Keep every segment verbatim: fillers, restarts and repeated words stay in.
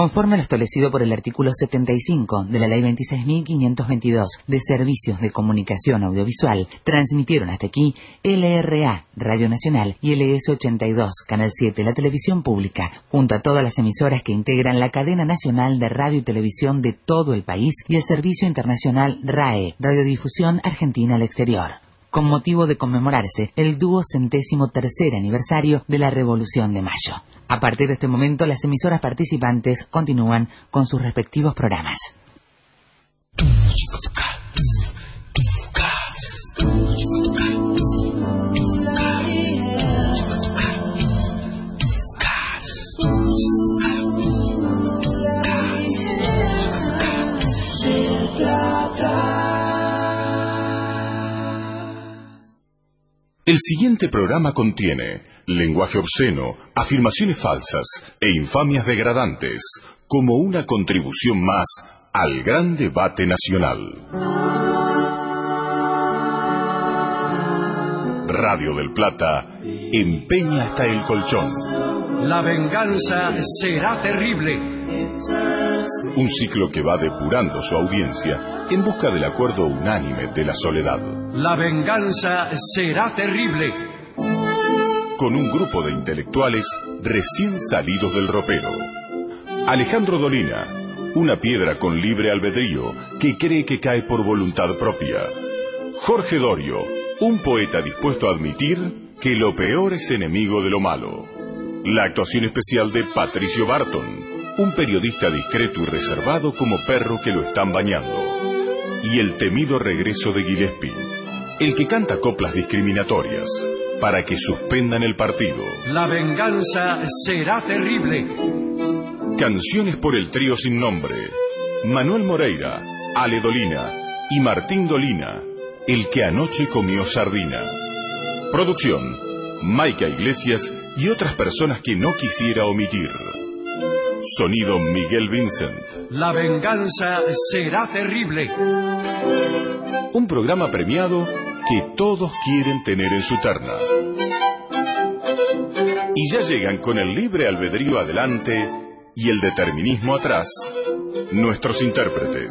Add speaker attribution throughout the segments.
Speaker 1: Conforme a lo establecido por el artículo setenta y cinco de la Ley veintiséis mil quinientos veintidós de Servicios de Comunicación Audiovisual, transmitieron hasta aquí L R A, Radio Nacional, y L S ochenta y dos, Canal siete, la televisión pública, junto a todas las emisoras que integran la cadena nacional de radio y televisión de todo el país y el servicio internacional R A E, Radiodifusión Argentina al Exterior, con motivo de conmemorarse el duocentésimo tercer aniversario de la Revolución de Mayo. A partir de este momento, las emisoras participantes continúan con sus respectivos programas.
Speaker 2: El siguiente programa contiene lenguaje obsceno, afirmaciones falsas e infamias degradantes, como una contribución más al gran debate nacional. Radio del Plata empeña hasta el colchón.
Speaker 3: La venganza será terrible.
Speaker 2: Un ciclo que va depurando su audiencia en busca del acuerdo unánime de la soledad.
Speaker 3: La venganza será terrible.
Speaker 2: Con un grupo de intelectuales recién salidos del ropero. Alejandro Dolina, una piedra con libre albedrío que cree que cae por voluntad propia. Jorge Dorio, un poeta dispuesto a admitir que lo peor es enemigo de lo malo. La actuación especial de Patricio Barton, un periodista discreto y reservado como perro que lo están bañando. Y el temido regreso de Gillespie, el que canta coplas discriminatorias para que suspendan el partido.
Speaker 3: La venganza será terrible.
Speaker 2: Canciones por el trío sin nombre: Manuel Moreira, Ale Dolina y Martín Dolina, el que anoche comió sardina. Producción: Maica Iglesias y otras personas que no quisiera omitir. Sonido: Miguel Vincent.
Speaker 3: La venganza será terrible.
Speaker 2: Un programa premiado que todos quieren tener en su terna. Y ya llegan con el libre albedrío adelante y el determinismo atrás, nuestros intérpretes.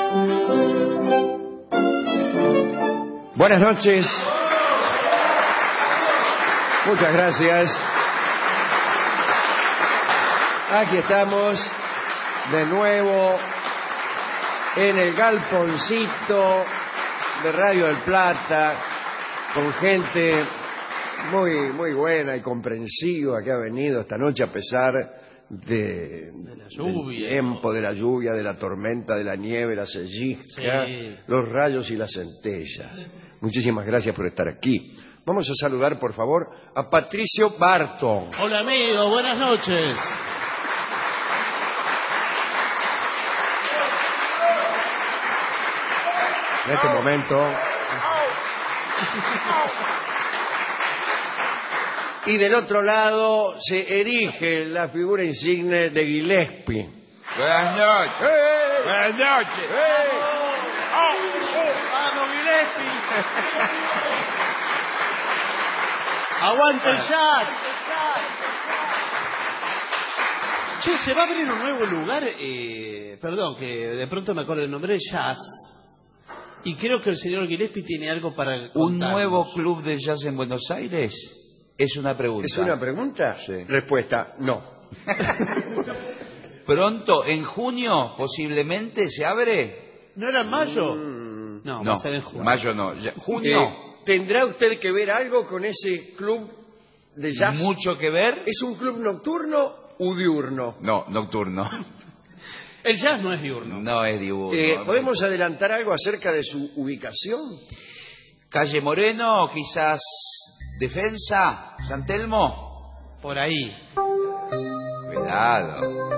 Speaker 4: Buenas noches. Muchas gracias. Aquí estamos de nuevo en el galponcito de Radio del Plata, con gente muy muy buena y comprensiva que ha venido esta noche a pesar de,
Speaker 5: de la lluvia,
Speaker 4: del tiempo, de la lluvia, de la tormenta, de la nieve, la sellisca, sí, los rayos y las centellas. Muchísimas gracias por estar aquí. Vamos a saludar, por favor, a Patricio Barton.
Speaker 5: Hola, amigo, buenas noches.
Speaker 4: En este momento. Y del otro lado se erige la figura insigne de Gillespie.
Speaker 6: Buenas noches.
Speaker 4: ¡Eh!
Speaker 6: Buenas noches.
Speaker 4: ¡Eh!
Speaker 5: ¡Oh! ¡Oh! ¡Vamos, Gillespie! ¡Aguanta el jazz! Che, se va a abrir un nuevo lugar, eh, perdón, que de pronto me acuerdo el nombre, Jazz. Y creo que el señor Gillespie tiene algo para contarnos.
Speaker 6: ¿Un nuevo club de jazz en Buenos Aires? Es una pregunta.
Speaker 4: ¿Es una pregunta?
Speaker 6: Sí.
Speaker 4: Respuesta, no.
Speaker 6: Pronto, en junio, posiblemente, ¿se abre?
Speaker 5: ¿No era en mayo?
Speaker 4: Mm,
Speaker 5: no,
Speaker 6: no,
Speaker 5: va a ser en junio.
Speaker 6: Mayo no, ya, junio.
Speaker 4: Eh, ¿Tendrá usted que ver algo con ese club de jazz?
Speaker 6: ¿Mucho que ver?
Speaker 4: ¿Es un club nocturno o diurno?
Speaker 6: No, nocturno.
Speaker 5: El jazz no es diurno.
Speaker 6: No es diurno.
Speaker 4: Eh, ¿Podemos adelantar algo acerca de su ubicación?
Speaker 6: Calle Moreno, quizás Defensa, San Telmo.
Speaker 5: Por ahí.
Speaker 6: Cuidado.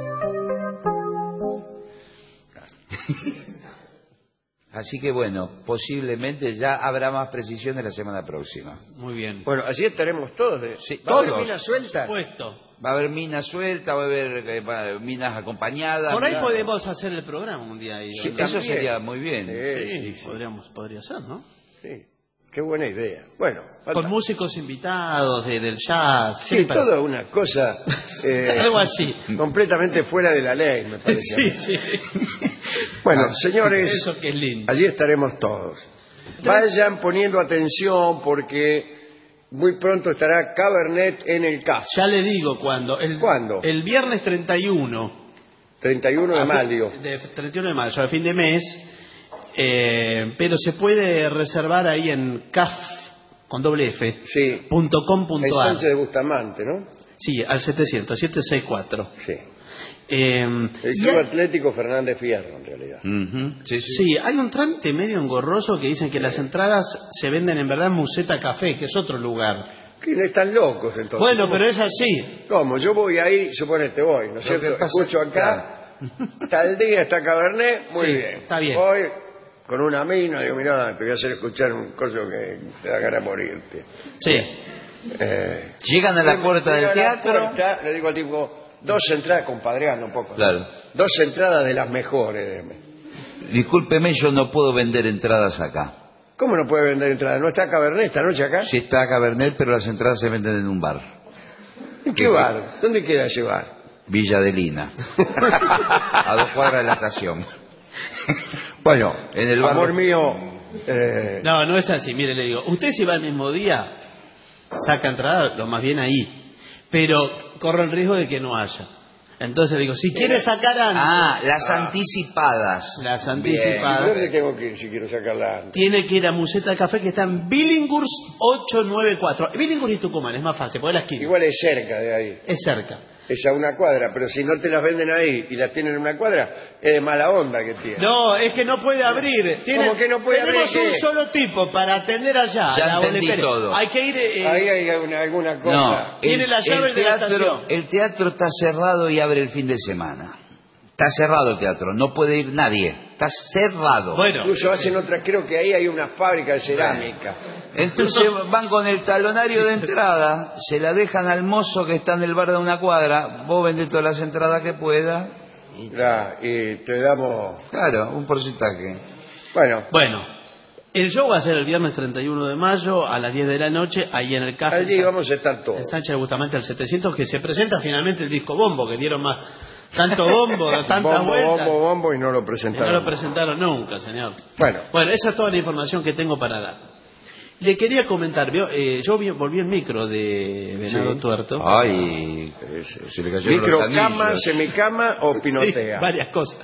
Speaker 6: Así que bueno, posiblemente ya habrá más precisiones la semana próxima.
Speaker 5: Muy bien.
Speaker 4: Bueno, así estaremos todos. De...
Speaker 6: Sí,
Speaker 4: ¿Va a haber
Speaker 6: todos.
Speaker 4: mina suelta?
Speaker 5: Por supuesto.
Speaker 6: Va a haber minas sueltas, va a haber eh, va- minas acompañadas.
Speaker 5: Por ahí
Speaker 6: claro.
Speaker 5: podemos hacer el programa un día. Y
Speaker 6: Sí,
Speaker 5: ¿verdad?
Speaker 6: eso sería muy bien.
Speaker 4: Sí,
Speaker 5: Sí,
Speaker 4: sí, sí.
Speaker 5: podríamos, podría ser, ¿no?
Speaker 4: Sí. Qué buena idea. Bueno, falta.
Speaker 5: Con músicos invitados de, del jazz.
Speaker 4: Sí, toda una cosa eh,
Speaker 5: algo así.
Speaker 4: Completamente fuera de la ley, me parece.
Speaker 5: Sí, sí.
Speaker 4: Bueno, señores,
Speaker 5: eso que es lindo.
Speaker 4: allí estaremos todos. Vayan poniendo atención porque muy pronto estará Cabernet en el caso.
Speaker 5: Ya le digo cuándo. El,
Speaker 4: ¿Cuándo?
Speaker 5: El viernes treinta y uno.
Speaker 4: treinta y uno de
Speaker 5: A fin-
Speaker 4: mayo.
Speaker 5: De treinta y uno de mayo, a fin de mes. Eh, pero se puede reservar ahí en caf, con doble F,
Speaker 4: Sí.
Speaker 5: punto com punto
Speaker 4: En
Speaker 5: ar.
Speaker 4: Sánchez de Bustamante, ¿no?
Speaker 5: Sí, al setecientos, siete seis cuatro.
Speaker 4: Sí.
Speaker 5: Eh,
Speaker 4: El
Speaker 5: y
Speaker 4: Club
Speaker 5: hay-
Speaker 4: Atlético Fernández Fierro, en realidad.
Speaker 6: Ujú, sí, sí.
Speaker 5: Sí, hay un trámite medio engorroso que dicen que las entradas se venden en verdad en Museta Café, que es otro lugar.
Speaker 4: Que no están locos, entonces.
Speaker 5: Bueno,
Speaker 4: ¿Cómo?
Speaker 5: pero es así.
Speaker 4: ¿Cómo? Yo voy ahí, suponete voy, ¿no es
Speaker 6: Lo
Speaker 4: cierto?
Speaker 6: que pasa-
Speaker 4: Escucho acá, tal día está Cabernet, muy
Speaker 5: Sí,
Speaker 4: bien.
Speaker 5: está bien.
Speaker 4: Voy con una mina, digo, mirá, te voy a hacer escuchar un coso que te da ganas de morirte.
Speaker 5: Sí.
Speaker 4: Eh,
Speaker 6: Llegan a la puerta
Speaker 4: Llega
Speaker 6: del
Speaker 4: a la
Speaker 6: teatro.
Speaker 4: puerta, le digo al tipo, dos entradas, compadreando un poco.
Speaker 6: Claro.
Speaker 4: Dos entradas de las mejores. deme.
Speaker 6: Discúlpeme, yo no puedo vender entradas acá.
Speaker 4: ¿Cómo no puede vender entradas? ¿No está Cabernet esta noche acá?
Speaker 6: Sí está Cabernet, pero las entradas se venden en un bar.
Speaker 4: ¿En qué bar? ¿Dónde queda ese bar?
Speaker 6: Villa de Lina. A dos cuadras de la estación.
Speaker 4: Bueno,
Speaker 6: En el
Speaker 4: amor
Speaker 6: barrio-
Speaker 4: mío, eh,
Speaker 5: No, no es así. Mire, le digo, usted si va el mismo día, saca entrada, lo más bien ahí. Pero corre el riesgo de que no haya. Entonces le digo, si quiere sacar antes,
Speaker 6: Ah, las anticipadas.
Speaker 5: las
Speaker 4: ¿y
Speaker 5: anticipadas,
Speaker 4: ¿dónde tengo que ir si quiero sacarla antes?
Speaker 5: tiene que ir a Museta Café, que está en Billinghurst ocho nueve cuatro. Billinghurst y Tucumán, es más fácil, porque es la esquina.
Speaker 4: Igual es cerca de ahí.
Speaker 5: Es cerca.
Speaker 4: Es a una cuadra, pero si no te las venden ahí y las tienen en una cuadra, es de mala onda que tiene.
Speaker 5: No, es que no puede abrir. Tiene-
Speaker 4: ¿Cómo que no puede
Speaker 5: tenemos
Speaker 4: abrir?
Speaker 5: un
Speaker 4: ¿Qué?
Speaker 5: solo tipo para atender allá.
Speaker 6: Ya
Speaker 5: a la
Speaker 6: entendí
Speaker 5: boletería.
Speaker 6: todo.
Speaker 5: Hay que ir... eh,
Speaker 4: Ahí hay alguna, alguna cosa.
Speaker 6: No,
Speaker 5: Tiene
Speaker 6: el,
Speaker 5: la llave
Speaker 6: el
Speaker 5: de la
Speaker 6: teatro,
Speaker 5: estación.
Speaker 6: el teatro está cerrado y abre el fin de semana. Está cerrado el teatro, no puede ir nadie. Está cerrado.
Speaker 5: Bueno,
Speaker 4: Incluso hacen otras, creo que ahí hay una fábrica de cerámica.
Speaker 6: Entonces van con el talonario de entrada, se la dejan al mozo que está en el bar de una cuadra, vos vendés todas las entradas que puedas,
Speaker 4: Ya, y te damos...
Speaker 6: claro, un porcentaje.
Speaker 4: Bueno,
Speaker 5: bueno. El show va a ser el viernes treinta y uno de mayo a las diez de la noche, ahí en el café.
Speaker 4: allí vamos a estar
Speaker 5: En
Speaker 4: todos.
Speaker 5: Sánchez de Bustamante al setecientos, que se presenta finalmente el disco Bombo, que dieron más tanto bombo, tantas
Speaker 4: Bombo,
Speaker 5: vueltas.
Speaker 4: bombo, bombo y no lo
Speaker 5: Y no
Speaker 4: presentaron.
Speaker 5: lo presentaron nunca, señor.
Speaker 4: Bueno,
Speaker 5: Bueno, esa es toda la información que tengo para dar. Le quería comentar, ¿vio? Eh, yo vi- volví en micro de Venado
Speaker 4: Sí.
Speaker 5: Tuerto.
Speaker 6: Ay, se le cayeron los
Speaker 4: microcama,
Speaker 6: anillos.
Speaker 4: semicama o
Speaker 5: Sí,
Speaker 4: pinotea.
Speaker 5: varias cosas.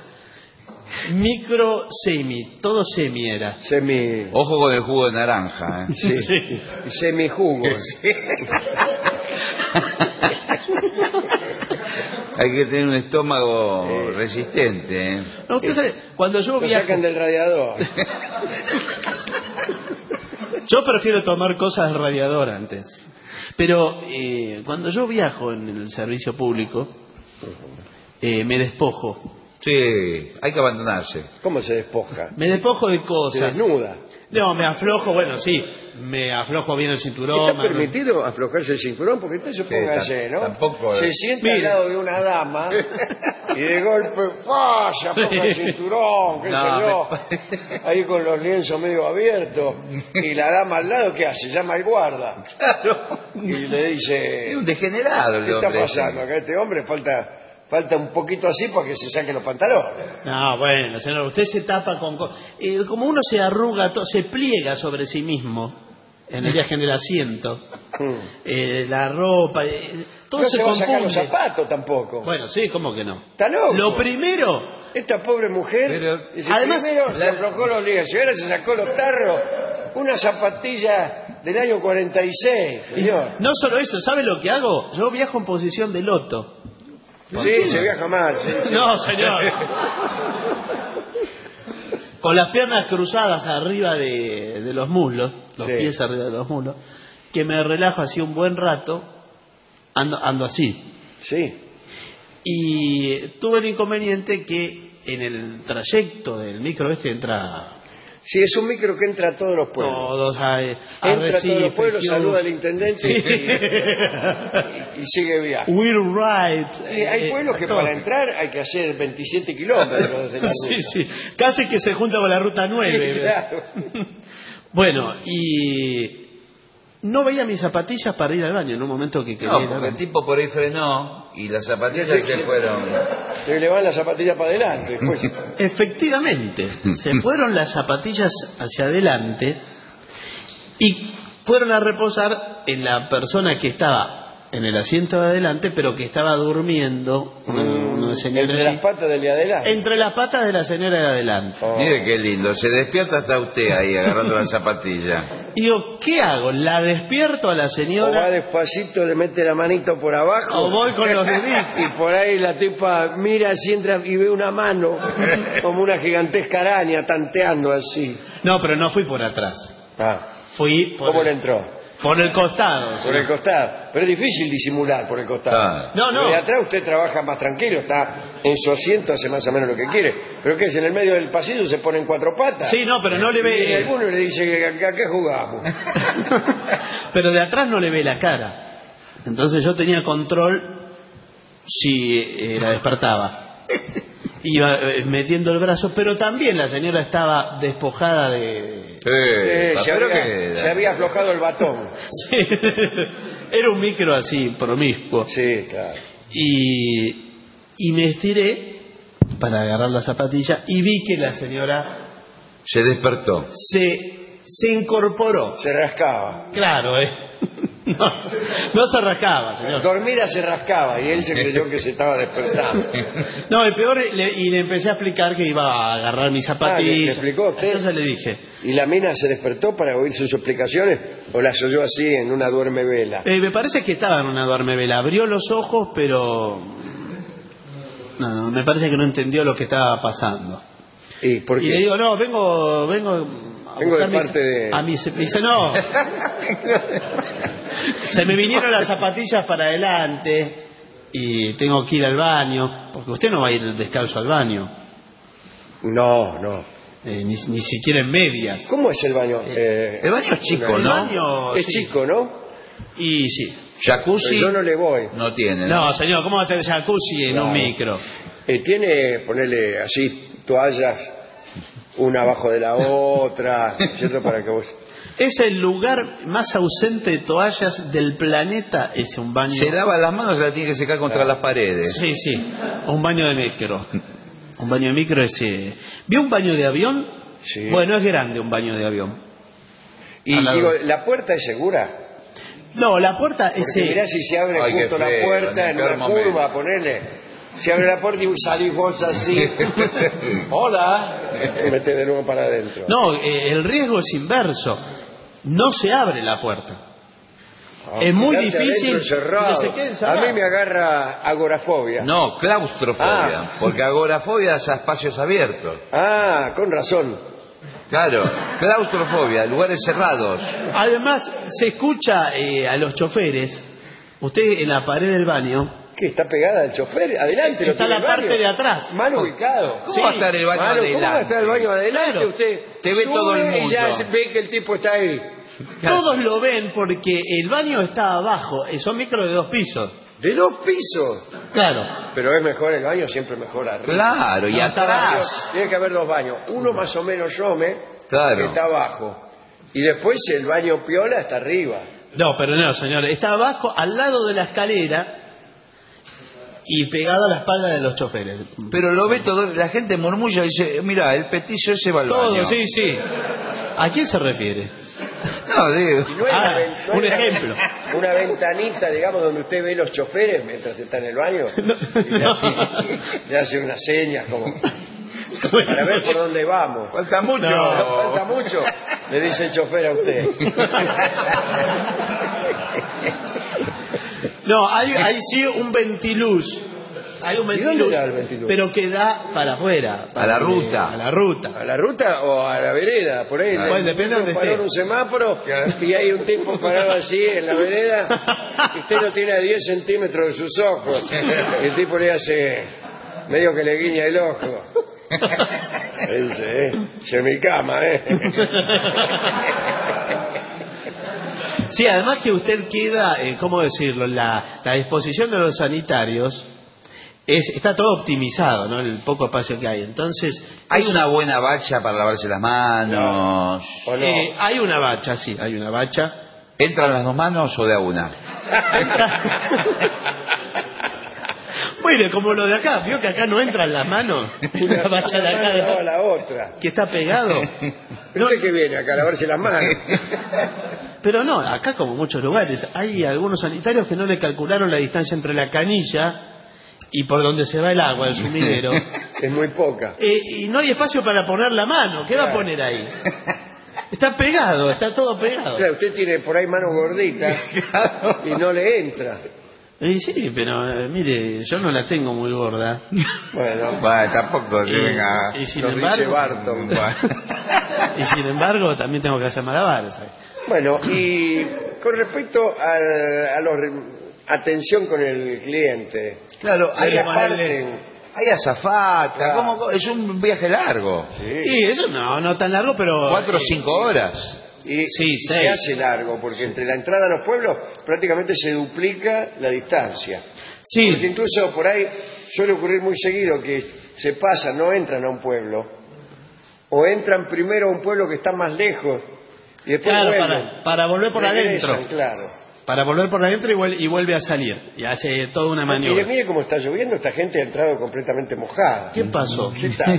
Speaker 5: Micro, semi, todo semi era.
Speaker 4: Semi,
Speaker 6: Ojo con el jugo de naranja, ¿eh?
Speaker 4: sí,
Speaker 5: Sí.
Speaker 4: semijugo.
Speaker 6: Hay que tener un estómago resistente, ¿eh?
Speaker 5: No, usted sabe, cuando yo
Speaker 4: Lo
Speaker 5: viajo,
Speaker 4: sacan del radiador.
Speaker 5: yo prefiero tomar cosas del radiador antes. Pero eh, cuando yo viajo en el servicio público, eh, me despojo.
Speaker 6: Sí, hay que abandonarse.
Speaker 4: ¿Cómo se despoja?
Speaker 5: Me despojo de
Speaker 4: Se
Speaker 5: cosas.
Speaker 4: desnuda.
Speaker 5: No, me aflojo, bueno, sí, me aflojo bien el cinturón.
Speaker 4: ¿Está
Speaker 5: me-
Speaker 4: permitido aflojarse el cinturón? Porque usted supóngase,
Speaker 6: tam-
Speaker 4: ¿no?
Speaker 6: tampoco-
Speaker 4: Se sienta
Speaker 5: Mire.
Speaker 4: al lado de una dama y de golpe ¡fa! Se afloja el cinturón, qué
Speaker 5: No,
Speaker 4: sé yo. Ahí con los lienzos medio abiertos. Y la dama al lado, ¿qué hace? Llama al guarda. Y le dice...
Speaker 6: Es un degenerado el
Speaker 4: ¿Qué está
Speaker 6: hombre.
Speaker 4: pasando? Acá este hombre falta... Falta un poquito así para que se saquen los pantalones.
Speaker 5: No, bueno, señor, usted se tapa con... co- eh, como uno se arruga, to- se pliega sobre sí mismo en el viaje en el asiento,
Speaker 4: Mm.
Speaker 5: eh, la ropa, eh, todo
Speaker 4: No
Speaker 5: se
Speaker 4: se va a sacar los
Speaker 5: confunde.
Speaker 4: zapatos tampoco.
Speaker 5: Bueno, sí, ¿cómo que no?
Speaker 4: Está loco.
Speaker 5: Lo primero,
Speaker 4: Esta pobre mujer,
Speaker 6: Pero,
Speaker 4: dice,
Speaker 5: además,
Speaker 4: primero se
Speaker 6: la-
Speaker 4: aflojó los lienzos y ahora se sacó los tarros. Una zapatilla del año cuarenta y seis, señor.
Speaker 5: no solo eso, ¿sabe lo que hago? Yo viajo en posición de loto.
Speaker 4: Sí, se viaja mal. sí, sí.
Speaker 5: No, señor. Con las piernas cruzadas arriba de, de los muslos, los
Speaker 4: Sí.
Speaker 5: pies arriba de los muslos, que me relajo así un buen rato, ando, ando así.
Speaker 4: Sí.
Speaker 5: Y tuve el inconveniente que en el trayecto del micro este entra
Speaker 4: Sí, es un micro que entra a todos los pueblos.
Speaker 5: Todos a, a
Speaker 4: entra
Speaker 5: Recife,
Speaker 4: a todos los pueblos,
Speaker 5: Fiumicino.
Speaker 4: saluda al intendente
Speaker 5: Sí.
Speaker 4: y, y, y sigue viaje.
Speaker 5: We're right.
Speaker 4: Y hay
Speaker 5: Eh,
Speaker 4: pueblos que
Speaker 5: todo.
Speaker 4: para entrar hay que hacer veintisiete kilómetros desde la ruta.
Speaker 5: Sí, sí. Casi que se junta con la ruta nueve.
Speaker 4: Sí, claro.
Speaker 5: Bueno, y no veía mis zapatillas para ir al baño en un momento que quería
Speaker 6: No,
Speaker 5: ir al
Speaker 6: porque el
Speaker 5: baño.
Speaker 6: tipo por ahí frenó y las zapatillas se fueron.
Speaker 4: Se le van las zapatillas para adelante. Después.
Speaker 5: Efectivamente, se fueron las zapatillas hacia adelante y fueron a reposar en la persona que estaba en el asiento de adelante, pero que estaba durmiendo, una, una señora
Speaker 4: Entre
Speaker 5: allí,
Speaker 4: las patas del de adelante.
Speaker 5: entre las patas de la señora de adelante.
Speaker 4: Oh.
Speaker 6: Mire qué lindo, se despierta hasta usted ahí agarrando la zapatilla.
Speaker 5: Y digo, ¿qué hago? ¿La despierto a la
Speaker 4: O va
Speaker 5: señora
Speaker 4: despacito, le mete la manito por abajo.
Speaker 5: o voy con los deditos?
Speaker 4: Y por ahí la tipa mira así, entra y ve una mano, como una gigantesca araña, tanteando así.
Speaker 5: No, pero no fui por atrás.
Speaker 4: Ah,
Speaker 5: Fui por,
Speaker 4: ¿cómo
Speaker 5: el,
Speaker 4: le entró?
Speaker 5: por el costado.
Speaker 4: Por
Speaker 5: señor.
Speaker 4: el costado. Pero es difícil disimular por el costado.
Speaker 6: Claro.
Speaker 5: No, no.
Speaker 4: Porque de atrás usted trabaja más tranquilo, está en su asiento, hace más o menos lo que quiere. Pero ¿qué es? En el medio del pasillo se pone en cuatro patas.
Speaker 5: Sí, no, pero no le
Speaker 4: Y
Speaker 5: ve.
Speaker 4: alguno le dice que a qué jugamos.
Speaker 5: Pero de atrás no le ve la cara. Entonces yo tenía control si eh, la despertaba. Iba eh, metiendo el brazo, pero también la señora estaba despojada de...
Speaker 4: Eh,
Speaker 6: Eh,
Speaker 4: se,
Speaker 6: pero
Speaker 4: había,
Speaker 6: que-
Speaker 4: se había aflojado el batón.
Speaker 5: Sí. Era un micro así, promiscuo.
Speaker 4: Sí, claro.
Speaker 5: Y, y me estiré para agarrar la zapatilla y vi que la señora
Speaker 6: se despertó.
Speaker 5: se, se incorporó.
Speaker 4: Se rascaba.
Speaker 5: Claro, ¿eh? No, no se rascaba, señor.
Speaker 4: Dormida se rascaba y él se creyó que se estaba despertando.
Speaker 5: No, el peor, le- y le empecé a explicar que iba a agarrar mis
Speaker 4: Ah, ¿le-
Speaker 5: zapatillas.
Speaker 4: le explicó usted?
Speaker 5: Entonces le dije,
Speaker 4: ¿Y la mina se despertó para oír sus explicaciones o las oyó así en una duerme vela?
Speaker 5: eh, me parece que estaba en una duermevela. Abrió los ojos, pero... No, no, me parece que no entendió lo que estaba pasando.
Speaker 4: ¿Y por
Speaker 5: Y le
Speaker 4: qué?
Speaker 5: digo, no, vengo... vengo a
Speaker 4: Vengo de
Speaker 5: buscar mis-
Speaker 4: parte de-
Speaker 5: A mis... Me dice, no. Se me vinieron las zapatillas para adelante y tengo que ir al baño, porque usted no va a ir descalzo al baño,
Speaker 4: No, no.
Speaker 5: eh, ni, ni siquiera en medias.
Speaker 4: ¿Cómo es el baño? Eh,
Speaker 6: El baño es chico,
Speaker 5: El
Speaker 6: ¿no?
Speaker 5: baño,
Speaker 4: es
Speaker 5: sí.
Speaker 4: chico, ¿no?
Speaker 5: Y sí.
Speaker 6: Jacuzzi
Speaker 4: Pero yo no le voy.
Speaker 6: no tiene, ¿no?
Speaker 5: No, señor, ¿cómo va a tener jacuzzi en
Speaker 4: Claro.
Speaker 5: un micro?
Speaker 4: Eh, tiene, ponerle así, toallas, una abajo de la otra, ¿cierto? Para que vos...
Speaker 5: Es el lugar más ausente de toallas del planeta, es un baño.
Speaker 6: Se lava las manos, se la tiene que secar contra las paredes.
Speaker 5: Sí, sí, un baño de micro. Un baño de micro es... eh, ¿Vio un baño de avión?
Speaker 4: Sí.
Speaker 5: Bueno, es grande un baño de avión.
Speaker 4: Y
Speaker 5: Al lado.
Speaker 4: digo, ¿la puerta es segura?
Speaker 5: No, la puerta es...
Speaker 4: Porque
Speaker 5: eh,
Speaker 4: mirá si se abre
Speaker 6: Ay, qué
Speaker 4: justo la
Speaker 6: feo,
Speaker 4: puerta
Speaker 6: en
Speaker 4: en
Speaker 6: el
Speaker 4: una
Speaker 6: peor
Speaker 4: curva,
Speaker 6: momento.
Speaker 4: ponerle. Se abre la puerta y salís vos así. Hola. Y metés de nuevo para adentro.
Speaker 5: No, eh, el riesgo es inverso. No se abre la puerta.
Speaker 4: Ah,
Speaker 5: es muy
Speaker 4: quedarte
Speaker 5: difícil
Speaker 4: adentro encerrado.
Speaker 5: que se quede encerrado.
Speaker 4: A mí me agarra agorafobia.
Speaker 6: No, claustrofobia.
Speaker 4: Ah.
Speaker 6: Porque agorafobia es a espacios abiertos.
Speaker 4: Ah, con razón.
Speaker 6: Claro, claustrofobia, lugares cerrados.
Speaker 5: Además, se escucha eh, a los choferes, usted en la pared del baño,
Speaker 4: ¿Qué? ¿Está pegada al chofer? Adelante. lo
Speaker 5: está
Speaker 4: tiene
Speaker 5: la
Speaker 4: el baño.
Speaker 5: parte de atrás.
Speaker 4: Mal ubicado.
Speaker 6: ¿Cómo
Speaker 5: Sí.
Speaker 6: va a estar el baño
Speaker 4: Malo,
Speaker 6: adelante?
Speaker 4: ¿cómo va a estar el baño adelante?
Speaker 5: Claro.
Speaker 4: Usted
Speaker 6: Te ve
Speaker 4: sube
Speaker 6: todo el
Speaker 4: y ya
Speaker 6: mundo.
Speaker 4: se ve que el tipo está ahí.
Speaker 5: Todos lo ven porque el baño está abajo, eh, son micros de dos pisos.
Speaker 4: De dos pisos.
Speaker 5: Claro.
Speaker 4: Pero es mejor el baño, siempre mejor arriba.
Speaker 6: Claro, y
Speaker 5: No,
Speaker 6: atrás.
Speaker 4: Tiene que haber dos baños. Uno más o menos yome,
Speaker 6: Claro.
Speaker 4: que está abajo. Y después el baño piola está arriba.
Speaker 5: No, pero no, señor, está abajo, al lado de la escalera y pegado a la espalda de los choferes.
Speaker 6: Pero lo ve todo, la gente murmulla y dice, mira, el petizo ese va al
Speaker 5: Todo,
Speaker 6: baño.
Speaker 5: sí, sí. ¿A quién se refiere?
Speaker 6: No, digo.
Speaker 4: Y no es
Speaker 5: Ah,
Speaker 4: la ven- no
Speaker 5: un
Speaker 4: es la-
Speaker 5: ejemplo.
Speaker 4: Una ventanita, digamos, donde usted ve los choferes mientras está en el baño.
Speaker 5: No,
Speaker 4: Y le,
Speaker 5: no.
Speaker 4: hace, le hace unas señas como para ver por dónde vamos.
Speaker 6: Falta mucho.
Speaker 5: No.
Speaker 4: Falta mucho, le dice el chofer a usted.
Speaker 5: No, hay, hay sí un ventiluz. Hay un
Speaker 4: ¿Y dónde
Speaker 5: ventiluz,
Speaker 4: da el ventiluz?
Speaker 5: pero que da para afuera. para
Speaker 6: la
Speaker 5: que-
Speaker 6: ruta.
Speaker 5: A la ruta.
Speaker 4: ¿A la ruta o a la vereda? Por ahí.
Speaker 6: Ah,
Speaker 4: le-
Speaker 5: pues depende de donde
Speaker 4: paró
Speaker 5: esté.
Speaker 4: en un semáforo y hay un tipo parado así en la vereda y usted lo tiene a diez centímetros de sus ojos. Y el tipo le hace medio que le guiña el ojo. Dice, ¿eh? Se mi cama, ¿eh?
Speaker 5: Sí, además que usted queda, eh, ¿cómo decirlo? La, la disposición de los sanitarios es, está todo optimizado, ¿no? El poco espacio que hay. Entonces,
Speaker 6: Hay una buena bacha para lavarse las manos.
Speaker 4: ¿O no?
Speaker 5: eh, hay una bacha, sí, hay una bacha.
Speaker 6: ¿Entran las dos manos o de a una?
Speaker 5: Bueno, como lo de acá, vio que acá no entran las manos. La bacha de
Speaker 4: Una mano lava
Speaker 5: acá,
Speaker 4: la otra.
Speaker 5: que está pegado.
Speaker 4: ¿Pero usted qué viene acá a lavarse las manos?
Speaker 5: Pero no, acá como en muchos lugares, hay algunos sanitarios que no le calcularon la distancia entre la canilla y por donde se va el agua, el sumidero.
Speaker 4: Es muy poca.
Speaker 5: Eh, y no hay espacio para poner la mano. ¿Qué va a poner ahí? Está pegado, está todo pegado.
Speaker 4: Claro, usted tiene por ahí mano gordita y no le entra.
Speaker 5: Y sí, pero eh, mire, yo no la tengo muy gorda.
Speaker 4: Bueno,
Speaker 6: Bueno, tampoco se
Speaker 5: Y-
Speaker 6: venga.
Speaker 5: y sin
Speaker 4: lo dice
Speaker 5: embargo,
Speaker 4: Barton.
Speaker 5: y sin embargo también tengo que hacer malabares. ¿sabes?
Speaker 4: Bueno, y con respecto al, a los re- atención con el cliente.
Speaker 6: Claro,
Speaker 4: Se
Speaker 6: hay,
Speaker 4: reparten.
Speaker 6: hay azafata.
Speaker 4: Claro.
Speaker 6: ¿cómo? Es un viaje largo.
Speaker 4: Sí.
Speaker 5: Y eso no, no tan largo, pero...
Speaker 6: Cuatro o
Speaker 5: eh,
Speaker 6: cinco horas.
Speaker 4: Y,
Speaker 5: Sí,
Speaker 4: y se
Speaker 5: seis.
Speaker 4: hace largo, porque entre la entrada a los pueblos prácticamente se duplica la distancia.
Speaker 5: Sí,
Speaker 4: Porque incluso por ahí suele ocurrir muy seguido que se pasan, no entran a un pueblo, o entran primero a un pueblo que está más lejos y después
Speaker 5: claro,
Speaker 4: vuelven.
Speaker 5: para, para volver por
Speaker 4: Regresan,
Speaker 5: adentro.
Speaker 4: claro.
Speaker 5: Para volver por adentro y vuelve, y vuelve a salir. Y hace toda una
Speaker 4: Mire,
Speaker 5: maniobra.
Speaker 4: mire cómo está lloviendo, esta gente ha entrado completamente mojada.
Speaker 5: ¿Qué pasó?
Speaker 4: ¿Qué tal?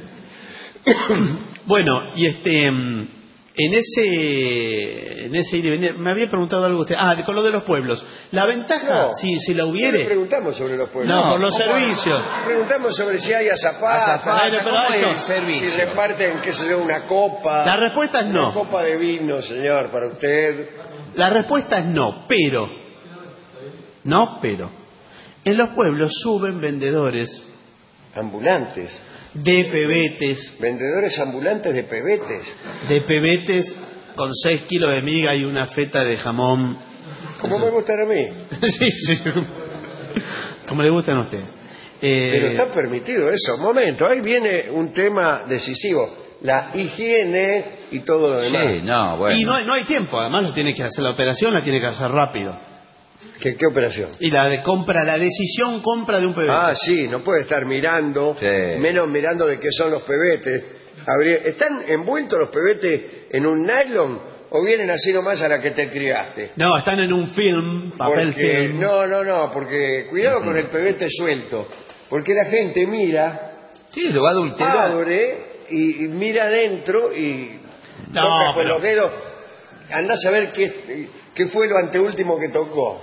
Speaker 5: Bueno, y este... mm, En ese, en ese ir y venir, me había preguntado algo usted. Ah, con lo de los pueblos. La ventaja,
Speaker 4: No.
Speaker 5: si, si la
Speaker 4: No le
Speaker 5: hubiere.
Speaker 4: preguntamos sobre los pueblos.
Speaker 5: No, por los
Speaker 6: ¿cómo?
Speaker 5: servicios.
Speaker 4: Preguntamos sobre si hay azafata,
Speaker 6: Azafata,
Speaker 5: Bueno, pero
Speaker 6: ¿cómo es
Speaker 5: eso-
Speaker 6: el servicio?
Speaker 4: si reparten, qué sé yo, una copa.
Speaker 5: La respuesta es
Speaker 4: Una
Speaker 5: no.
Speaker 4: copa de vino, señor, para usted.
Speaker 5: La respuesta es no, pero. No, pero. En los pueblos suben vendedores
Speaker 4: Ambulantes.
Speaker 5: de pebetes,
Speaker 4: Vendedores ambulantes de pebetes.
Speaker 5: de pebetes con seis kilos de miga y una feta de jamón.
Speaker 4: Como me gustan a mí.
Speaker 5: Sí, sí. Como le gustan a usted. Eh,
Speaker 4: Pero está permitido eso. Momento, ahí viene un tema decisivo. La higiene y todo lo demás.
Speaker 6: Sí, no, bueno.
Speaker 5: Y no hay, no hay tiempo, además no tiene que hacer la operación, la tiene que hacer rápido.
Speaker 4: ¿Qué, qué operación?
Speaker 5: Y la de compra, la decisión compra de un pebete.
Speaker 4: Ah, sí, no puede estar mirando,
Speaker 6: Sí.
Speaker 4: menos mirando de qué son los pebetes. Habría- ¿Están envueltos los pebetes en un nylon o vienen así nomás a la que te criaste?
Speaker 5: No, están en un film, papel
Speaker 4: Porque,
Speaker 5: film.
Speaker 4: no, no, no, porque cuidado con el pebete suelto, porque la gente mira,
Speaker 6: Sí, lo va a adulterar.
Speaker 4: abre y, y mira adentro y
Speaker 5: No,
Speaker 4: toca con
Speaker 5: pero-
Speaker 4: los dedos. Andá a saber qué, qué fue lo anteúltimo que tocó.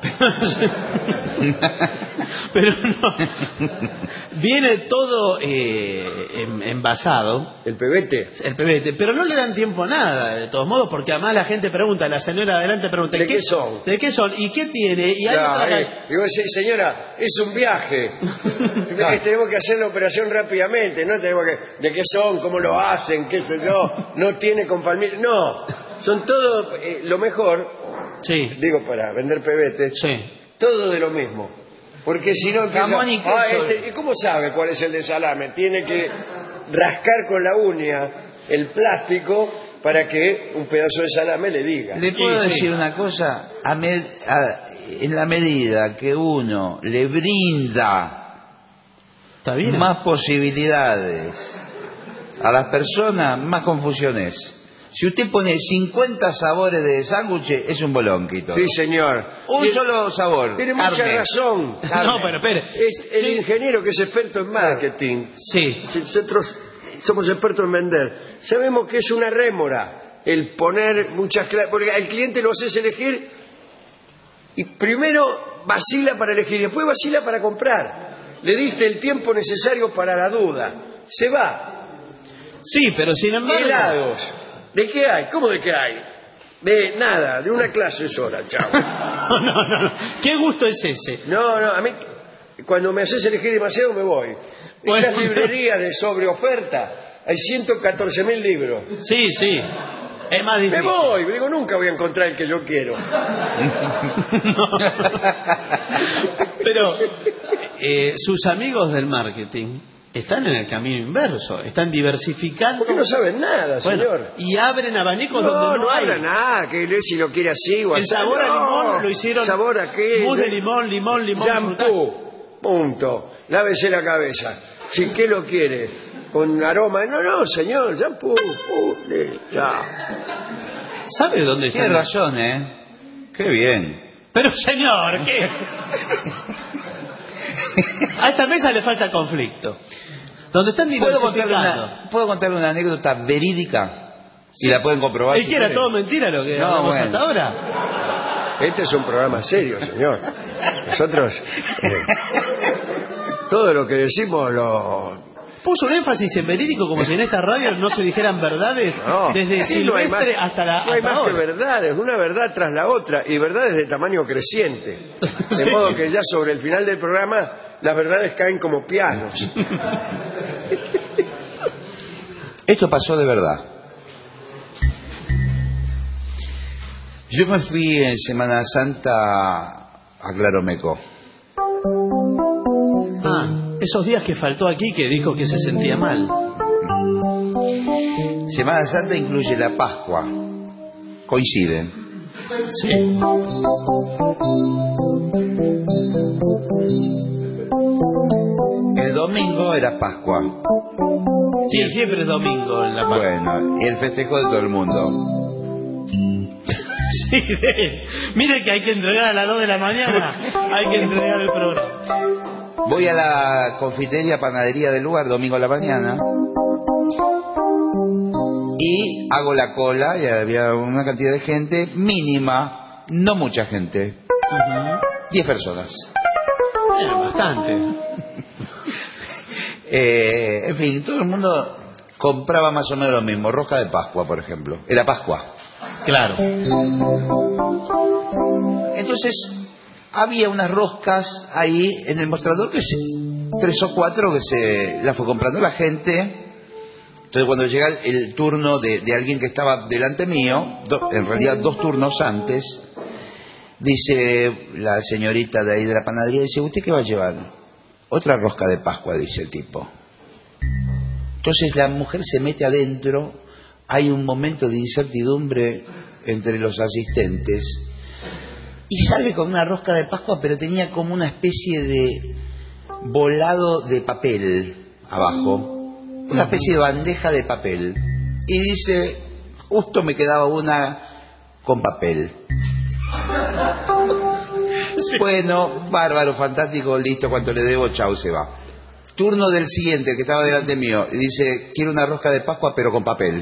Speaker 5: Pero no. Viene todo eh, en- envasado,
Speaker 4: ¿El pebete?
Speaker 5: el pebete, pero no le dan tiempo a nada, de todos modos, porque además la gente pregunta, la señora adelante pregunta,
Speaker 4: ¿De
Speaker 5: ¿y
Speaker 4: qué son?
Speaker 5: ¿De qué son? ¿Y qué tiene? Y hay
Speaker 4: Ya,
Speaker 5: otra
Speaker 4: eh, digo, "Se- señora, es un viaje. Eh, Tenemos que hacer la operación rápidamente, ¿no? Tenemos que, ¿de qué son? ¿Cómo lo hacen? ¿Qué sé yo? No tiene con palmito. No, son todo eh, lo mejor,
Speaker 5: Sí,
Speaker 4: digo, para vender pebetes,
Speaker 5: sí.
Speaker 4: todo de lo mismo. Porque si no empieza...
Speaker 6: Jamón y queso.
Speaker 4: Ah, este- ¿y cómo sabe cuál es el de salame? Tiene que rascar con la uña el plástico para que un pedazo de salame le diga.
Speaker 6: Le puedo
Speaker 5: Sí, sí.
Speaker 6: decir una cosa, a med- a- en la medida que uno le brinda
Speaker 5: ¿Está bien?
Speaker 6: más posibilidades a las personas, más confusión es. Si usted pone cincuenta sabores de sándwich, es un bolonquito.
Speaker 4: Sí, señor.
Speaker 6: Un
Speaker 4: Tiene-
Speaker 6: solo sabor.
Speaker 4: Tiene mucha
Speaker 6: carne.
Speaker 4: razón.
Speaker 5: No, pero espere.
Speaker 4: Es el
Speaker 5: Sí.
Speaker 4: ingeniero que es experto en marketing.
Speaker 5: Sí.
Speaker 4: Si nosotros somos expertos en vender. Sabemos que es una rémora el poner muchas clases, porque al cliente lo haces elegir y primero vacila para elegir y después vacila para comprar. Le diste el tiempo necesario para la duda. Se va.
Speaker 5: Sí, pero sin embargo...
Speaker 4: Helados. ¿De qué hay? ¿Cómo de qué hay? De nada, de una clase sola, chao.
Speaker 5: No, no, no, no. ¿Qué gusto es ese?
Speaker 4: No, no, a mí cuando me haces elegir demasiado me voy.
Speaker 5: Bueno.
Speaker 4: Esas librerías de sobreoferta, hay ciento catorce mil libros.
Speaker 5: Sí, sí. Es más
Speaker 4: Me
Speaker 5: difícil.
Speaker 4: voy, digo, nunca voy a encontrar el que yo quiero.
Speaker 5: Pero eh, sus amigos del marketing están en el camino inverso, están diversificando.
Speaker 4: Porque no saben nada,
Speaker 5: bueno,
Speaker 4: señor.
Speaker 5: Y abren abanicos
Speaker 4: no,
Speaker 5: donde no,
Speaker 4: no
Speaker 5: hay.
Speaker 4: habla nada, que si lo quiere así o
Speaker 5: El
Speaker 4: así.
Speaker 5: sabor a
Speaker 4: no.
Speaker 5: limón lo hicieron.
Speaker 4: ¿Sabor a qué?
Speaker 5: Mousse de limón, limón, limón.
Speaker 4: Shampoo, punto. Lávese la cabeza. Si qué lo quiere, con aroma. No, no, señor, shampoo, uh, ya.
Speaker 5: ¿Sabe dónde está?
Speaker 6: Tiene razón, ¿eh? Qué bien.
Speaker 5: Pero señor, ¿qué? A esta mesa le falta conflicto. Donde están
Speaker 6: ¿Puedo contarle,
Speaker 5: diversificando.
Speaker 6: una, ¿Puedo contarle una anécdota verídica? Y la pueden comprobar.
Speaker 5: ¿Es
Speaker 6: si
Speaker 5: que era
Speaker 6: quieren.
Speaker 5: todo mentira lo que
Speaker 6: No,
Speaker 5: hablamos
Speaker 6: bueno.
Speaker 5: hasta ahora?
Speaker 4: Este es un programa serio, señor. Nosotros, eh, todo lo que decimos lo...
Speaker 5: Puso un énfasis en verídico como si en esta radio no se dijeran verdades
Speaker 4: No,
Speaker 5: desde
Speaker 4: aquí no hay
Speaker 5: Silvestre
Speaker 4: más-
Speaker 5: hasta la
Speaker 4: No hay
Speaker 5: hasta
Speaker 4: más que
Speaker 5: ahora.
Speaker 4: verdades, una verdad tras la otra, y verdades de tamaño creciente. De
Speaker 5: Sí.
Speaker 4: modo que ya sobre el final del programa las verdades caen como pianos.
Speaker 6: Esto pasó de verdad. Yo me fui en Semana Santa a Claromeco.
Speaker 5: Ah, esos días que faltó aquí que dijo que se sentía mal.
Speaker 6: Semana Santa incluye la Pascua. Coinciden.
Speaker 5: Sí.
Speaker 6: El domingo era Pascua.
Speaker 5: Sí, siempre es domingo en la Pascua.
Speaker 6: Bueno, y el festejo de todo el mundo.
Speaker 5: Sí, de- mire que hay que entregar a las dos de la mañana. Hay que entregar el programa.
Speaker 6: Voy a la confitería, panadería del lugar, domingo a la mañana. Y hago la cola, y había una cantidad de gente mínima, no mucha gente. Diez personas.
Speaker 5: Era bastante.
Speaker 6: Eh, en fin, todo el mundo compraba más o menos lo mismo. Rosca de Pascua, por ejemplo. Era Pascua.
Speaker 5: Claro.
Speaker 6: Entonces, había unas roscas ahí en el mostrador, que se, tres o cuatro que se las fue comprando la gente. Entonces, cuando llega el, el turno de, de alguien que estaba delante mío, do, en realidad dos turnos antes, dice la señorita de ahí de la panadería, dice, ¿usted qué va a llevar? Otra rosca de Pascua, dice el tipo. Entonces la mujer se mete adentro, hay un momento de incertidumbre entre los asistentes, y sale con una rosca de Pascua, pero tenía como una especie de volado de papel abajo, una especie de bandeja de papel, y dice, justo me quedaba una con papel.
Speaker 5: Sí.
Speaker 6: Bueno, bárbaro, fantástico, listo, cuanto le debo, chau, se va. Turno del siguiente, el que estaba delante mío, y dice, quiero una rosca de Pascua, pero con papel.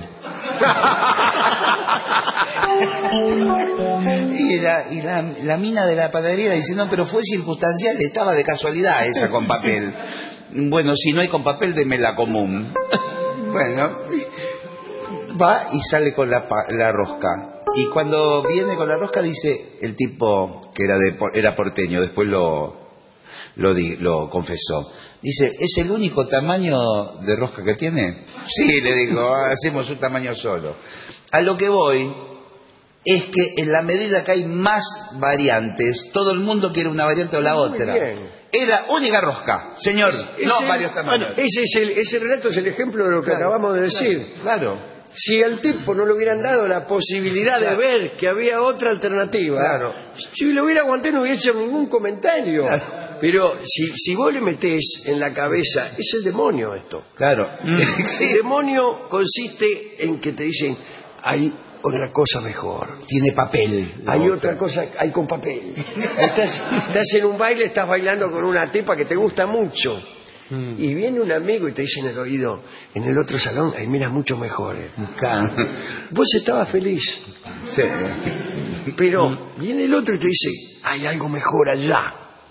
Speaker 6: Y, la, y la, la mina de la panadería dice, no, pero fue circunstancial, estaba de casualidad esa con papel. Bueno, si no hay con papel, deme la común. Bueno, va y sale con la, pa- la rosca. Y cuando viene con la rosca dice, el tipo que era, de, era porteño, después lo, lo, di, lo confesó. Dice, ¿es el único tamaño de rosca que tiene? Sí, le digo, hacemos un tamaño solo. A lo que voy es que en la medida que hay más variantes, todo el mundo quiere una variante o la
Speaker 4: Muy
Speaker 6: otra.
Speaker 4: bien.
Speaker 6: Era única rosca, señor,
Speaker 4: Ese-
Speaker 6: no varios tamaños.
Speaker 4: Bueno, ese, es el, ese relato es el ejemplo de lo que
Speaker 6: Claro,
Speaker 4: acabamos de decir.
Speaker 6: Claro.
Speaker 4: Si al tipo no le hubieran dado la posibilidad
Speaker 6: Claro.
Speaker 4: de ver que había otra alternativa,
Speaker 6: Claro.
Speaker 4: si lo hubiera aguantado no hubiera hecho ningún comentario.
Speaker 6: Claro.
Speaker 4: Pero si, si vos le metés en la cabeza, es el demonio esto.
Speaker 6: Claro.
Speaker 4: El demonio consiste en que te dicen, hay otra cosa mejor.
Speaker 6: Tiene papel. la
Speaker 4: Hay otra cosa, hay con papel. Estás, estás en un baile, estás bailando con una tipa que te gusta mucho. Y viene un amigo y te dice en el oído, en el otro salón hay miras mucho mejores.
Speaker 6: Claro.
Speaker 4: Vos estabas feliz,
Speaker 6: Sí.
Speaker 4: pero viene el otro y te dice, hay algo mejor allá.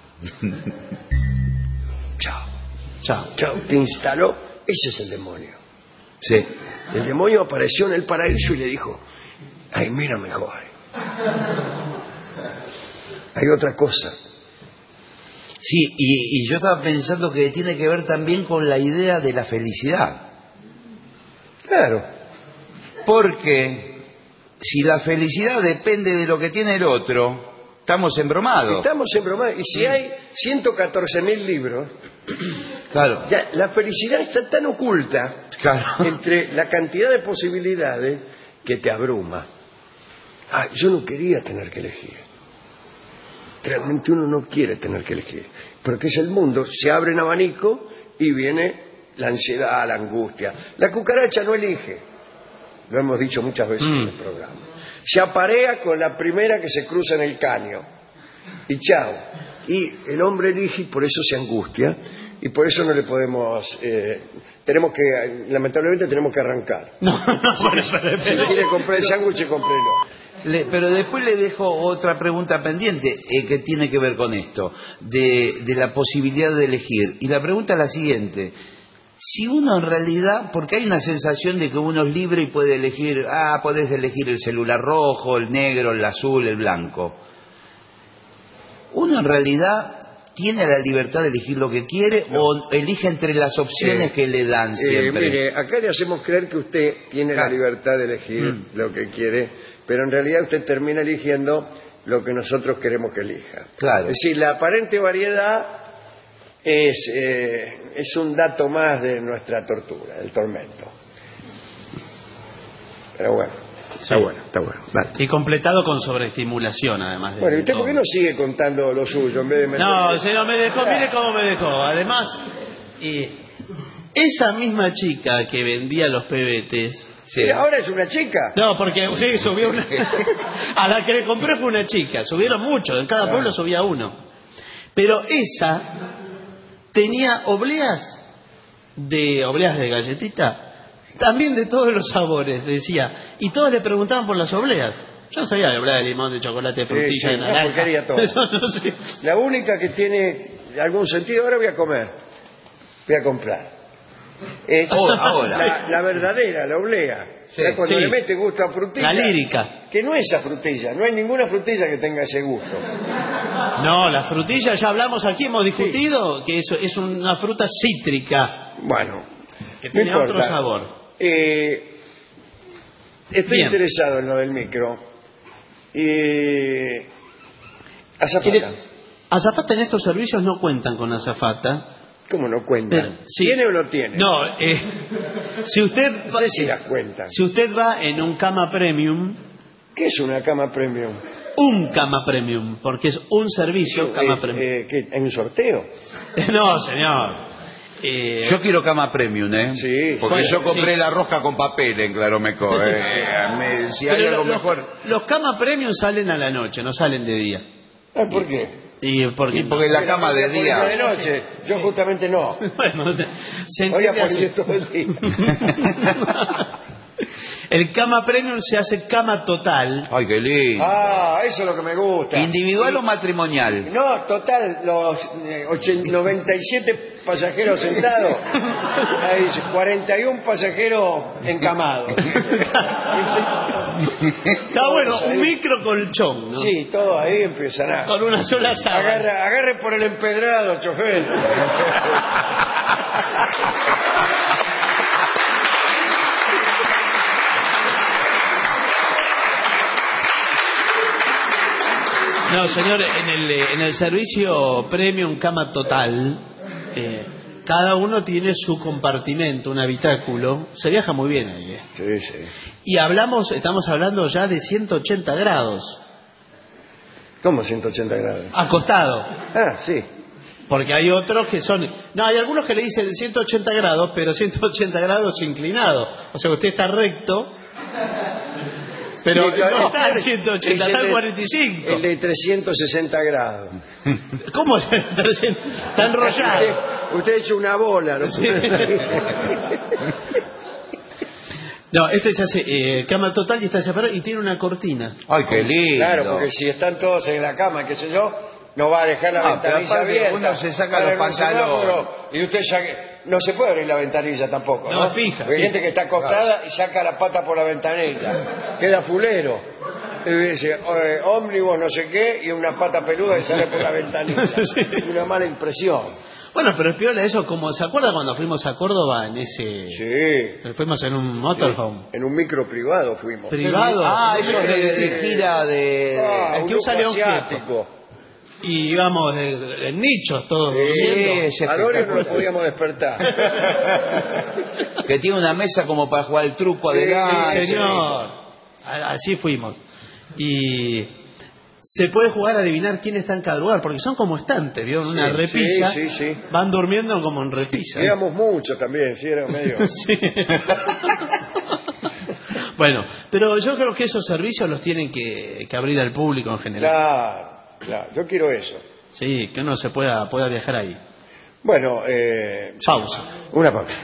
Speaker 4: Chao,
Speaker 5: Chao.
Speaker 4: chao, te instaló. Ese es el demonio.
Speaker 6: Sí.
Speaker 4: El demonio apareció en el paraíso y le dijo, hay mira mejores. Hay otra cosa.
Speaker 6: Sí, y, y yo estaba pensando que tiene que ver también con la idea de la felicidad.
Speaker 4: Claro.
Speaker 6: Porque si la felicidad depende de lo que tiene el otro, Estamos embromados.
Speaker 4: Estamos embromados. Y si hay ciento catorce mil libros,
Speaker 6: Claro.
Speaker 4: ya la felicidad está tan oculta
Speaker 6: Claro.
Speaker 4: entre la cantidad de posibilidades que te abruma. Ah, yo no quería tener que elegir. Realmente uno no quiere tener que elegir. Porque es el mundo, se abre un abanico y viene la ansiedad, la angustia. La cucaracha no elige. Lo hemos dicho muchas veces mm. en el programa. Se aparea con la primera que se cruza en el caño. Y chao. Y el hombre elige y por eso se angustia. Y por eso no le podemos... Eh, tenemos que... Lamentablemente tenemos que arrancar.
Speaker 5: No, no,
Speaker 4: si,
Speaker 5: bueno, pero,
Speaker 4: si pero, quiere comprar el sándwich, cómprelo.
Speaker 6: Le, pero después le dejo otra pregunta pendiente eh, que tiene que ver con esto, de, de la posibilidad de elegir. Y la pregunta es la siguiente. Si uno en realidad, porque hay una sensación de que uno es libre y puede elegir, ah, podés elegir el celular rojo, el negro, el azul, el blanco. Uno en realidad tiene la libertad de elegir lo que quiere no. o elige entre las opciones eh, que le dan siempre.
Speaker 4: Eh, mire, acá le hacemos creer que usted tiene claro. la libertad de elegir mm. lo que quiere, pero en realidad usted termina eligiendo lo que nosotros queremos que elija.
Speaker 6: Claro.
Speaker 4: Es decir, la aparente variedad es, eh, es un dato más de nuestra tortura, del tormento. Pero bueno, está sí. bueno, está bueno. Vale.
Speaker 5: Y completado con sobreestimulación, además. De
Speaker 4: bueno, ¿y usted por qué no sigue contando lo suyo en vez de meter...
Speaker 5: No, señor, me dejó, mire cómo me dejó. Además, y esa misma chica que vendía los pebetes...
Speaker 4: Sí. ¿Ahora es una chica?
Speaker 5: No, porque sí, subió una... A la que le compré fue una chica. Subieron mucho, en cada pueblo subía uno. Pero esa tenía obleas de obleas de galletita, también de todos los sabores, decía. Y todos le preguntaban por las obleas. Yo no sabía de obleas de limón, de chocolate, de frutilla, sí, sí, de naranja.
Speaker 4: No, todo. Eso no sé. La única que tiene algún sentido, ahora voy a comer. Voy a comprar. Es oh, ahora. La, la verdadera, la oblea. Sí, cuando sí. le mete gusto a frutilla.
Speaker 5: La lírica.
Speaker 4: Que no es esa frutilla, no hay ninguna frutilla que tenga ese gusto.
Speaker 5: No, la frutilla, ya hablamos aquí, hemos discutido sí. que eso es una fruta cítrica.
Speaker 4: Bueno,
Speaker 5: que tiene
Speaker 4: no
Speaker 5: otro sabor.
Speaker 4: Eh, estoy Bien. interesado en lo del micro. Eh, azafata.
Speaker 5: Azafata en estos servicios no cuentan con azafata.
Speaker 4: ¿Cómo no cuentan? Pero, sí. ¿Tiene o no tiene?
Speaker 5: No, eh, si usted
Speaker 4: no sé si las cuentan.
Speaker 5: Si usted va en un cama premium.
Speaker 4: ¿Qué es una cama premium?
Speaker 5: Un cama premium, porque es un servicio
Speaker 4: ¿Eso
Speaker 5: cama
Speaker 4: es,
Speaker 5: premium.
Speaker 4: Eh, ¿qué, ¿En un sorteo?
Speaker 5: No, señor.
Speaker 6: Eh... Yo quiero cama premium, ¿eh?
Speaker 4: Sí.
Speaker 6: Porque
Speaker 4: bueno,
Speaker 6: yo compré
Speaker 4: sí.
Speaker 6: la rosca con papel en Claromeco. Eh. Me, si hay algo
Speaker 5: los,
Speaker 6: mejor.
Speaker 5: Los cama premium salen a la noche, no salen de día.
Speaker 4: Ah, ¿por qué?
Speaker 5: Y porque,
Speaker 6: y porque la cama de día.
Speaker 4: de noche, yo justamente no.
Speaker 5: Bueno, se
Speaker 4: voy a poner todo el día.
Speaker 5: El cama premium se hace cama total.
Speaker 6: Ay, qué lindo.
Speaker 4: Ah, eso es lo que me gusta.
Speaker 6: ¿Individual
Speaker 4: sí.
Speaker 6: o matrimonial?
Speaker 4: No, total, los eh, noventa y siete pasajeros sentados. Ahí dice, cuarenta y uno pasajeros encamados.
Speaker 5: Está bueno, un micro colchón, ¿no?
Speaker 4: Sí, todo ahí empiezan a...
Speaker 5: Con una sola sábana.
Speaker 4: Agarre, agarre por el empedrado, chofer.
Speaker 5: No, señor, en el, en el servicio Premium Cama Total, eh, cada uno tiene su compartimento, un habitáculo. Se viaja muy bien ahí. ¿eh?
Speaker 4: Sí, sí.
Speaker 5: Y hablamos, estamos hablando ya de ciento ochenta grados.
Speaker 4: ¿Cómo ciento ochenta grados?
Speaker 5: Acostado.
Speaker 4: Ah, sí.
Speaker 5: Porque hay otros que son... No, hay algunos que le dicen ciento ochenta grados, pero ciento ochenta grados inclinado. O sea, usted está recto... Pero sí, no está en ciento ochenta, está en cuarenta y cinco.
Speaker 4: El de trescientos sesenta grados.
Speaker 5: ¿Cómo es el trescientos? Está enrollado.
Speaker 4: Usted, usted ha hecho una bola, ¿no? Sí.
Speaker 5: No, este se hace eh, cama total y está separado y tiene una cortina.
Speaker 6: ¡Ay, qué lindo!
Speaker 4: Claro, porque si están todos en la cama, qué sé yo, no va a dejar la ah, ventanilla abierta.
Speaker 6: Uno se saca los pantalones.
Speaker 4: Y usted saque... No se puede abrir la ventanilla tampoco, ¿no?
Speaker 5: No, fija.
Speaker 4: Porque hay gente que está acostada claro. y saca la pata por la ventanilla. Queda fulero. Y dice, eh, ómnibus no sé qué, y una pata peluda y sale por la ventanita.
Speaker 5: Sí.
Speaker 4: Una mala impresión.
Speaker 5: Bueno, pero es piola eso, como ¿se acuerda cuando fuimos a Córdoba en ese...
Speaker 4: Sí.
Speaker 5: Fuimos en un motorhome.
Speaker 4: En un micro privado fuimos.
Speaker 5: ¿Privado?
Speaker 6: Ah, eso de, de, de gira de...
Speaker 4: Ah,
Speaker 5: el que
Speaker 4: un
Speaker 5: usa
Speaker 4: lujo
Speaker 5: León
Speaker 4: asiático.
Speaker 5: Y íbamos de- en nichos todos.
Speaker 4: Sí,
Speaker 5: durmiendo.
Speaker 6: es
Speaker 4: a Lorio no lo
Speaker 6: espectacular.
Speaker 4: podíamos despertar.
Speaker 6: Que tiene una mesa como para jugar el truco adelante.
Speaker 5: Sí, señor. A- Así fuimos. Y se puede jugar a adivinar quién está en cada lugar, porque son como estantes, ¿vio? En una
Speaker 4: Sí,
Speaker 5: repisa.
Speaker 4: sí, sí, sí.
Speaker 5: Van durmiendo como en repisa.
Speaker 4: Éramos muchos también, sí, era medio...
Speaker 5: Sí. Bueno, pero yo creo que esos servicios los tienen que, que abrir al público en general.
Speaker 4: Claro, claro, yo quiero eso.
Speaker 5: Sí, que uno se pueda, pueda viajar ahí.
Speaker 4: Bueno, eh,
Speaker 5: Pausa.
Speaker 4: una pausa.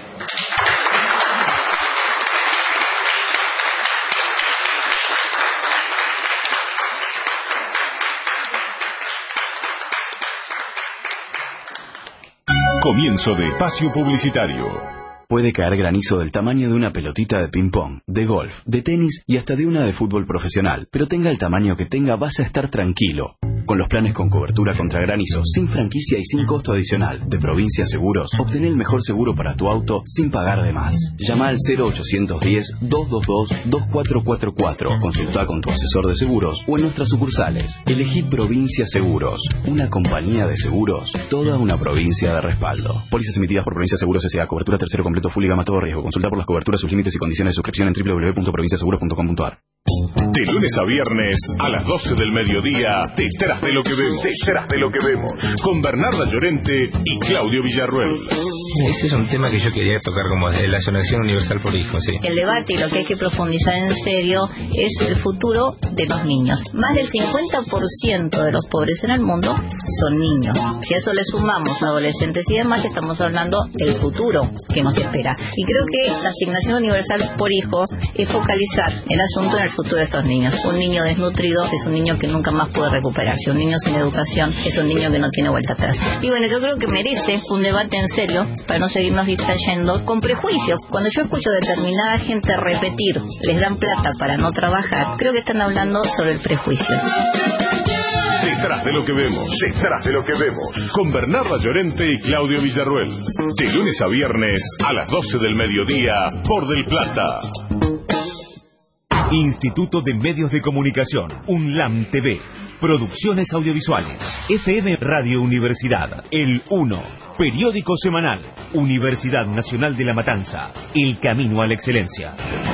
Speaker 2: Comienzo de espacio publicitario.
Speaker 7: Puede caer granizo del tamaño de una pelotita de ping-pong, de golf, de tenis y hasta de una de fútbol profesional. Pero tenga el tamaño que tenga, vas a estar tranquilo. Con los planes con cobertura contra granizo, sin franquicia y sin costo adicional, de Provincia Seguros, obtén el mejor seguro para tu auto sin pagar de más. Llama al cero ochocientos diez, doscientos veintidós, veinticuatro cuarenta y cuatro. Consulta con tu asesor de seguros o en nuestras sucursales. Elegí Provincia Seguros, una compañía de seguros, toda una provincia de respaldo. Pólizas emitidas por Provincia Seguros S A. Cobertura tercero completo full y gama todo riesgo. Consulta por las coberturas, sus límites y condiciones de suscripción en doble u doble u doble u punto provincia seguros punto com punto a r.
Speaker 2: De lunes a viernes a las doce del mediodía, detrás de lo que vemos, detrás de lo que vemos, con Bernarda Llorente y Claudio Villarruel.
Speaker 8: Ese es un tema que yo quería tocar como de la Asociación Universal por Hijos, sí.
Speaker 9: El debate y lo que hay que profundizar en serio es el futuro de los niños. Más del cincuenta por ciento de los pobres en el mundo son niños. Si a eso le sumamos adolescentes y demás, estamos hablando del futuro que nos espera. Y creo que la Asignación Universal por Hijo es focalizar el asunto en el futuro de estos niños. Un niño desnutrido es un niño que nunca más puede recuperarse. Un niño sin educación es un niño que no tiene vuelta atrás. Y bueno, yo creo que merece un debate en serio para no seguirnos distrayendo con prejuicios. Cuando yo escucho determinada gente repetir, les dan plata para no trabajar, creo que están hablando sobre el prejuicio.
Speaker 2: Detrás de lo que vemos, detrás de lo que vemos, con Bernarda Llorente y Claudio Villarruel. De lunes a viernes a las doce del mediodía por Del Plata.
Speaker 10: Instituto de Medios de Comunicación, UNLAM T V, Producciones Audiovisuales, F M Radio Universidad, El uno, Periódico Semanal, Universidad Nacional de La Matanza, El Camino a la Excelencia.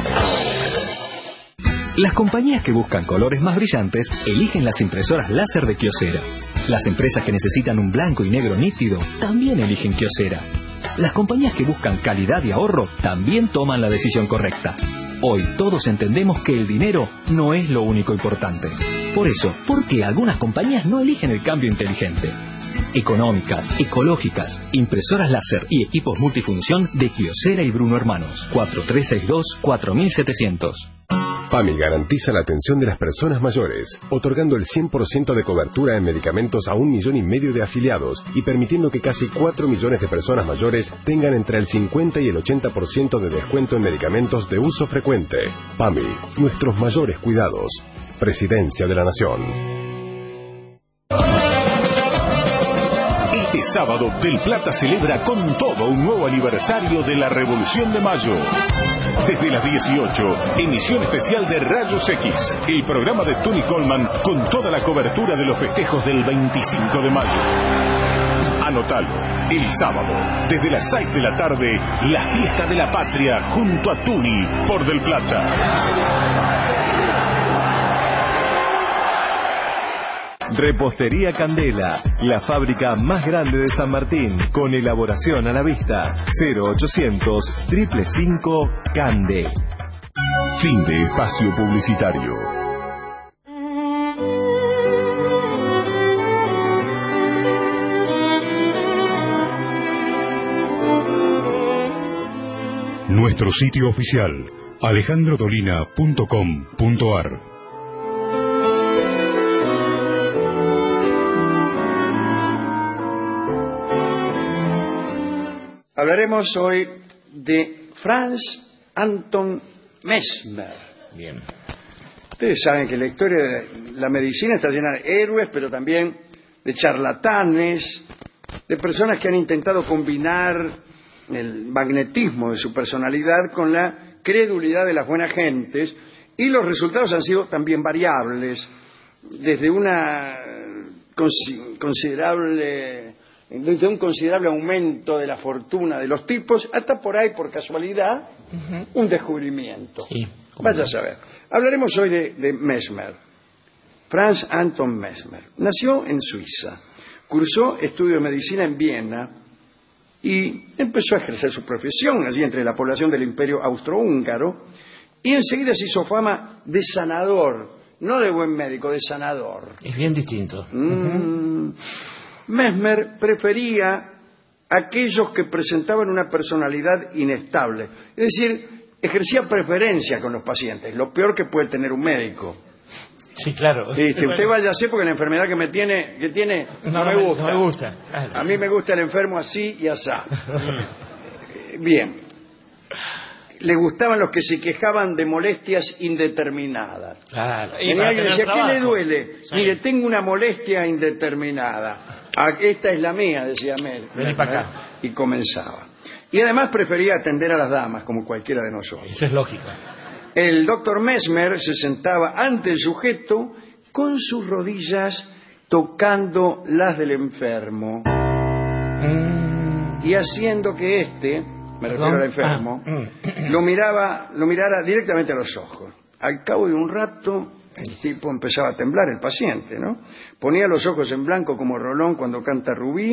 Speaker 11: Las compañías que buscan colores más brillantes eligen las impresoras láser de Kyocera. Las empresas que necesitan un blanco y negro nítido también eligen Kyocera. Las compañías que buscan calidad y ahorro también toman la decisión correcta. Hoy todos entendemos que el dinero no es lo único importante. Por eso, ¿por qué algunas compañías no eligen el cambio inteligente? Económicas, ecológicas, impresoras láser y equipos multifunción de Kyocera y Bruno Hermanos. cuatro tres seis dos, cuatro siete cero cero.
Speaker 12: PAMI garantiza la atención de las personas mayores, otorgando el cien por ciento de cobertura en medicamentos a un millón y medio de afiliados y permitiendo que casi cuatro millones de personas mayores tengan entre el cincuenta y el ochenta por ciento de descuento en medicamentos de uso frecuente. PAMI, nuestros mayores cuidados. Presidencia de la Nación.
Speaker 2: Este sábado, Del Plata celebra con todo un nuevo aniversario de la Revolución de Mayo. Desde las dieciocho, emisión especial de Rayos X, el programa de Tony Coleman con toda la cobertura de los festejos del veinticinco de mayo. Anotalo, el sábado, desde las seis de la tarde, la fiesta de la patria junto a Tuni por Del Plata.
Speaker 10: Repostería Candela, la fábrica más grande de San Martín, con elaboración a la vista. cero ochocientos, cinco cinco cinco, Cande.
Speaker 2: Fin de espacio publicitario.
Speaker 13: Nuestro sitio oficial, alejandro dolina punto com punto a r.
Speaker 4: Hablaremos hoy de Franz Anton Mesmer.
Speaker 8: Bien.
Speaker 14: Ustedes saben que la historia de la medicina está llena de héroes, pero también de charlatanes, de personas que han intentado combinar el magnetismo de su personalidad con la credulidad de las buenas gentes, y los resultados han sido también variables, desde una considerable, desde un considerable aumento de la fortuna de los tipos, hasta por ahí, por casualidad, uh-huh. un descubrimiento. Sí, vaya a saber. Hablaremos hoy de, de Mesmer, Franz Anton Mesmer. Nació en Suiza, cursó estudios de medicina en Viena y empezó a ejercer su profesión allí entre la población del Imperio Austrohúngaro, y enseguida se hizo fama de sanador, no de buen médico, de sanador.
Speaker 15: Es bien distinto.
Speaker 14: Mm. Mesmer prefería a aquellos que presentaban una personalidad inestable, es decir, ejercía preferencia con los pacientes, lo peor que puede tener un médico.
Speaker 15: Sí, claro.
Speaker 14: Sí, si usted vaya así porque la enfermedad que me tiene, que tiene no, no me gusta.
Speaker 15: No me gusta. Claro.
Speaker 14: A mí me gusta el enfermo así y asá. Bien. Le gustaban los que se quejaban de molestias indeterminadas.
Speaker 15: Claro.
Speaker 14: Y alguien decía, ¿qué le duele? Sí. Mire, tengo una molestia indeterminada. Esta es la mía, decía Mel.
Speaker 15: Vení para acá.
Speaker 14: Y comenzaba. Y además prefería atender a las damas, como cualquiera de nosotros.
Speaker 15: Eso es lógico.
Speaker 14: El doctor Mesmer se sentaba ante el sujeto con sus rodillas tocando las del enfermo mm. y haciendo que éste, me refiero al enfermo, ah. mm. lo miraba, lo mirara directamente a los ojos. Al cabo de un rato, el tipo empezaba a temblar, el paciente, ¿no? Ponía los ojos en blanco como Rolón cuando canta Rubí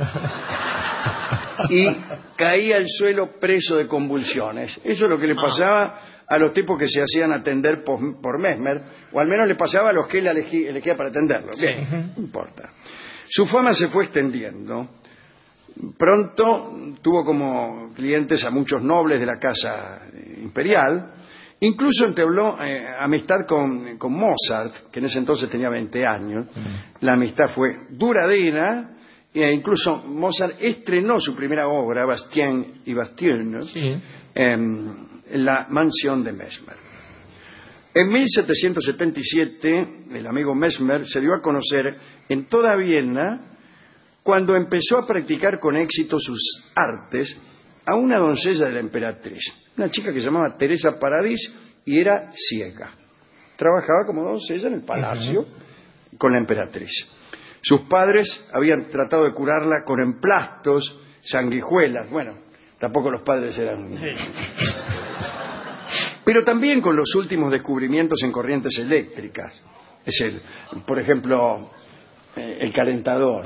Speaker 14: y caía al suelo preso de convulsiones. Eso es lo que le pasaba a los tipos que se hacían atender por, por Mesmer, o al menos le pasaba a los que él elegía, elegía para atenderlo. Bien, sí. No importa. Su fama se fue extendiendo. Pronto tuvo como clientes a muchos nobles de la casa imperial. Incluso entabló eh, amistad con, con Mozart, que en ese entonces tenía veinte años. Uh-huh. La amistad fue duradera, e incluso Mozart estrenó su primera obra, Bastien y Bastien, ¿no? Sí. en, en la mansión de Mesmer. En mil setecientos setenta y siete, el amigo Mesmer se dio a conocer en toda Viena cuando empezó a practicar con éxito sus artes a una doncella de la emperatriz, una chica que se llamaba Teresa Paradis y era ciega. Trabajaba como doncella en el palacio uh-huh. con la emperatriz. Sus padres habían tratado de curarla con emplastos, sanguijuelas. Bueno, tampoco los padres eran... Pero también con los últimos descubrimientos en corrientes eléctricas. Es el, por ejemplo, eh, el calentador.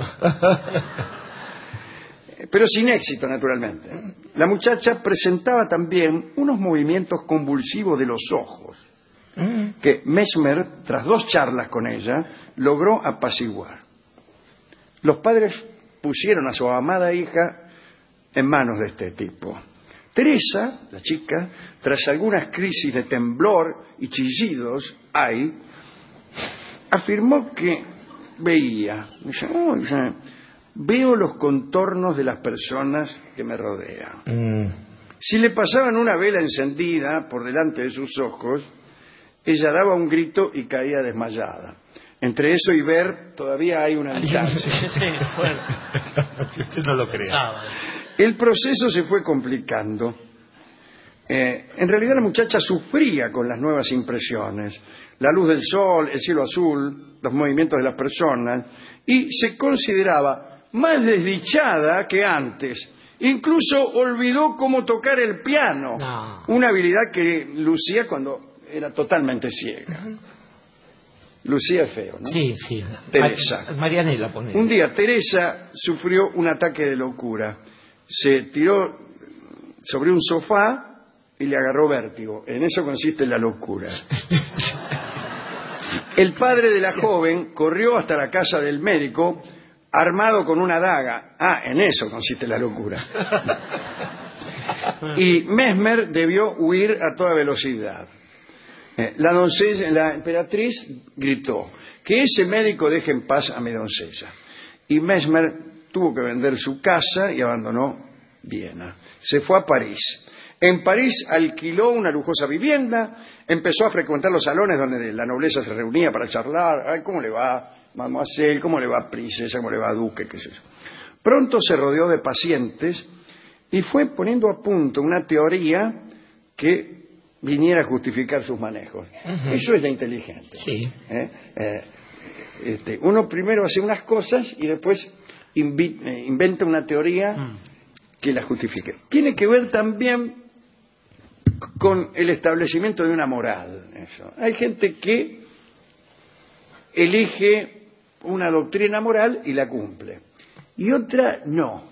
Speaker 14: Pero sin éxito, naturalmente. La muchacha presentaba también unos movimientos convulsivos de los ojos, que Mesmer, tras dos charlas con ella, logró apaciguar. Los padres pusieron a su amada hija en manos de este tipo. Teresa, la chica, tras algunas crisis de temblor y chillidos, ay, afirmó que veía, dice, oh, dice, veo los contornos de las personas que me rodean. Mm. Si le pasaban una vela encendida por delante de sus ojos, ella daba un grito y caía desmayada. Entre eso y ver, todavía hay una distancia.
Speaker 15: Sí, bueno. Usted no lo cree.
Speaker 14: El proceso se fue complicando. Eh, en realidad la muchacha sufría con las nuevas impresiones, la luz del sol, el cielo azul, los movimientos de las personas, y se consideraba más desdichada que antes. Incluso olvidó cómo tocar el piano, no. Una habilidad que lucía cuando era totalmente ciega. Uh-huh. Lucía es feo, ¿no?
Speaker 15: Sí, sí.
Speaker 14: Teresa.
Speaker 15: Mar- Marianela, ponele.
Speaker 14: Un día Teresa sufrió un ataque de locura. Se tiró sobre un sofá y le agarró vértigo. En eso consiste la locura. El padre de la joven corrió hasta la casa del médico armado con una daga. Ah, en eso consiste la locura. Y Mesmer debió huir a toda velocidad. La doncella, la emperatriz gritó que ese médico deje en paz a mi doncella. Y Mesmer tuvo que vender su casa y abandonó Viena. Se fue a París. En París alquiló una lujosa vivienda, empezó a frecuentar los salones donde la nobleza se reunía para charlar. Ay, ¿cómo le va, mademoiselle? ¿Cómo le va, princesa? ¿Cómo le va, duque? ¿Qué es eso? Pronto se rodeó de pacientes y fue poniendo a punto una teoría que viniera a justificar sus manejos. Uh-huh. Eso es la inteligencia.
Speaker 15: Sí.
Speaker 14: ¿Eh? Eh, este, uno primero hace unas cosas y después invi- eh, inventa una teoría uh-huh. que la justifique. Tiene que ver también con el establecimiento de una moral. Eso. Hay gente que elige una doctrina moral y la cumple, y otra no.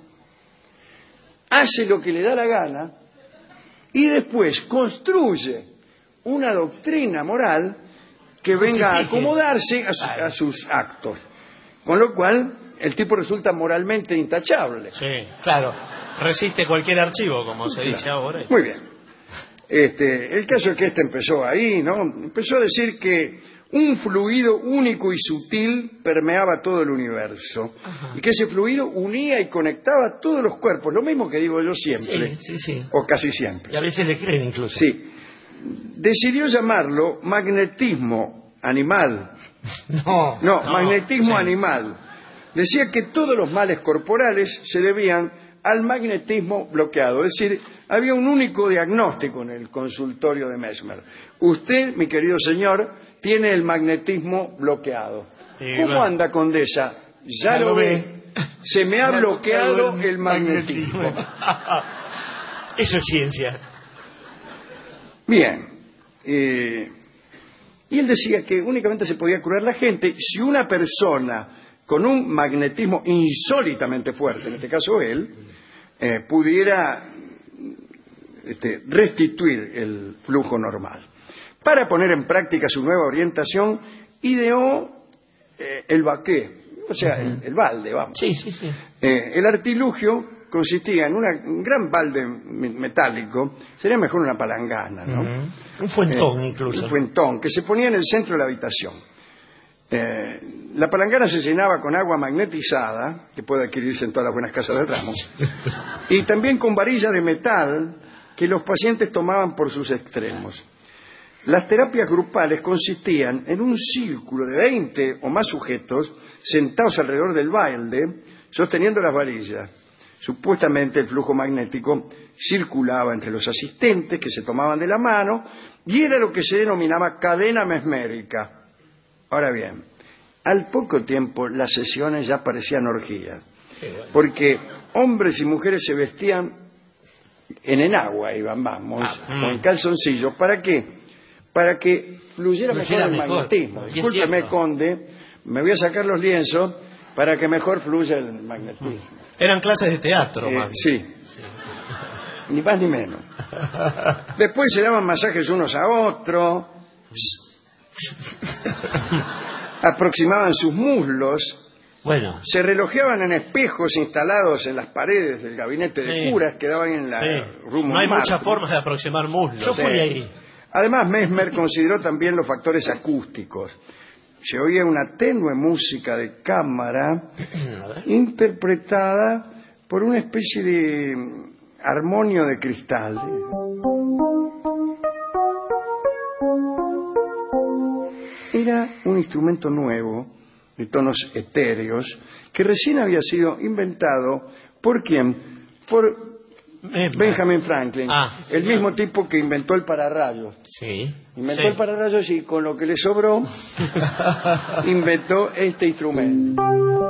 Speaker 14: Hace lo que le da la gana y después construye una doctrina moral que venga a acomodarse a, su, a sus actos. Con lo cual, el tipo resulta moralmente intachable.
Speaker 5: Sí, claro. Resiste cualquier archivo, como se dice
Speaker 14: claro.
Speaker 5: ahora.
Speaker 14: Muy bien. Este, el caso es que este empezó ahí, ¿no? Empezó a decir que un fluido único y sutil permeaba todo el universo. Ajá. Y que ese fluido unía y conectaba todos los cuerpos, lo mismo que digo yo siempre,
Speaker 15: sí, sí, sí.
Speaker 14: o casi siempre.
Speaker 15: Y a veces le creen incluso.
Speaker 14: Sí. Decidió llamarlo magnetismo animal.
Speaker 15: No,
Speaker 14: no,
Speaker 15: no
Speaker 14: magnetismo
Speaker 15: sí.
Speaker 14: animal. Decía que todos los males corporales se debían al magnetismo bloqueado, es decir, había un único diagnóstico en el consultorio de Mesmer. Usted, mi querido señor, tiene el magnetismo bloqueado. Sí, ¿Cómo bueno. anda, condesa? Ya, ya lo ve. ve. Se me ha bloqueado el, el magnetismo. magnetismo.
Speaker 15: Eso es ciencia.
Speaker 14: Bien. Eh, y él decía que únicamente se podía curar la gente si una persona con un magnetismo insólitamente fuerte, en este caso él, eh, pudiera este, restituir el flujo normal. Para poner en práctica su nueva orientación, ideó eh, el baqué, o sea, uh-huh. el, el balde, vamos.
Speaker 15: Sí, sí, sí.
Speaker 14: Eh, el artilugio consistía en una, un gran balde metálico, sería mejor una palangana, ¿no?
Speaker 15: Uh-huh. Un fuentón, eh, incluso.
Speaker 14: Un fuentón, que se ponía en el centro de la habitación. Eh, la palangana se llenaba con agua magnetizada, que puede adquirirse en todas las buenas casas de ramos, y también con varilla de metal que los pacientes tomaban por sus extremos. Las terapias grupales consistían en un círculo de veinte o más sujetos sentados alrededor del balde, sosteniendo las varillas. Supuestamente el flujo magnético circulaba entre los asistentes que se tomaban de la mano y era lo que se denominaba cadena mesmérica. Ahora bien, al poco tiempo las sesiones ya parecían orgías, porque hombres y mujeres se vestían en enagua, iban, vamos, ah, mm. o en calzoncillos. ¿Para qué? Para que fluyera mejor el mejor. magnetismo. Discúlpeme, conde, me voy a sacar los lienzos para que mejor fluya el magnetismo.
Speaker 5: Eran clases de teatro,
Speaker 14: eh, sí. sí, ni más ni menos. Después se daban masajes unos a otros, aproximaban sus muslos.
Speaker 15: Bueno.
Speaker 14: Se relojeaban en espejos instalados en las paredes del gabinete de
Speaker 5: sí.
Speaker 14: curas que daban en la
Speaker 5: sí.
Speaker 14: Rue
Speaker 5: No hay
Speaker 14: Montmartre.
Speaker 5: muchas formas de aproximar muslos.
Speaker 15: Yo fui sí. ahí.
Speaker 14: Además, Mesmer consideró también los factores acústicos. Se oía una tenue música de cámara interpretada por una especie de armonio de cristal. Era un instrumento nuevo, de tonos etéreos, que recién había sido inventado ¿por quién? Por Benjamin Franklin, ah, sí, el mismo tipo que inventó el pararrayos.
Speaker 15: Sí.
Speaker 14: Inventó
Speaker 15: sí.
Speaker 14: el pararrayos y con lo que le sobró inventó este instrumento.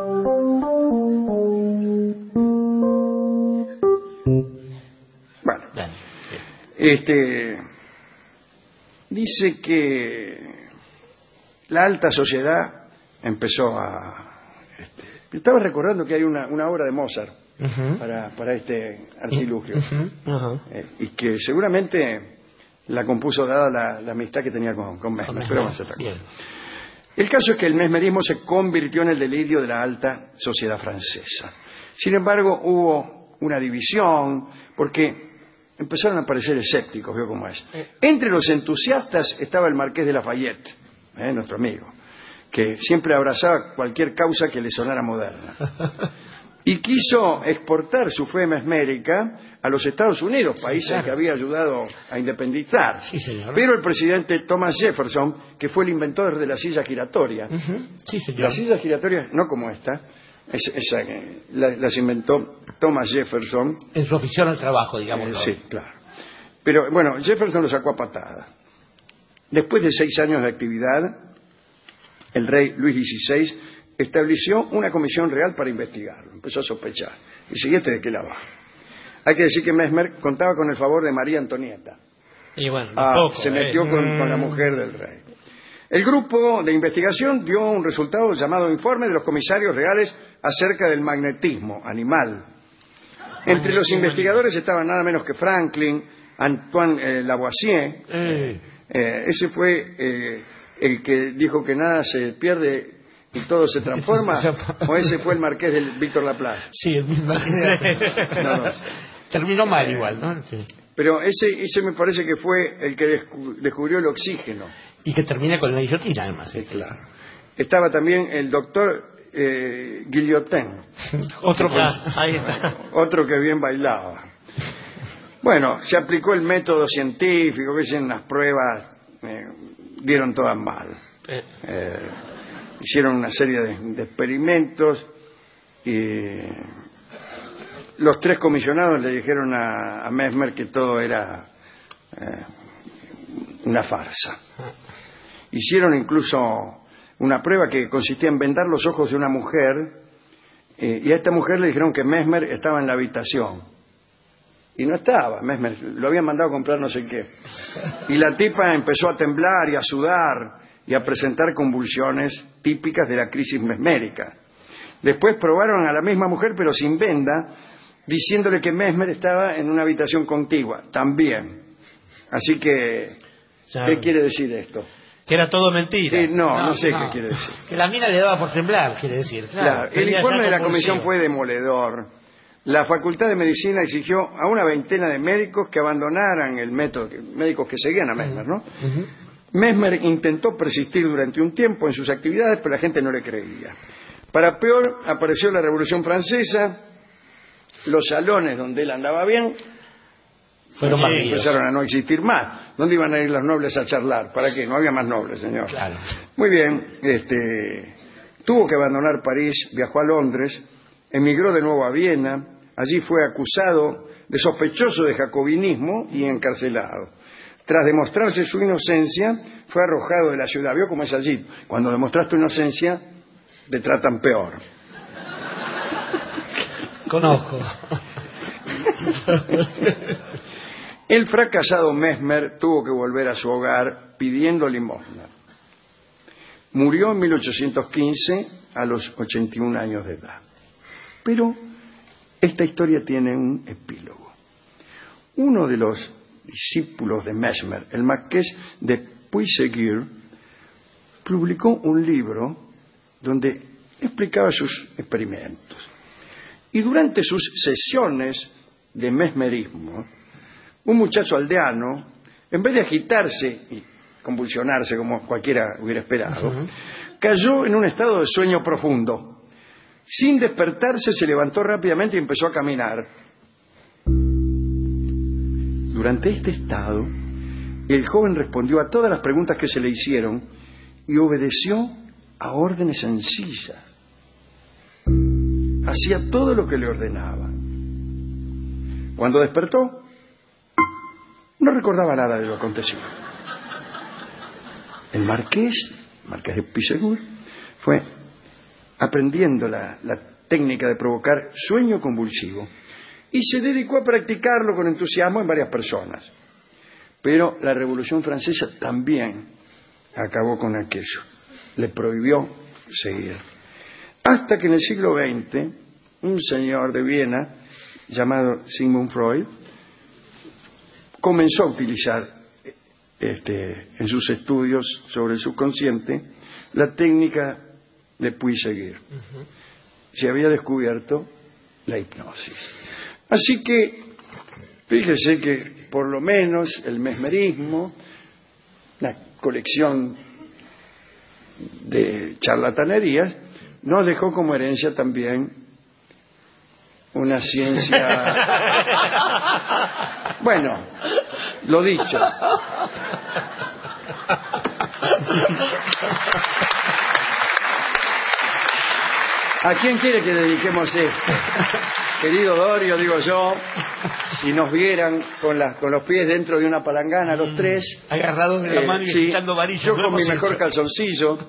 Speaker 14: Bueno, bueno sí. este dice que la alta sociedad empezó a... Este, estaba recordando que hay una, una obra de Mozart uh-huh. para, para este artilugio, uh-huh. Uh-huh. Eh, y que seguramente la compuso dada la, la amistad que tenía con, con Mesmer, pero vamos a otra cosa. El caso es que el mesmerismo se convirtió en el delirio de la alta sociedad francesa. Sin embargo, hubo una división, porque empezaron a aparecer escépticos, veo cómo es. Entre los entusiastas estaba el marqués de Lafayette, eh, nuestro amigo, que siempre abrazaba cualquier causa que le sonara moderna. y quiso exportar su fe mesmérica a los Estados Unidos, país
Speaker 15: Sí, claro.
Speaker 14: que había ayudado a independizar.
Speaker 15: Sí, señor.
Speaker 14: Pero el presidente Thomas Jefferson, que fue el inventor de la silla giratoria,
Speaker 15: Ujú. Sí, señor.
Speaker 14: las sillas giratorias, no como esta, es- esa, eh, la- las inventó Thomas Jefferson.
Speaker 15: En su afición al trabajo, digamos.
Speaker 14: Eh, sí, claro. Pero bueno, Jefferson lo sacó a patada. Después de seis años de actividad, el rey Luis dieciséis estableció una comisión real para investigarlo. Empezó a sospechar. Dice, ¿y este de qué la va? Hay que decir que Mesmer contaba con el favor de María Antonieta.
Speaker 15: Y bueno,
Speaker 14: Ah,
Speaker 15: poco,
Speaker 14: se
Speaker 15: eh.
Speaker 14: metió con,
Speaker 15: Mm.
Speaker 14: con la mujer del rey. El grupo de investigación dio un resultado llamado Informe de los Comisarios Reales acerca del magnetismo animal. Entre los investigadores estaban nada menos que Franklin, Antoine eh, Lavoisier.
Speaker 15: Eh,
Speaker 14: Eh, ese fue eh, el que dijo que nada se pierde y todo se transforma. ¿O ese fue el marqués del Víctor Laplace?
Speaker 15: sí, el mismo.
Speaker 14: No, no.
Speaker 15: Terminó mal igual, ¿no? Sí.
Speaker 14: Pero ese, ese me parece que fue el que descu- descubrió el oxígeno.
Speaker 15: Y que termina con la guillotina, además. ¿eh?
Speaker 14: Claro. Estaba también el doctor eh, Guillotin,
Speaker 15: Otro
Speaker 5: Ah,
Speaker 15: más.
Speaker 5: ahí está.
Speaker 14: otro que bien bailaba. Bueno, se aplicó el método científico, que en las pruebas eh, dieron todas mal.
Speaker 15: Eh,
Speaker 14: Eh, hicieron una serie de, de experimentos y los tres comisionados le dijeron a, a Mesmer que todo era eh, una farsa. Hicieron incluso una prueba que consistía en vendar los ojos de una mujer eh, y a esta mujer le dijeron que Mesmer estaba en la habitación. Y no estaba, Mesmer lo habían mandado a comprar no sé qué. Y la tipa empezó a temblar y a sudar y a presentar convulsiones típicas de la crisis mesmérica. Después probaron a la misma mujer, pero sin venda, diciéndole que Mesmer estaba en una habitación contigua, también. Así que,
Speaker 15: ya-
Speaker 14: ¿qué quiere decir esto?
Speaker 5: Que era todo mentira.
Speaker 14: Sí, no, no,
Speaker 15: No,
Speaker 14: sé
Speaker 15: no.
Speaker 14: qué quiere decir.
Speaker 15: Que la mina le daba por temblar, quiere decir. Claro.
Speaker 14: Claro, el
Speaker 15: Tenía
Speaker 14: informe
Speaker 15: ya
Speaker 14: de la
Speaker 15: compulsivo.
Speaker 14: comisión fue demoledor. La Facultad de Medicina exigió a una veintena de médicos que abandonaran el método, que- médicos que seguían a Mesmer, ¿no?
Speaker 15: Ujú.
Speaker 14: Mesmer intentó persistir durante un tiempo en sus actividades, pero la gente no le creía. Para peor, apareció la Revolución Francesa, los salones donde él andaba bien
Speaker 15: Fueron
Speaker 14: sí,
Speaker 15: vacíos.
Speaker 14: empezaron a no existir más. ¿Dónde iban a ir los nobles a charlar? ¿Para qué? No había más nobles, señor.
Speaker 15: Claro.
Speaker 14: Muy bien, este, tuvo que abandonar París, viajó a Londres, emigró de nuevo a Viena, allí fue acusado de sospechoso de jacobinismo y encarcelado. Tras demostrarse su inocencia, fue arrojado de la ciudad. ¿Vio cómo es allí? Cuando demostras tu inocencia, te tratan peor.
Speaker 15: Conozco.
Speaker 14: El fracasado Mesmer tuvo que volver a su hogar pidiendo limosna. Murió en mil ochocientos quince a los ochenta y un años de edad. Pero esta historia tiene un epílogo. Uno de los discípulos de Mesmer, el marqués de Puiseguer, publicó un libro donde explicaba sus experimentos. Y durante sus sesiones de mesmerismo, un muchacho aldeano, en vez de agitarse y convulsionarse como cualquiera hubiera esperado, uh-huh. cayó en un estado de sueño profundo. Sin despertarse, se levantó rápidamente y empezó a caminar. Durante este estado, el joven respondió a todas las preguntas que se le hicieron y obedeció a órdenes sencillas. Hacía todo lo que le ordenaban. Cuando despertó, no recordaba nada de lo acontecido. El marqués, marqués de Puisegur, fue aprendiendo la, la técnica de provocar sueño convulsivo y se dedicó a practicarlo con entusiasmo en varias personas. Pero la Revolución Francesa también acabó con aquello. Le prohibió seguir. Hasta que en el siglo veinte, un señor de Viena, llamado Sigmund Freud, comenzó a utilizar este, en sus estudios sobre el subconsciente la técnica de Puiseguer. Uh-huh. Se había descubierto la hipnosis. Así que, fíjese que por lo menos el mesmerismo, la colección de charlatanerías, nos dejó como herencia también una ciencia... Bueno, lo dicho. ¿A quién quiere que dediquemos esto? Querido Dorio, digo yo, si nos vieran con, las, con los pies dentro de una palangana, los tres...
Speaker 15: Agarrados de la
Speaker 14: eh,
Speaker 15: mano y
Speaker 14: sí,
Speaker 15: escuchando varillas.
Speaker 14: yo con mi mejor
Speaker 15: hecho.
Speaker 14: calzoncillo.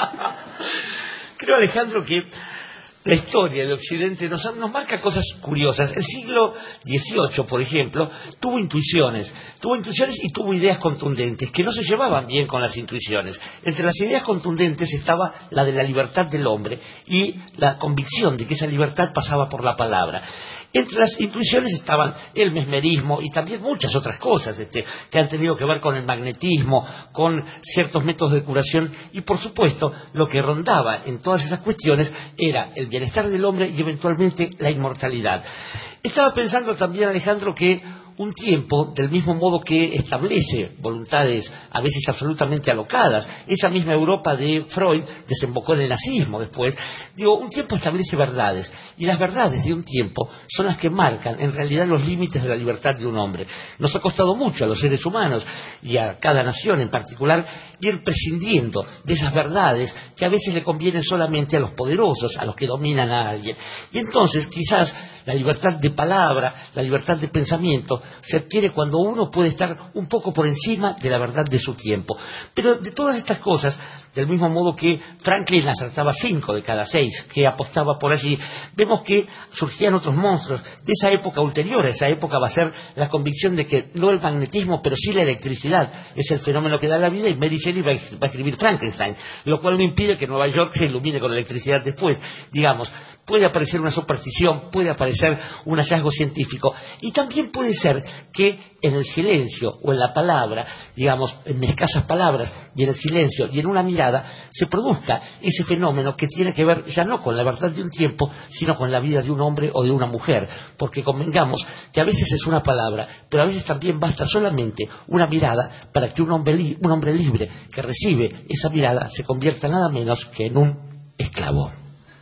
Speaker 15: Creo, Alejandro, que la historia de Occidente nos, nos marca cosas curiosas. El siglo dieciocho, por ejemplo, tuvo intuiciones, tuvo intuiciones y tuvo ideas contundentes que no se llevaban bien con las intuiciones. Entre las ideas contundentes estaba la de la libertad del hombre y la convicción de que esa libertad pasaba por la palabra. Entre las intuiciones estaban el mesmerismo y también muchas otras cosas este, que han tenido que ver con el magnetismo, con ciertos métodos de curación y, por supuesto, lo que rondaba en todas esas cuestiones era el bienestar del hombre y, eventualmente, la inmortalidad. Estaba pensando también, Alejandro, que un tiempo, del mismo modo que establece voluntades a veces absolutamente alocadas, esa misma Europa de Freud desembocó en el nazismo después, digo, un tiempo establece verdades, y las verdades de un tiempo son las que marcan en realidad los límites de la libertad de un hombre. Nos ha costado mucho a los seres humanos, y a cada nación en particular, ir prescindiendo de esas verdades que a veces le convienen solamente a los poderosos, a los que dominan a alguien. Y entonces, quizás, la libertad de palabra, la libertad de pensamiento, se adquiere cuando uno puede estar un poco por encima de la verdad de su tiempo. Pero de todas estas cosas, del mismo modo que Franklin acertaba cinco de cada seis que apostaba por allí, vemos que surgían otros monstruos. De esa época ulterior, esa época va a ser la convicción de que no el magnetismo, pero sí la electricidad es el fenómeno que da la vida, y Mary Shelley va a escribir Frankenstein, lo cual no impide que Nueva York se ilumine con electricidad después. Digamos, puede aparecer una superstición, puede aparecer un hallazgo científico, y también puede ser que en el silencio o en la palabra, digamos, en escasas palabras y en el silencio y en una mirada, se produzca ese fenómeno que tiene que ver ya no con la verdad de un tiempo, sino con la vida de un hombre o de una mujer, porque convengamos que a veces es una palabra, pero a veces también basta solamente una mirada para que un hombre, li- un hombre libre que recibe esa mirada se convierta nada menos que en un esclavo.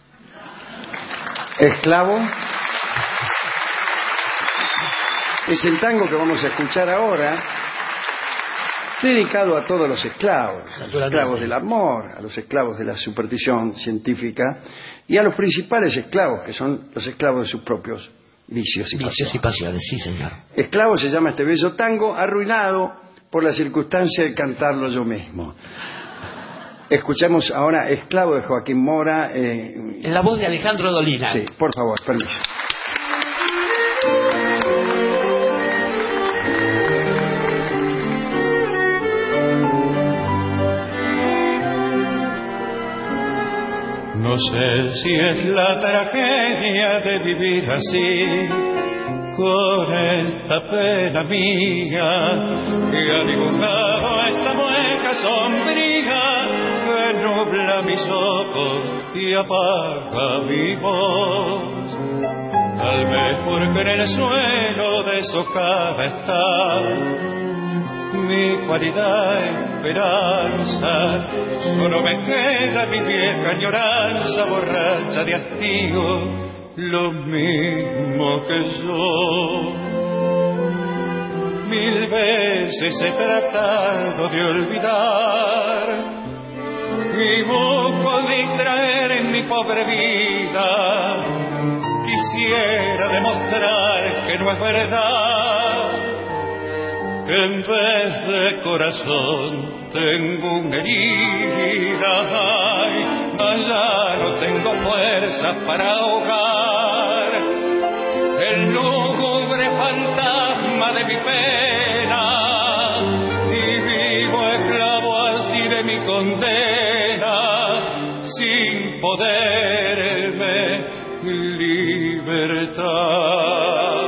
Speaker 14: Esclavo es el tango que vamos a escuchar ahora, dedicado a todos los esclavos, a los esclavos del amor, a los esclavos de la superstición científica y a los principales esclavos, que son los esclavos de sus propios vicios y pasiones.
Speaker 15: Vicios y pasiones, sí, señor.
Speaker 14: Esclavo se llama este bello tango, arruinado por la circunstancia de cantarlo yo mismo. Escuchamos ahora Esclavo de Joaquín Mora. Eh,
Speaker 15: en la voz de Alejandro Dolina.
Speaker 14: Sí, por favor, permiso.
Speaker 16: No sé si es la tragedia de vivir así, con esta pena mía que ha dibujado esta mueca sombría que nubla mis ojos y apaga mi voz. Tal vez porque en el suelo deshojada está mi cualidad esperanza, solo me queda mi vieja añoranza borracha de hastío, lo mismo que yo. Mil veces he tratado de olvidar y busco distraer en mi pobre vida. Quisiera demostrar que no es verdad, que en vez de corazón tengo una herida, ay, mas ya no tengo fuerzas para ahogar el lúgubre fantasma de mi pena, y vivo esclavo así de mi condena, sin poderme libertar.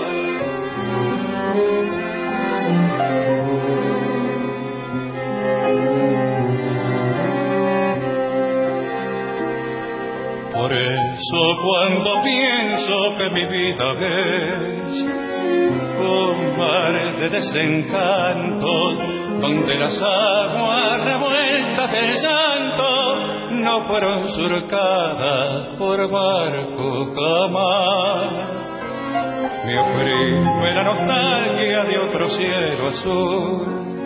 Speaker 16: Por eso cuando pienso que mi vida es un mar de desencantos, donde las aguas revueltas del llanto no fueron surcadas por barco jamás, me oprime la nostalgia de otro cielo azul,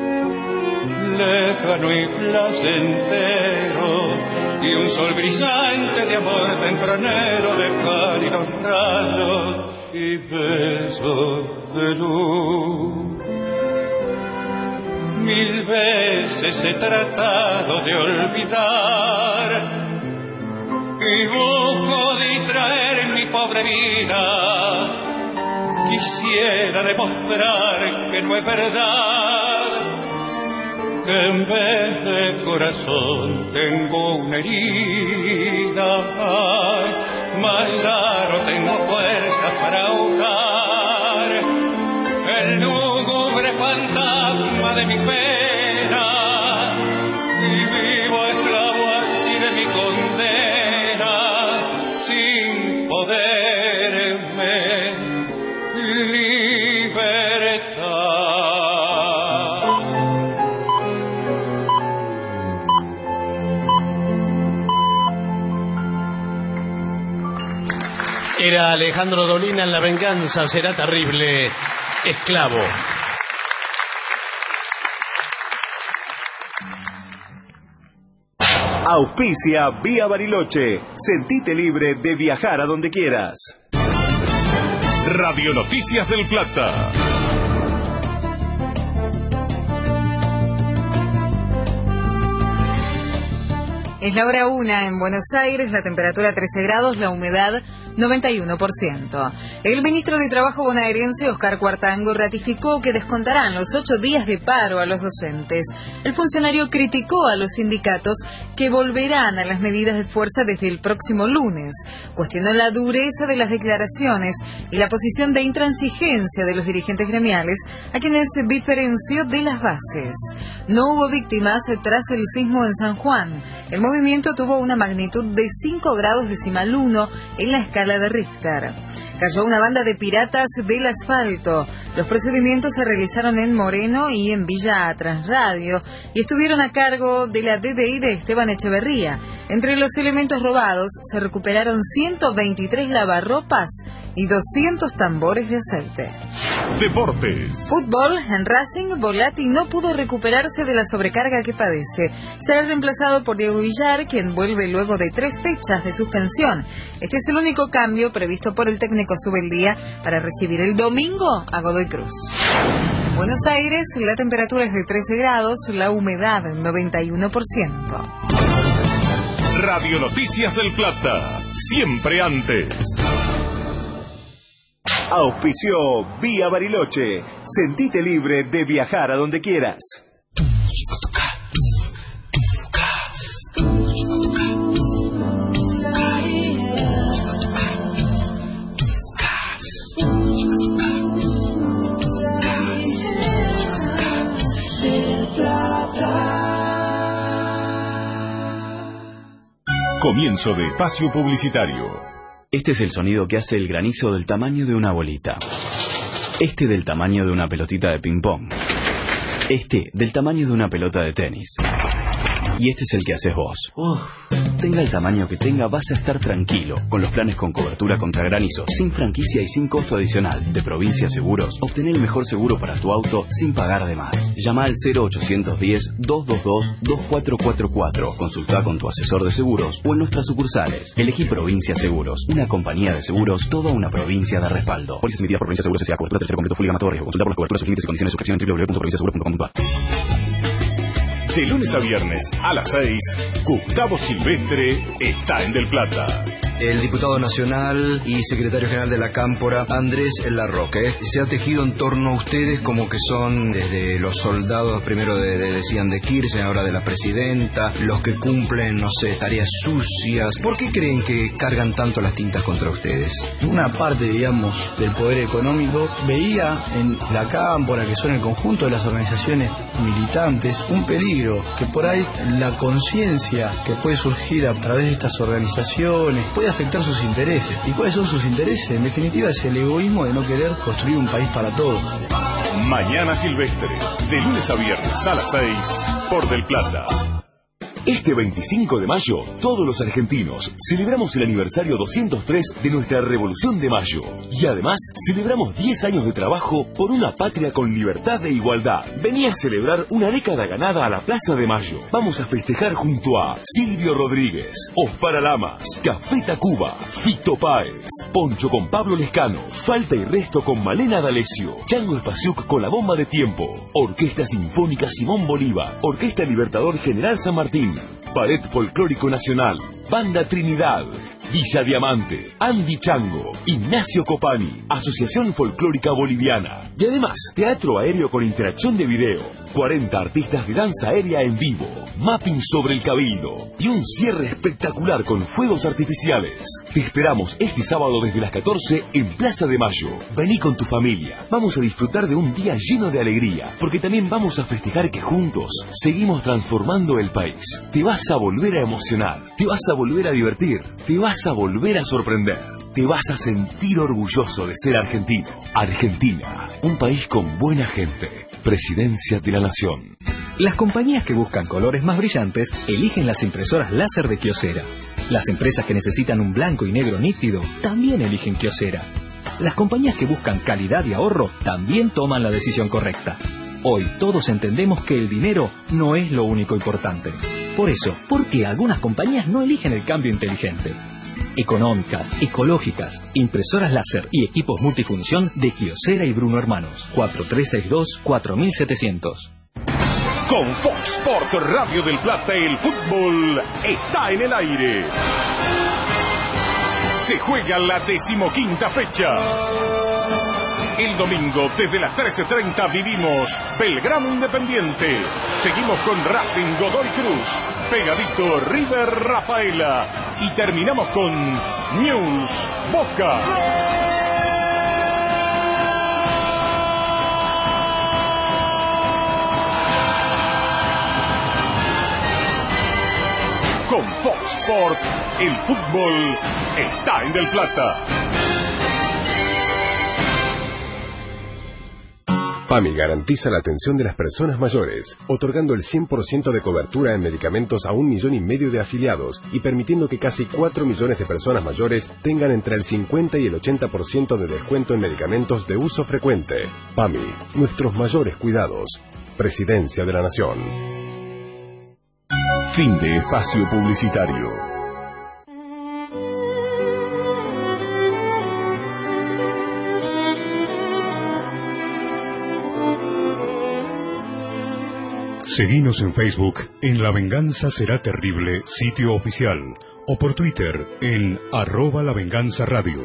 Speaker 16: lejano y placentero, y un sol brillante de amor tempranero, de cálidos rayos y besos de luz. Mil veces he tratado de olvidar y busco distraer mi pobre vida. Quisiera demostrar que no es verdad, que en vez de corazón tengo una herida. Ay, mas ya no tengo fuerzas para ahogar el lúgubre fantasma de mi pena, y vivo esclavo así de mi condena, sin poderme libertar.
Speaker 5: Era Alejandro Dolina en La venganza será terrible, esclavo.
Speaker 10: Auspicia Vía Bariloche. Sentite libre de viajar a donde quieras. Radio Noticias del Plata.
Speaker 17: Es la hora una en Buenos Aires, la temperatura trece grados, la humedad noventa y uno por ciento. El ministro de Trabajo bonaerense, Oscar Cuartango, ratificó que descontarán los ocho días de paro a los docentes. El funcionario criticó a los sindicatos que volverán a las medidas de fuerza desde el próximo lunes. Cuestionó la dureza de las declaraciones y la posición de intransigencia de los dirigentes gremiales, a quienes se diferenció de las bases. No hubo víctimas tras el sismo en San Juan. El movimiento tuvo una magnitud de cinco grados decimal uno en la escala de Richter. Cayó una banda de piratas del asfalto. Los procedimientos se realizaron en Moreno y en Villa Transradio y estuvieron a cargo de la D D I de Esteban Echeverría. Entre los elementos robados se recuperaron ciento veintitrés lavarropas y doscientos tambores de aceite.
Speaker 10: Deportes.
Speaker 17: Fútbol. En Racing, Volati no pudo recuperarse de la sobrecarga que padece. Será reemplazado por Diego Villar, quien vuelve luego de tres fechas de suspensión. Este es el único cambio previsto por el técnico Subeldía para recibir el domingo a Godoy Cruz. Buenos Aires, la temperatura es de trece grados, la humedad noventa y uno por ciento.
Speaker 10: Radio Noticias del Plata, siempre antes. Auspició Vía Bariloche. Sentite libre de viajar a donde quieras. Comienzo de espacio publicitario.
Speaker 7: Este es el sonido que hace el granizo del tamaño de una bolita. Este del tamaño de una pelotita de ping-pong. Este del tamaño de una pelota de tenis. Y este es el que haces vos. Uf. Tenga el tamaño que tenga, vas a estar tranquilo. Con los planes con cobertura contra granizo, sin franquicia y sin costo adicional. De Provincia Seguros, obtener el mejor seguro para tu auto sin pagar de más. Llama al cero ochocientos diez, doscientos veintidós, veinticuatro cuarenta y cuatro. Consulta con tu asesor de seguros o en nuestras sucursales. Elegí Provincia Seguros, una compañía de seguros, toda una provincia de respaldo. Pólizas emitidas por Provincia Seguros S A. Cobertura tercero completo full gama todo riesgo. Consulta por las coberturas, sus límites y condiciones de suscripción en doble u doble u doble u punto provincia seguro punto com punto a r.
Speaker 10: De lunes a viernes a las seis, Gustavo Silvestre está en Del Plata.
Speaker 18: El diputado nacional y secretario general de la Cámpora, Andrés Larroque, se ha tejido en torno a ustedes como que son desde los soldados, primero de, de, decían de Kirchner, ahora de la presidenta, los que cumplen, no sé, tareas sucias. ¿Por qué creen que cargan tanto las tintas contra ustedes?
Speaker 19: Una parte, digamos, del poder económico veía en la Cámpora, que son el conjunto de las organizaciones militantes, un peligro, que por ahí la conciencia que puede surgir a través de estas organizaciones puede afectar sus intereses. ¿Y cuáles son sus intereses? En definitiva es el egoísmo de no querer construir un país para todos.
Speaker 10: Mañana Silvestre, de lunes a viernes a las seis, por Del Plata.
Speaker 2: Este veinticinco de mayo, todos los argentinos celebramos el aniversario doscientos tres de nuestra Revolución de Mayo. Y además, celebramos diez años de trabajo por una patria con libertad e igualdad. Vení a celebrar una década ganada a la Plaza de Mayo. Vamos a festejar junto a Silvio Rodríguez, Ospara Lamas, Café Tacuba, Fito Páez, Poncho con Pablo Lescano, Falta y Resto con Malena D'Alessio, Chango Espasiuk con La Bomba de Tiempo, Orquesta Sinfónica Simón Bolívar, Orquesta Libertador General San Martín, Ballet Folclórico Nacional, Banda Trinidad, Villa Diamante, Andy Chango, Ignacio Copani, Asociación Folclórica Boliviana. Y además, teatro aéreo con interacción de video, cuarenta artistas de danza aérea en vivo, mapping sobre el Cabildo y un cierre espectacular con fuegos artificiales. Te esperamos este sábado desde las catorce en Plaza de Mayo. Vení con tu familia. Vamos a disfrutar de un día lleno de alegría, porque también vamos a festejar que juntos seguimos transformando el país. Te vas a volver a emocionar, te vas a volver a divertir, te vas a volver a sorprender, te vas a sentir orgulloso de ser argentino. Argentina, un país con buena gente. Presidencia de la Nación.
Speaker 11: Las compañías que buscan colores más brillantes eligen las impresoras láser de Kyocera. Las empresas que necesitan un blanco y negro nítido también eligen Kyocera. Las compañías que buscan calidad y ahorro también toman la decisión correcta. Hoy todos entendemos que el dinero no es lo único importante. Por eso, ¿por qué algunas compañías no eligen el cambio inteligente? Económicas, ecológicas, impresoras láser y equipos multifunción de Kyocera y Bruno Hermanos. cuatro tres seis dos, cuatro siete cero cero.
Speaker 2: Con Fox Sports Radio del Plata, el fútbol está en el aire. Se juega la decimoquinta fecha. El domingo, desde las trece treinta, vivimos Belgrano Independiente. Seguimos con Racing Godoy Cruz. Pegadito River Rafaela. Y terminamos con News Boca. Con Fox Sports, el fútbol está en Del Plata.
Speaker 12: PAMI garantiza la atención de las personas mayores, otorgando el cien por ciento de cobertura en medicamentos a un millón y medio de afiliados y permitiendo que casi cuatro millones de personas mayores tengan entre el cincuenta y el ochenta por ciento de descuento en medicamentos de uso frecuente. PAMI, nuestros mayores cuidados. Presidencia de la Nación.
Speaker 2: Fin de espacio publicitario.
Speaker 13: Seguinos en Facebook en La Venganza Será Terrible, sitio oficial, o por Twitter en arroba La Venganza Radio.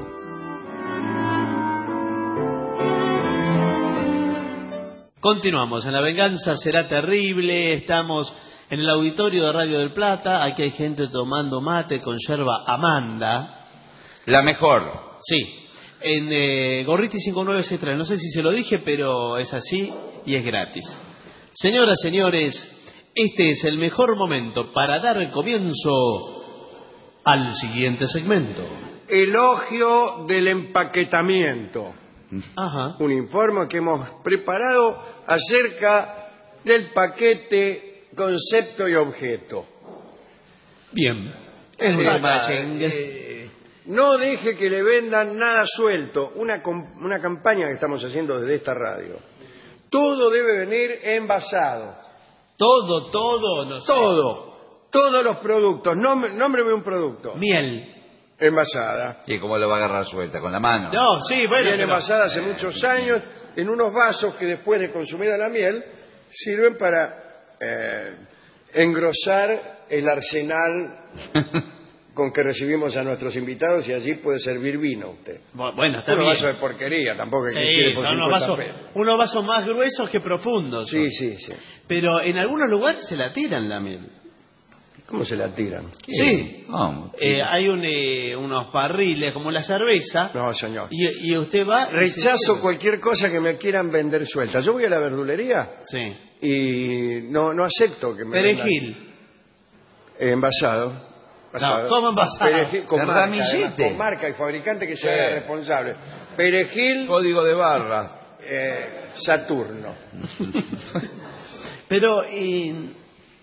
Speaker 5: Continuamos en La Venganza Será Terrible. Estamos en el auditorio de Radio del Plata. Aquí hay gente tomando mate con yerba Amanda.
Speaker 6: La mejor.
Speaker 5: Sí. En eh, Gorriti cinco nueve seis tres. No sé si se lo dije, pero es así y es gratis. Señoras, señores, este es el mejor momento para dar comienzo al siguiente segmento.
Speaker 14: Elogio del empaquetamiento.
Speaker 5: Ajá.
Speaker 14: Un informe que hemos preparado acerca del paquete, concepto y objeto.
Speaker 5: Bien.
Speaker 14: Es eh, no deje que le vendan nada suelto. Una, una campaña que estamos haciendo desde esta radio. Todo debe venir envasado.
Speaker 5: Todo, todo, no sé.
Speaker 14: Todo. Todos los productos. Nom- nómbreme un producto.
Speaker 5: Miel.
Speaker 14: Envasada.
Speaker 6: ¿Y cómo lo va a agarrar suelta? ¿Con la mano?
Speaker 5: No, sí, bueno.
Speaker 14: Viene
Speaker 5: pero...
Speaker 14: envasada hace muchos años en unos vasos que después de consumida la miel sirven para eh, engrosar el arsenal con que recibimos a nuestros invitados y allí puede servir vino usted.
Speaker 5: Bueno, está
Speaker 14: unos
Speaker 5: bien.
Speaker 14: vasos de porquería, tampoco es
Speaker 5: Sí,
Speaker 14: que quiere por
Speaker 5: son unos
Speaker 14: cincuenta
Speaker 5: vasos,
Speaker 14: pesos.
Speaker 5: unos vasos más gruesos que profundos.
Speaker 14: Sí, sí, sí.
Speaker 5: Pero en algunos lugares se la tiran la miel.
Speaker 14: ¿Cómo se la tiran?
Speaker 5: Sí.
Speaker 6: Oh,
Speaker 5: Eh, hay un, eh, unos barriles como la cerveza.
Speaker 14: No, señor.
Speaker 5: Y, y usted va... y se
Speaker 14: Rechazo
Speaker 5: tira.
Speaker 14: cualquier cosa que me quieran vender suelta. Yo voy a la verdulería
Speaker 5: Sí.
Speaker 14: y no, no acepto que me
Speaker 5: Perejil.
Speaker 14: vendan, eh, envasado.
Speaker 5: No, ¿cómo envasado?
Speaker 14: Perejil con
Speaker 6: El
Speaker 14: marca,
Speaker 6: ramillete.
Speaker 14: además, con marca y fabricante que se
Speaker 6: Sí.
Speaker 14: haga responsable. Perejil
Speaker 6: Código de barra.
Speaker 14: eh, Saturno.
Speaker 5: Pero, eh,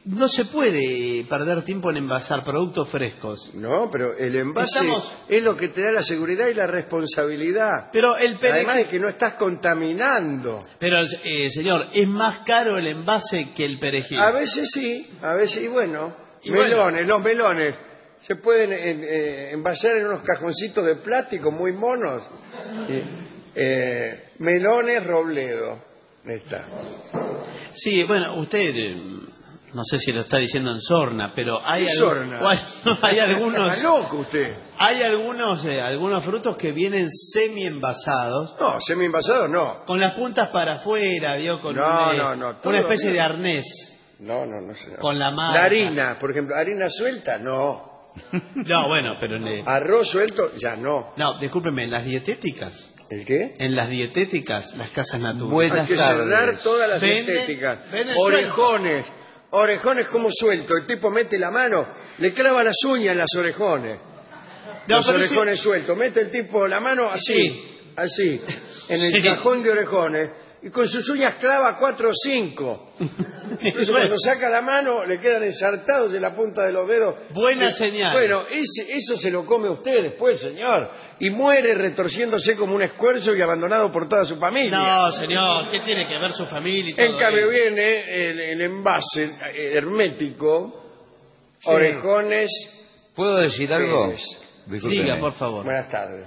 Speaker 5: no se puede perder tiempo en envasar productos frescos.
Speaker 14: No, pero el envase
Speaker 5: Estamos-
Speaker 14: es lo que te da la seguridad y la responsabilidad.
Speaker 5: Pero el perejil...
Speaker 14: Además de que no estás contaminando.
Speaker 5: Pero, eh, señor, es más caro el envase que el perejil.
Speaker 14: A veces sí, a veces, y bueno,
Speaker 5: Y
Speaker 14: melones,
Speaker 5: bueno.
Speaker 14: los melones se pueden eh, eh, envasar en unos cajoncitos de plástico muy monos. Y, eh, melones Robledo. Ahí está.
Speaker 5: Sí, bueno, usted, eh, no sé si lo está diciendo en sorna, pero hay,
Speaker 14: ¿Qué
Speaker 5: al-
Speaker 14: sorna?
Speaker 5: o hay, hay algunos...
Speaker 14: Está loco usted.
Speaker 5: Hay algunos, eh, algunos frutos que vienen semi-envasados.
Speaker 14: No, semi-envasados no.
Speaker 5: Con las puntas para afuera, ¿vio? Con
Speaker 14: No,
Speaker 5: una,
Speaker 14: no, no, todo
Speaker 5: una especie
Speaker 14: bien.
Speaker 5: de arnés.
Speaker 14: No, no, no sé.
Speaker 5: Con la marca.
Speaker 14: La harina, por ejemplo, harina suelta, no.
Speaker 5: No, bueno, pero en, el-
Speaker 14: Arroz suelto, ya no.
Speaker 5: no, discúlpeme, en las dietéticas.
Speaker 14: ¿El qué?
Speaker 5: En las dietéticas, las casas naturales.
Speaker 6: Buenas
Speaker 14: Hay que
Speaker 6: tardes.
Speaker 14: cerrar todas las
Speaker 5: Vende-
Speaker 14: dietéticas.
Speaker 5: vende
Speaker 14: Orejones. Orejones como suelto. El tipo mete la mano, le clava las uñas en las orejones.
Speaker 5: No,
Speaker 14: los
Speaker 5: pero
Speaker 14: orejones sueltos. Mete el tipo la mano así,
Speaker 5: Sí.
Speaker 14: así, en el
Speaker 5: Sí.
Speaker 14: cajón de orejones. Y con sus uñas clava cuatro o cinco. Entonces
Speaker 5: Bueno.
Speaker 14: cuando saca la mano le quedan ensartados en la punta de los dedos.
Speaker 5: Buena
Speaker 14: Eh,
Speaker 5: señal.
Speaker 14: Bueno, ese- eso se lo come usted después, señor. Y muere retorciéndose como un escuerzo y abandonado por toda su familia.
Speaker 5: No, señor, ¿qué tiene que ver su familia y todo
Speaker 14: En cambio
Speaker 5: eso?
Speaker 14: viene el, el envase eh, hermético,
Speaker 6: Sí.
Speaker 14: orejones.
Speaker 6: ¿Puedo decir algo?
Speaker 14: Pérez.
Speaker 6: Discúlpeme.
Speaker 5: Diga, por favor.
Speaker 14: Buenas tardes.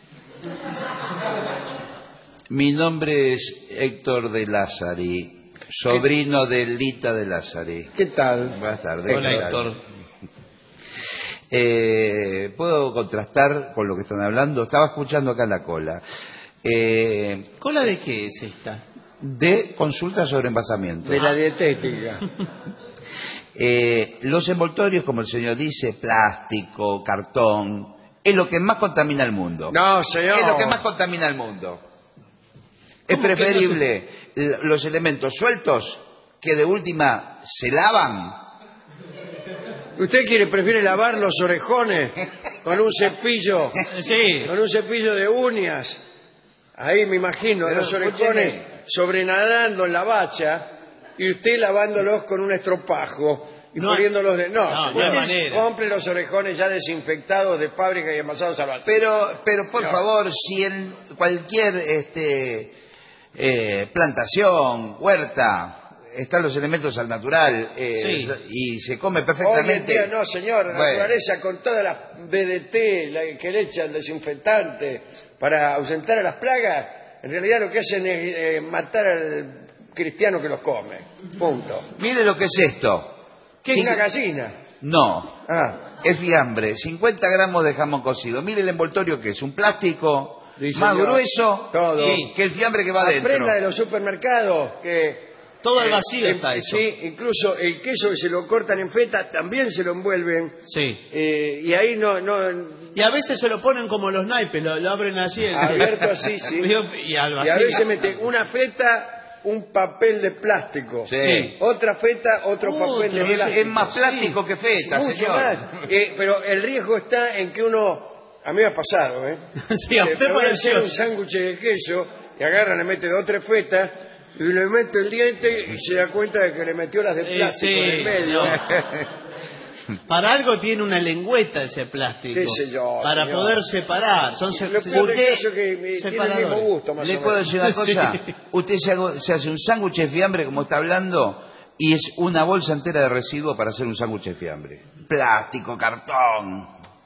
Speaker 6: Mi nombre es Héctor de Lázari, sobrino de Lita de Lázari.
Speaker 14: ¿Qué tal?
Speaker 6: Buenas tardes.
Speaker 5: Hola,
Speaker 6: ¿qué tal?
Speaker 5: Héctor.
Speaker 6: Eh, ¿Puedo contrastar con lo que están hablando? Estaba escuchando acá en la cola. Eh,
Speaker 5: ¿Cola de qué es esta?
Speaker 6: de consulta sobre envasamiento.
Speaker 14: De la dietética.
Speaker 6: Eh, los envoltorios, como el señor dice, plástico, cartón, es lo que más contamina el mundo.
Speaker 14: No, señor.
Speaker 6: Es lo que más contamina el mundo. Es
Speaker 5: ¿Cómo que
Speaker 6: preferible l- los elementos sueltos que de última se lavan.
Speaker 14: ¿Usted quiere, prefiere lavar los orejones con un cepillo,
Speaker 5: Sí.
Speaker 14: con un cepillo de uñas? Ahí me imagino,
Speaker 6: Pero
Speaker 14: los orejones
Speaker 6: escúcheme.
Speaker 14: sobrenadando en la bacha y usted lavándolos con un estropajo y
Speaker 5: No hay-
Speaker 14: poniéndolos de... No,
Speaker 5: No,
Speaker 14: señor,
Speaker 5: no hay manera.
Speaker 14: compre los orejones ya desinfectados de fábrica y envasados al vacío.
Speaker 6: Pero, pero por
Speaker 14: No.
Speaker 6: favor, si en cualquier este, eh, plantación, huerta, están los elementos al natural eh,
Speaker 5: Sí.
Speaker 6: y se come
Speaker 14: Hoy en
Speaker 6: perfectamente.
Speaker 14: día no, señor, la
Speaker 6: Bueno.
Speaker 14: naturaleza con todas las B D T la que le echan desinfectante para ahuyentar a las plagas, en realidad lo que hacen es eh, matar al cristiano que los come. Punto.
Speaker 6: Mire lo que es esto.
Speaker 14: ¿Qué es una gallina?
Speaker 6: No,
Speaker 14: Ah,
Speaker 6: es fiambre, cincuenta gramos de jamón cocido. Mire el envoltorio que es, un plástico
Speaker 14: Sí,
Speaker 6: más
Speaker 14: señor.
Speaker 6: grueso
Speaker 14: Todo.
Speaker 6: y que el fiambre que va adentro.
Speaker 14: aprenda de los supermercados que...
Speaker 5: Todo al
Speaker 14: eh,
Speaker 5: vacío
Speaker 14: eh,
Speaker 5: está eso.
Speaker 14: Sí, incluso el queso que se lo cortan en feta también se lo envuelven.
Speaker 5: Sí.
Speaker 14: eh, y ahí no, no
Speaker 5: Y a veces se lo ponen como los naipes, lo, lo abren así. el-
Speaker 14: abierto así, sí.
Speaker 5: Y al
Speaker 14: Y
Speaker 5: vacío.
Speaker 14: a veces mete una feta, un papel de plástico.
Speaker 6: Sí.
Speaker 14: Otra feta, otro
Speaker 5: Otro,
Speaker 14: papel de
Speaker 6: Es,
Speaker 14: plástico.
Speaker 6: es más plástico que feta,
Speaker 14: Mucho
Speaker 6: señor.
Speaker 14: más. Eh, pero el riesgo está en que uno... A mí me ha pasado, ¿eh?
Speaker 5: Sí, a
Speaker 14: Eh,
Speaker 5: usted
Speaker 14: me voy a
Speaker 5: pareció.
Speaker 14: hacer un sándwich de queso y agarra, le mete dos o tres fetas y le mete el diente y se da cuenta de que le metió las de
Speaker 5: Eh,
Speaker 14: plástico
Speaker 5: sí,
Speaker 14: en el medio.
Speaker 5: Para algo tiene una lengüeta ese plástico.
Speaker 14: Qué sé yo,
Speaker 5: para
Speaker 14: señor.
Speaker 5: poder separar. Son se-
Speaker 14: Lo peor del
Speaker 5: usted-
Speaker 14: caso es que eh, tiene el
Speaker 5: separadores.
Speaker 14: mismo gusto, más
Speaker 6: ¿Le
Speaker 14: o
Speaker 6: puedo
Speaker 14: menos.
Speaker 6: decir una cosa?
Speaker 5: Sí.
Speaker 6: Usted se, hago- se hace un sándwich de fiambre, como está hablando, y es una bolsa entera de residuos para hacer un sándwich de fiambre. Plástico, cartón.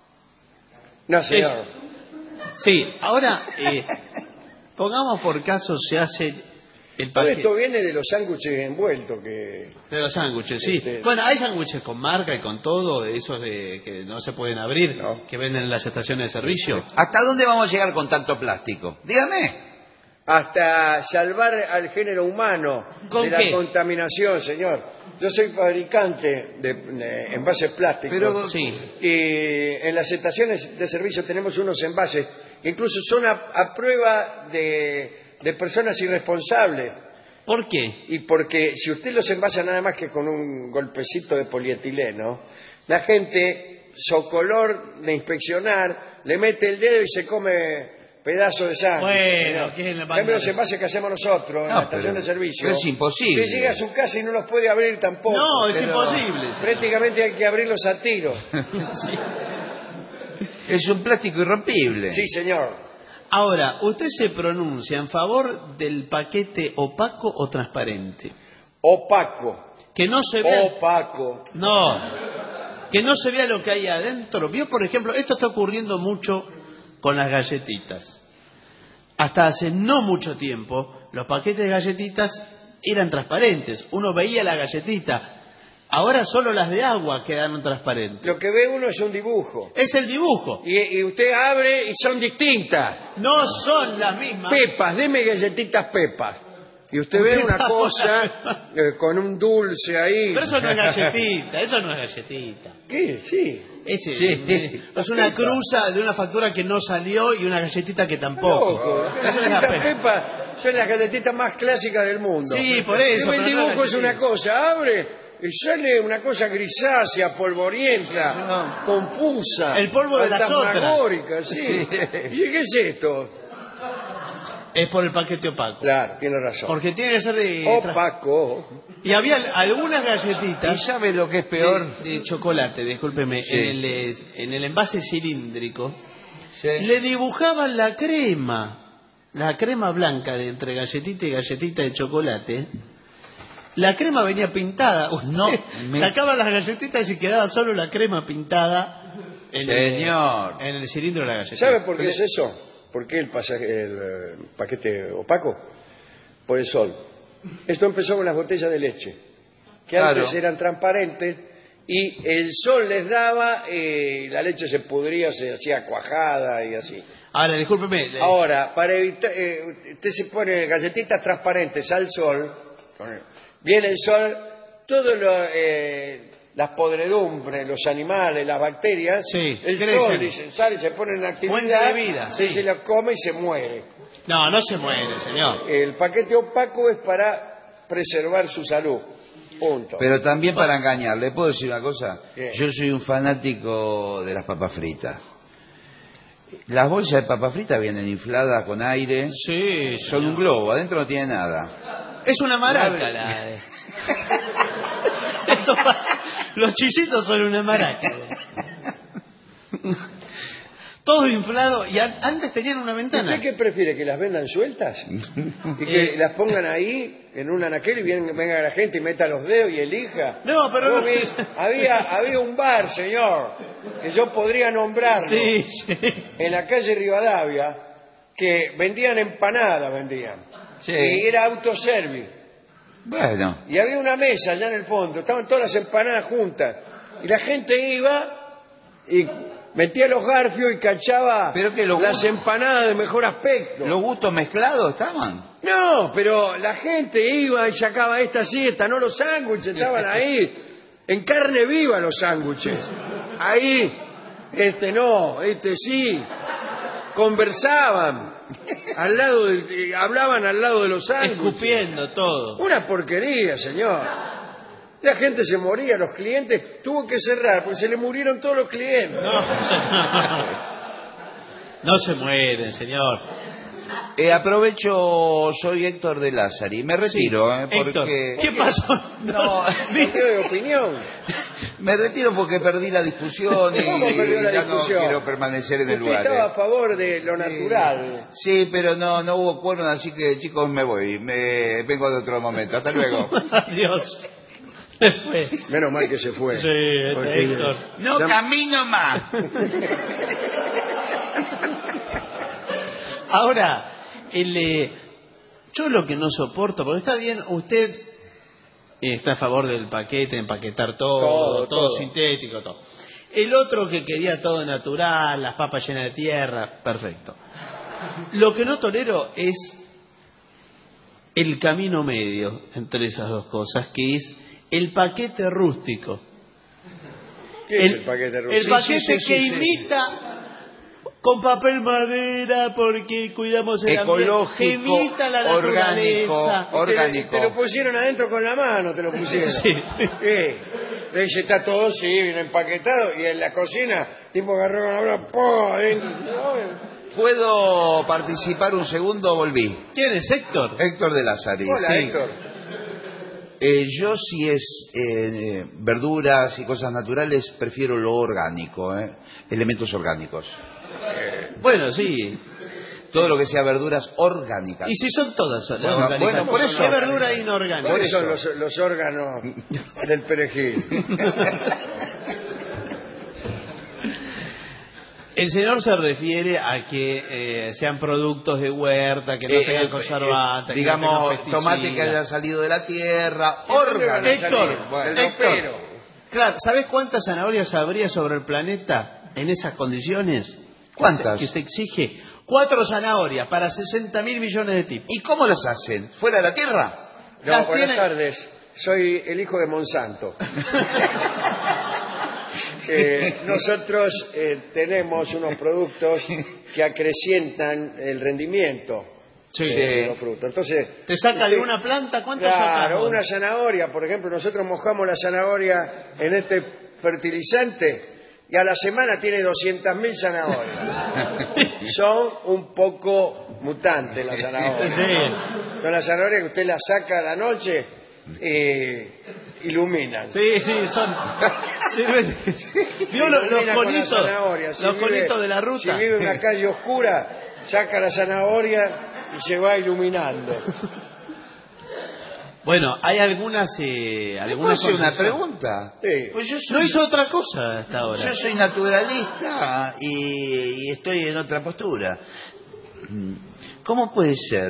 Speaker 14: No, señor.
Speaker 5: Sí, ahora, eh, pongamos por caso, se hace el
Speaker 14: Todo
Speaker 5: paquete
Speaker 14: esto viene de los sándwiches envueltos que...
Speaker 5: de los sándwiches, sí.
Speaker 14: Este-
Speaker 5: Bueno, hay sándwiches con marca y con todo, esos de, que no se pueden abrir, que venden en las estaciones de servicio.
Speaker 6: ¿Hasta dónde vamos a llegar con tanto plástico? Dígame.
Speaker 14: Hasta salvar al género humano
Speaker 5: ¿Con
Speaker 14: de la
Speaker 5: qué?
Speaker 14: contaminación, señor. Yo soy fabricante de, de envases plásticos.
Speaker 6: Pero-
Speaker 5: Sí.
Speaker 14: Y en las estaciones de servicio tenemos unos envases que incluso son a, a prueba de, de personas irresponsables.
Speaker 5: ¿Por qué?
Speaker 14: Y porque si usted los envasa nada más que con un golpecito de polietileno, la gente, socolor de inspeccionar, le mete el dedo y se come pedazo de sándwich.
Speaker 5: Bueno,
Speaker 14: señor.
Speaker 5: ¿quién le
Speaker 14: En
Speaker 5: manda
Speaker 14: cambio, los
Speaker 5: eso?
Speaker 14: envases que hacemos nosotros en
Speaker 6: No,
Speaker 14: la estación
Speaker 6: pero-
Speaker 14: de servicio.
Speaker 6: pero es imposible.
Speaker 14: Usted llega a su casa y no los puede abrir tampoco.
Speaker 5: No, es
Speaker 14: Pero
Speaker 5: imposible, señor.
Speaker 14: Prácticamente hay que abrirlos a tiro.
Speaker 6: Es un plástico irrompible.
Speaker 14: Sí, señor.
Speaker 5: Ahora, ¿usted se pronuncia en favor del paquete opaco o transparente?
Speaker 14: Opaco.
Speaker 5: Que no se vea...
Speaker 14: Opaco.
Speaker 5: No, que no se vea lo que hay adentro. Vio, por ejemplo, esto está ocurriendo mucho con las galletitas. Hasta hace no mucho tiempo, los paquetes de galletitas eran transparentes. Uno veía la galletita. Ahora solo las de agua quedaron transparentes.
Speaker 14: Lo que ve uno es un dibujo.
Speaker 5: Es el dibujo.
Speaker 14: Y, y usted abre y son distintas.
Speaker 5: No son las mismas.
Speaker 14: Pepas, deme galletitas Pepas. Y usted ve una
Speaker 5: Pepas,
Speaker 14: cosa eh, con un dulce ahí.
Speaker 5: Pero eso no es galletita, eso no es galletita.
Speaker 14: ¿Qué? Sí.
Speaker 5: Ese,
Speaker 6: Sí.
Speaker 5: Es una cruza de una factura que no salió y una galletita que tampoco.
Speaker 14: Loco, las
Speaker 5: Eso es la
Speaker 14: galletitas
Speaker 5: pena.
Speaker 14: Pepas son las galletitas más clásicas del mundo.
Speaker 5: Sí, por eso,
Speaker 14: Deme el
Speaker 5: pero no es
Speaker 14: dibujo es una
Speaker 5: galletita.
Speaker 14: cosa, abre y sale una cosa grisácea, polvorienta, confusa.
Speaker 5: El polvo de las
Speaker 14: fantasmagórica,
Speaker 5: otras.
Speaker 14: sí.
Speaker 5: Sí.
Speaker 14: ¿Y qué es esto?
Speaker 5: Es por el paquete opaco.
Speaker 14: Claro, tiene razón.
Speaker 5: Porque tiene que ser de...
Speaker 14: Opaco.
Speaker 5: Y había algunas galletitas...
Speaker 6: ¿Y sabe lo que es peor?
Speaker 5: De, de chocolate, discúlpeme.
Speaker 6: Sí.
Speaker 5: En, el, eh, en el envase cilíndrico
Speaker 6: Sí.
Speaker 5: le dibujaban la crema. La crema blanca de entre galletita y galletita de chocolate. La crema venía pintada.
Speaker 6: No, me-
Speaker 5: Sacaba las galletitas y quedaba solo la crema pintada en,
Speaker 6: Señor.
Speaker 5: El, en el cilindro de la galleta.
Speaker 14: ¿Sabe por qué es eso? ¿Por qué el, pasaje, el eh, paquete opaco? Por el sol. Esto empezó con las botellas de leche, que
Speaker 6: Claro.
Speaker 14: antes eran transparentes y el sol les daba, eh, la leche se pudría, se hacía cuajada y así.
Speaker 5: Ahora, discúlpeme. le-
Speaker 14: Ahora, para evitar, eh, usted se pone galletitas transparentes al sol, con el- viene el sol, todo lo, eh, las podredumbres, los animales, las bacterias,
Speaker 5: Sí,
Speaker 14: el
Speaker 5: crecen.
Speaker 14: sol dice, sale y se pone en
Speaker 5: Fuente
Speaker 14: actividad,
Speaker 5: de vida,
Speaker 14: se,
Speaker 5: sí.
Speaker 14: se lo come y se muere.
Speaker 5: No, no se muere, señor.
Speaker 14: El paquete opaco es para preservar su salud. Punto.
Speaker 6: Pero también para engañar. ¿Le puedo decir una cosa?
Speaker 14: ¿Qué?
Speaker 6: Yo soy un fanático de las papas fritas. Las bolsas de papas fritas vienen infladas con aire.
Speaker 5: Sí,
Speaker 6: Son
Speaker 5: señor.
Speaker 6: un globo, adentro no tiene nada.
Speaker 5: Es una maraca la de... Esto pasa- Los chisitos son una maraca. Todo inflado. Y an- antes tenían una ventana.
Speaker 14: ¿Usted qué prefiere? ¿Que las vendan sueltas? ¿Y que
Speaker 5: Eh.
Speaker 14: las pongan ahí en un anaquel y venga, venga la gente y meta los dedos y elija?
Speaker 5: No, pero
Speaker 14: Vos
Speaker 5: no-
Speaker 14: ves, había, había un bar, señor, que yo podría nombrarlo,
Speaker 5: Sí, sí.
Speaker 14: en la calle Rivadavia, que vendían empanadas, vendían.
Speaker 6: Sí.
Speaker 14: Y era autoservice.
Speaker 6: Bueno,
Speaker 14: Y había una mesa allá en el fondo, estaban todas las empanadas juntas. Y la gente iba y metía los garfios y cachaba
Speaker 6: Pero que lo
Speaker 14: las
Speaker 6: gusta-
Speaker 14: empanadas de mejor aspecto.
Speaker 6: ¿los gustos mezclados estaban?
Speaker 14: No, pero la gente iba y sacaba esta así, esta no, los sándwiches estaban ahí, en carne viva los sándwiches. Ahí, este no, este sí, conversaban, al lado de, eh, hablaban al lado de los sándwiches.
Speaker 5: Escupiendo todo.
Speaker 14: Una porquería, señor. La gente se moría, los clientes, tuvo que cerrar, porque se le murieron todos los clientes.
Speaker 5: No, no se mueren, señor.
Speaker 6: Eh, aprovecho, soy Héctor de Lázari. Me retiro,
Speaker 5: Sí,
Speaker 6: eh, porque...
Speaker 5: Héctor, ¿qué pasó?
Speaker 6: No,
Speaker 14: Cambio de opinión.
Speaker 6: me retiro porque perdí la discusión y,
Speaker 14: ¿Cómo perdió la
Speaker 6: y ya
Speaker 14: discusión?
Speaker 6: no quiero permanecer en el
Speaker 14: Usted
Speaker 6: lugar.
Speaker 14: estaba
Speaker 6: eh.
Speaker 14: a favor de lo natural.
Speaker 6: Sí, pero no, no hubo quórum, así que chicos me voy. Me vengo de otro momento. Hasta luego.
Speaker 5: Adiós. Se fue.
Speaker 14: Menos mal que se fue.
Speaker 5: Sí, este
Speaker 14: Porque-
Speaker 5: Héctor.
Speaker 6: No
Speaker 14: Ya-
Speaker 6: camino más.
Speaker 5: Ahora, el, eh, yo lo que no soporto, porque está bien, usted eh, está a favor del paquete, empaquetar todo,
Speaker 14: Todo,
Speaker 5: todo,
Speaker 14: todo.
Speaker 5: sintético, todo. El otro que quería todo natural, las papas llenas de tierra, perfecto. Lo que no tolero es el camino medio entre esas dos cosas, que es el paquete rústico.
Speaker 14: ¿Qué es el paquete rústico?
Speaker 5: El paquete
Speaker 6: Sí, sí, sí,
Speaker 5: que
Speaker 6: sí, sí.
Speaker 5: imita con papel madera porque cuidamos el
Speaker 6: ecológico,
Speaker 5: ambiente, que imita la
Speaker 6: orgánico,
Speaker 5: naturaleza.
Speaker 6: orgánico.
Speaker 14: Te, te lo pusieron adentro con la mano, te lo pusieron.
Speaker 5: Sí.
Speaker 14: ¿Qué? Le dice, está todo, sí, bien empaquetado, y en la cocina, tipo agarró con la mano, ¡pum! Adentro.
Speaker 6: ¿Puedo participar un segundo? Volví.
Speaker 5: ¿Quién es Héctor?
Speaker 6: Héctor de Lázari.
Speaker 14: Hola,
Speaker 6: Sí.
Speaker 14: Héctor.
Speaker 6: Eh, yo si es eh, verduras y cosas naturales, prefiero lo orgánico, eh, elementos orgánicos.
Speaker 5: Bueno, sí.
Speaker 6: Todo lo que sea verduras orgánicas.
Speaker 5: Y si son todas
Speaker 6: Bueno,
Speaker 5: orgánicas.
Speaker 6: bueno, por eso.
Speaker 5: ¿Qué verdura inorgánica?
Speaker 14: ¿Cuáles son los, los órganos del perejil?
Speaker 5: El señor se refiere a que eh, sean productos de huerta, que no
Speaker 6: Eh,
Speaker 5: tengan
Speaker 6: eh,
Speaker 5: conservantes,
Speaker 6: eh,
Speaker 5: que
Speaker 6: digamos,
Speaker 5: no tengan pesticidas.
Speaker 6: tomate que haya salido de la tierra,
Speaker 14: ¿Y dónde van a
Speaker 6: orgánico.
Speaker 14: salir?
Speaker 5: Héctor,
Speaker 14: Del
Speaker 5: Héctor.
Speaker 14: ropero.
Speaker 5: Claro, ¿sabes cuántas zanahorias habría sobre el planeta en esas condiciones?
Speaker 6: ¿Cuántas?
Speaker 5: Que usted exige. Cuatro zanahorias para sesenta mil millones de tipos.
Speaker 6: ¿Y cómo las hacen? ¿Fuera de la tierra?
Speaker 14: No,
Speaker 5: Las
Speaker 14: buenas
Speaker 5: tiene-
Speaker 14: tardes. Soy el hijo de Monsanto. Eh, nosotros eh, tenemos unos productos que acrecientan el rendimiento
Speaker 5: Sí.
Speaker 14: de los frutos. Entonces,
Speaker 5: ¿Te saca de
Speaker 14: usted-
Speaker 5: una planta? ¿Cuántas
Speaker 14: Claro,
Speaker 5: sacamos?
Speaker 14: una zanahoria, por ejemplo, nosotros mojamos la zanahoria en este fertilizante y a la semana tiene doscientas mil zanahorias. Son un poco mutantes las zanahorias.
Speaker 5: Sí.
Speaker 14: Son las zanahorias que usted las saca a la noche y iluminan.
Speaker 5: Sí, sí, son... sirven- ¿Vio los, los
Speaker 14: Ilumina con la
Speaker 5: conitos?
Speaker 14: zanahoria. Si
Speaker 5: Los
Speaker 14: vive-
Speaker 5: conitos de la ruta.
Speaker 14: Si vive en una calle oscura, saca la zanahoria y se va iluminando.
Speaker 5: Bueno, hay algunas... Eh,
Speaker 6: ¿Puedo
Speaker 5: algunas
Speaker 6: hacer una
Speaker 5: concesiones.
Speaker 6: pregunta?
Speaker 14: Sí.
Speaker 6: Pues yo soy,
Speaker 5: No hizo otra cosa hasta ahora.
Speaker 6: yo soy naturalista y, y estoy en otra postura. ¿Cómo puede ser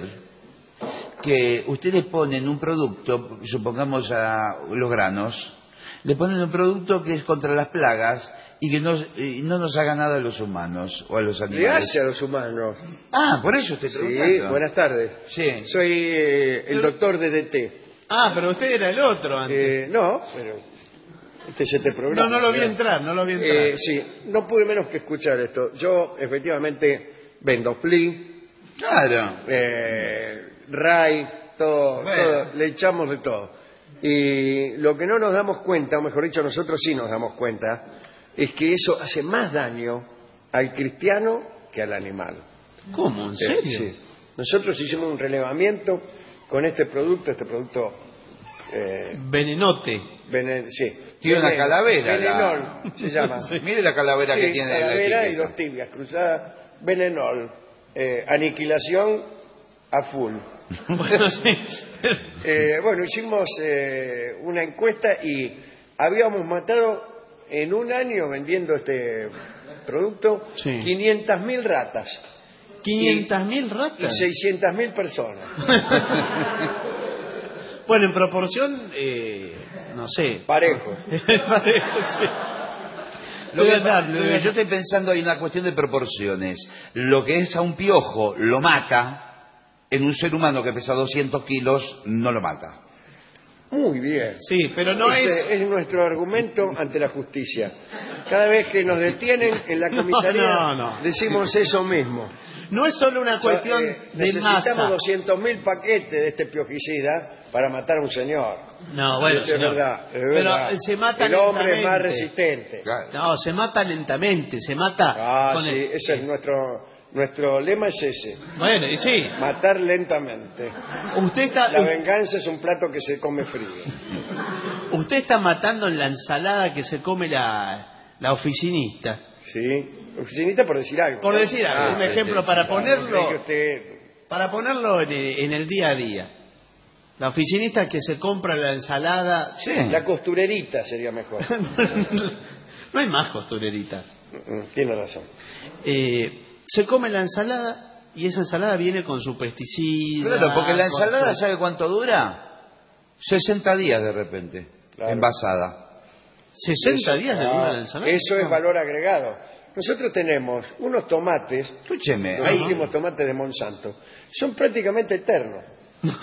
Speaker 6: que ustedes ponen un producto, supongamos a los granos, le ponen un producto que es contra las plagas y que no, y no nos haga nada a los humanos o a los
Speaker 14: Le
Speaker 6: animales?
Speaker 14: hace a los humanos.
Speaker 6: Ah, por eso estoy
Speaker 14: Sí,
Speaker 6: preguntando.
Speaker 14: buenas tardes.
Speaker 6: Sí.
Speaker 14: Soy eh, el doctor D D T.
Speaker 5: Ah, pero usted era el otro antes.
Speaker 14: Eh, no, pero este es este programa.
Speaker 5: no, no lo vi
Speaker 14: ¿verdad?
Speaker 5: entrar, no lo vi entrar.
Speaker 14: Eh, sí, no pude menos que escuchar esto. Yo, efectivamente, vendo Flea,
Speaker 6: Claro.
Speaker 14: eh, Ray, todo,
Speaker 6: Bueno.
Speaker 14: todo, le echamos de todo. Y lo que no nos damos cuenta, o mejor dicho, nosotros sí nos damos cuenta, es que eso hace más daño al cristiano que al animal.
Speaker 5: ¿Cómo? ¿En
Speaker 14: Eh,
Speaker 5: serio?
Speaker 14: sí. Nosotros hicimos un relevamiento con este producto, este producto... Eh,
Speaker 5: Venenote.
Speaker 14: venen- sí.
Speaker 6: Tiene una
Speaker 14: Veneno,
Speaker 6: calavera,
Speaker 14: Venenol, se llama.
Speaker 6: Mire la calavera
Speaker 14: Sí,
Speaker 6: que tiene en la
Speaker 14: calavera y
Speaker 6: etiqueta.
Speaker 14: dos tibias cruzadas. Venenol. Eh, aniquilación a full.
Speaker 5: Bueno, sí.
Speaker 14: Eh, bueno, hicimos eh, una encuesta y habíamos matado en un año vendiendo este producto
Speaker 5: Sí.
Speaker 14: quinientas mil ratas
Speaker 5: quinientas mil
Speaker 14: y
Speaker 5: ratas.
Speaker 14: seiscientas mil personas.
Speaker 5: Bueno, en proporción, eh, no sé.
Speaker 14: Parejo.
Speaker 5: Parejo, sí.
Speaker 6: Lo que,
Speaker 5: Estoy andando,
Speaker 6: lo
Speaker 5: estoy
Speaker 6: que yo
Speaker 5: andando.
Speaker 6: estoy pensando hay una cuestión de proporciones. Lo que es a un piojo lo mata, en un ser humano que pesa doscientos kilos no lo mata.
Speaker 14: Muy bien.
Speaker 5: Sí, pero no
Speaker 14: Ese
Speaker 5: es...
Speaker 14: es nuestro argumento ante la justicia. Cada vez que nos detienen en la comisaría
Speaker 5: No, no, no.
Speaker 14: decimos eso mismo.
Speaker 5: No es solo una cuestión
Speaker 14: Eh,
Speaker 5: de
Speaker 14: necesitamos
Speaker 5: masa.
Speaker 14: doscientos mil paquetes de este piojicida para matar a un señor.
Speaker 5: No, bueno,
Speaker 14: Eso es
Speaker 5: señor.
Speaker 14: verdad, es
Speaker 5: Pero
Speaker 14: verdad.
Speaker 5: se mata
Speaker 14: El hombre es más
Speaker 5: lentamente.
Speaker 14: resistente.
Speaker 5: No, se mata lentamente, se mata...
Speaker 14: Ah,
Speaker 5: con
Speaker 14: sí,
Speaker 5: el-
Speaker 14: ese es nuestro nuestro lema es ese.
Speaker 5: Bueno, y sí.
Speaker 14: Matar lentamente.
Speaker 5: Usted está,
Speaker 14: La venganza es un plato que se come frío.
Speaker 5: usted está matando en la ensalada que se come la, la oficinista.
Speaker 14: Sí, oficinista por decir algo.
Speaker 5: Por decir algo,
Speaker 14: Ah,
Speaker 5: un
Speaker 14: sí,
Speaker 5: ejemplo
Speaker 14: sí,
Speaker 5: para
Speaker 14: claro,
Speaker 5: ponerlo...
Speaker 14: cree que usted-
Speaker 5: Para ponerlo en el, en el día a día. La oficinista que se compra la ensalada...
Speaker 14: La costurerita sería mejor.
Speaker 5: No hay más costurerita.
Speaker 14: Mm, Tiene razón.
Speaker 5: Eh, se come la ensalada y esa ensalada viene con su pesticida.
Speaker 6: Claro, porque la
Speaker 5: con
Speaker 6: ensalada,
Speaker 5: su-
Speaker 6: ¿sabe cuánto dura? sesenta días de repente,
Speaker 14: Claro.
Speaker 6: envasada.
Speaker 5: ¿sesenta
Speaker 14: Eso-
Speaker 5: días le
Speaker 14: ah,
Speaker 5: dura la ensalada?
Speaker 14: Eso es valor agregado. Nosotros tenemos unos tomates,
Speaker 6: Escúcheme,
Speaker 14: los
Speaker 6: ahí-
Speaker 14: últimos tomates de Monsanto, son prácticamente eternos.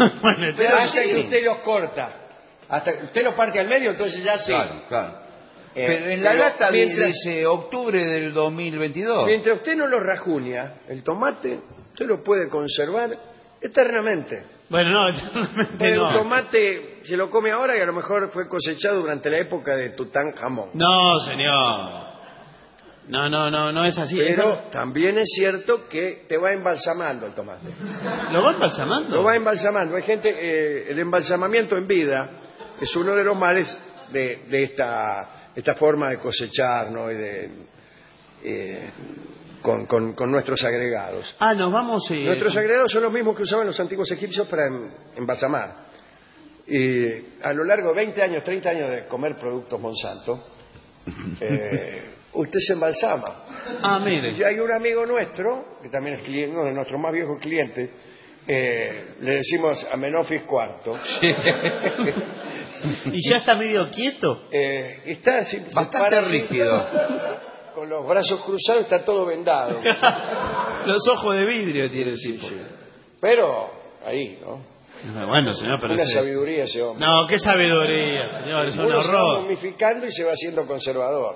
Speaker 5: Bueno,
Speaker 14: Pero hasta
Speaker 6: sí.
Speaker 14: que usted los corta, hasta usted los parte al medio, entonces ya sí.
Speaker 6: Claro, claro.
Speaker 4: Eh,
Speaker 6: Pero en la
Speaker 4: pero
Speaker 6: lata
Speaker 4: mientras-
Speaker 6: dice octubre del dos mil veintidós.
Speaker 4: Mientras usted no lo rajuña, el tomate, usted lo puede conservar eternamente.
Speaker 5: Bueno, no, eternamente
Speaker 4: Porque
Speaker 5: no.
Speaker 4: un tomate se lo come ahora y a lo mejor fue cosechado durante la época de Tutankamón.
Speaker 5: No, señor. No, no, no, no es así.
Speaker 4: Pero también es cierto que te va embalsamando el tomate.
Speaker 5: ¿Lo va embalsamando?
Speaker 4: Lo va embalsamando. Hay gente, eh, el embalsamamiento en vida es uno de los males de, de esta, esta forma de cosechar, ¿no? Y de, eh, con, con- con nuestros agregados.
Speaker 5: Ah, nos vamos... eh,
Speaker 4: Nuestros agregados son los mismos que usaban los antiguos egipcios para em- embalsamar. Y a lo largo de veinte años, treinta años de comer productos Monsanto, eh, usted se embalsama.
Speaker 5: Ah, mire.
Speaker 4: Y hay un amigo nuestro, que también es cliente, uno de nuestros más viejos clientes, eh, le decimos Amenofis cuarto.
Speaker 5: ¿Y ya está medio quieto?
Speaker 4: Eh, está así, se
Speaker 6: Bastante
Speaker 4: para así,
Speaker 6: rígido.
Speaker 4: con los brazos cruzados, está todo vendado.
Speaker 5: Los ojos de vidrio tiene el tipo.
Speaker 4: Pero ahí, ¿no?
Speaker 5: Bueno, señor, pero...
Speaker 4: Una
Speaker 5: ese-
Speaker 4: sabiduría ese hombre.
Speaker 5: No, qué sabiduría, señor, es un
Speaker 4: Uno se va
Speaker 5: horror.
Speaker 4: momificando y se va haciendo conservador.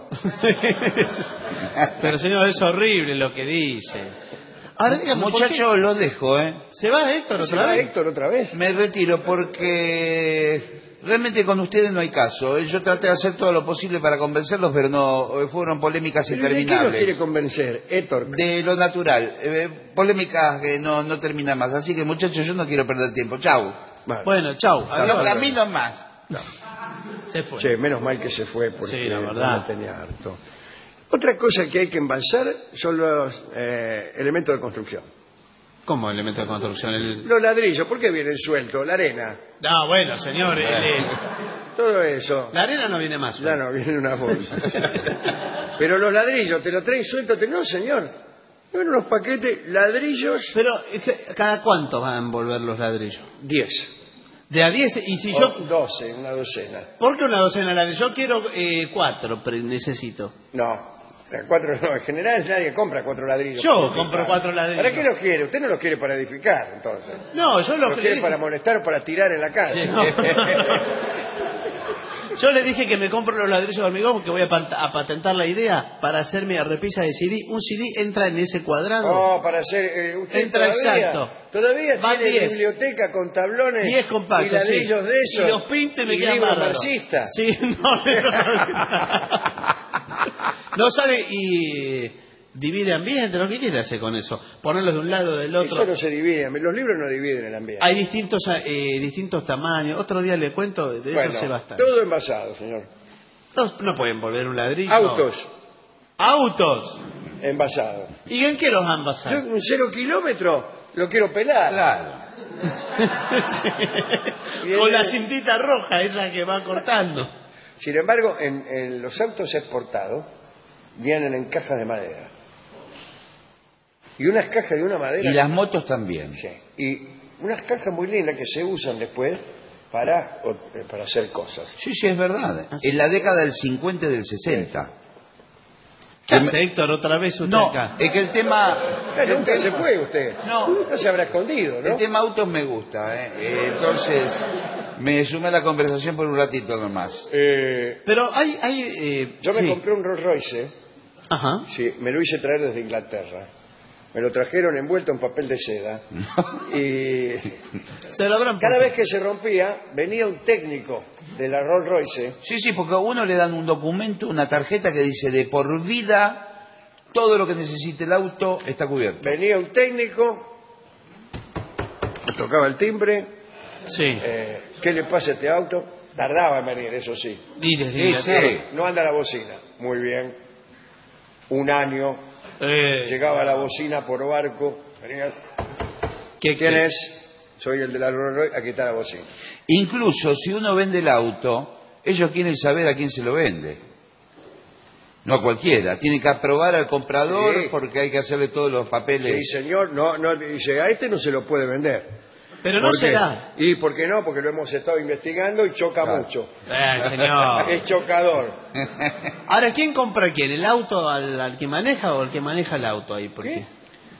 Speaker 5: Pero, señor, es horrible lo que dice. Ahora, dígame, ¿por qué?
Speaker 6: Muchachos, lo dejo, ¿eh?
Speaker 5: ¿Se va Héctor
Speaker 4: ¿Se
Speaker 5: otra
Speaker 4: va
Speaker 5: vez?
Speaker 4: Héctor otra vez?
Speaker 6: Me retiro porque realmente con ustedes no hay caso. ¿eh? Yo traté de hacer todo lo posible para convencerlos, pero no, eh, fueron polémicas
Speaker 4: ¿Pero ¿De qué lo
Speaker 6: interminables.
Speaker 4: quiere convencer, Héctor?
Speaker 6: De lo natural, eh, polémicas que no, no terminan más. Así que muchachos, yo no quiero perder tiempo. Chau.
Speaker 4: Vale.
Speaker 5: Bueno, chau,
Speaker 6: No,
Speaker 5: adiós.
Speaker 6: camino más.
Speaker 5: Se fue.
Speaker 4: Che, menos mal que se fue porque
Speaker 5: Sí, la verdad.
Speaker 4: no tenía harto. Otra cosa que hay que embalsar son los eh, elementos de construcción.
Speaker 5: ¿Cómo elemento de construcción? El...
Speaker 4: Los ladrillos, ¿por qué vienen sueltos? La arena,
Speaker 5: No, bueno, señor, el- el-
Speaker 4: todo eso.
Speaker 5: la arena no viene más.
Speaker 4: Ya no, viene en una bolsa. Pero los ladrillos, ¿te lo traen sueltos? No, señor. Vienen unos paquetes, ladrillos,
Speaker 5: Pero, es que, ¿cada cuánto van a envolver los ladrillos?
Speaker 4: diez.
Speaker 5: De a diez, y si
Speaker 4: O
Speaker 5: yo...
Speaker 4: doce, una docena.
Speaker 5: ¿Por qué una docena de ladrillos? Yo quiero eh, cuatro, pero necesito.
Speaker 4: No, cuatro no. En general nadie compra cuatro ladrillos.
Speaker 5: Yo
Speaker 4: para
Speaker 5: compro
Speaker 4: edificar.
Speaker 5: cuatro ladrillos.
Speaker 4: ¿Para qué los quiere? Usted no los quiere para edificar, entonces.
Speaker 5: No, yo lo
Speaker 4: Los
Speaker 5: que
Speaker 4: quiere
Speaker 5: le
Speaker 4: para
Speaker 5: dije...
Speaker 4: molestar o para tirar en la calle.
Speaker 5: Sí, no. Yo le dije que me compro los ladrillos de hormigón porque voy a, pat- a patentar la idea para hacer mi repisa de C D. Un C D entra en ese cuadrado.
Speaker 4: No, para hacer... eh, usted
Speaker 5: Entra
Speaker 4: todavía,
Speaker 5: exacto.
Speaker 4: Todavía
Speaker 5: Va
Speaker 4: tiene
Speaker 5: diez.
Speaker 4: biblioteca con tablones
Speaker 5: diez compactos,
Speaker 4: y ladrillos
Speaker 5: sí.
Speaker 4: de eso.
Speaker 5: Y los pinto y me
Speaker 4: y
Speaker 5: quedan
Speaker 4: libros
Speaker 5: bárbaros.
Speaker 4: marxistas.
Speaker 5: Sí, no, no. No sabe y eh, divide ambiente, ¿no? ¿Qué quiere hacer con eso? Ponerlos de un lado del otro.
Speaker 4: Eso no se divide. Los libros no dividen el ambiente.
Speaker 5: Hay distintos eh, distintos tamaños. Otro día le cuento, de
Speaker 4: bueno,
Speaker 5: eso se basta.
Speaker 4: todo envasado, señor.
Speaker 5: No, no pueden volver un ladrillo.
Speaker 4: Autos,
Speaker 5: Autos.
Speaker 4: envasados.
Speaker 5: ¿Y en qué los han basado?
Speaker 4: Yo un cero kilómetro lo quiero pelar.
Speaker 6: Claro.
Speaker 5: Con la cintita roja, esa que va cortando.
Speaker 4: Sin embargo, en, en los autos exportados vienen en cajas de madera. Y unas cajas de una madera...
Speaker 6: Y las motos también.
Speaker 4: Sí. Y unas cajas muy lindas que se usan después para, o- eh, para hacer cosas.
Speaker 6: Sí, sí, es verdad. En la década del cincuenta y del sesenta.
Speaker 5: ¿Qué hace, Héctor, otra vez usted
Speaker 6: No,
Speaker 5: acá?
Speaker 6: es que el tema...
Speaker 4: Eh, nunca
Speaker 6: el
Speaker 4: se
Speaker 6: tema-
Speaker 4: fue usted.
Speaker 6: No.
Speaker 4: No se habrá escondido, ¿no?
Speaker 6: El tema autos me gusta, ¿eh? Eh, entonces me sumé a la conversación por un ratito nomás.
Speaker 4: Eh,
Speaker 5: Pero hay... hay eh,
Speaker 4: yo me
Speaker 5: sí.
Speaker 4: compré un Rolls Royce.
Speaker 5: Ajá.
Speaker 4: Sí, me lo hice traer desde Inglaterra. Me lo trajeron envuelto en papel de seda. Y
Speaker 5: Se lo habrán
Speaker 4: cada
Speaker 5: puesto.
Speaker 4: vez que se rompía, venía un técnico de la Rolls Royce.
Speaker 6: Sí, sí, porque a uno le dan un documento, una tarjeta que dice de por vida todo lo que necesite el auto está cubierto.
Speaker 4: Venía un técnico, tocaba el timbre.
Speaker 5: Sí.
Speaker 4: Eh, ¿Qué le pasa a este auto? Tardaba en venir, eso sí.
Speaker 5: Y desde
Speaker 6: Sí,
Speaker 5: Inglaterra.
Speaker 6: sí.
Speaker 4: No anda la bocina. Muy bien. Un año.
Speaker 5: Eh,
Speaker 4: Llegaba la bocina por barco. Venía,
Speaker 5: ¿qué,
Speaker 4: ¿quién
Speaker 5: qué?
Speaker 4: es? Soy el de la Rolls Royce. Aquí está la bocina.
Speaker 6: Incluso si uno vende el auto, ellos quieren saber a quién se lo vende. No a cualquiera. Tienen que aprobar al comprador
Speaker 4: Sí.
Speaker 6: porque hay que hacerle todos los papeles.
Speaker 4: Sí, señor. No, no, dice, a este no se lo puede vender.
Speaker 5: Pero no
Speaker 4: ¿Por qué?
Speaker 5: será.
Speaker 4: ¿Y por qué no? Porque lo hemos estado investigando y choca
Speaker 6: Claro.
Speaker 4: mucho.
Speaker 5: Eh, señor.
Speaker 4: Es chocador.
Speaker 5: Ahora, ¿quién compra quién? ¿El auto al, al que maneja o el que maneja el auto ahí? ¿Por
Speaker 4: ¿Qué?
Speaker 5: qué?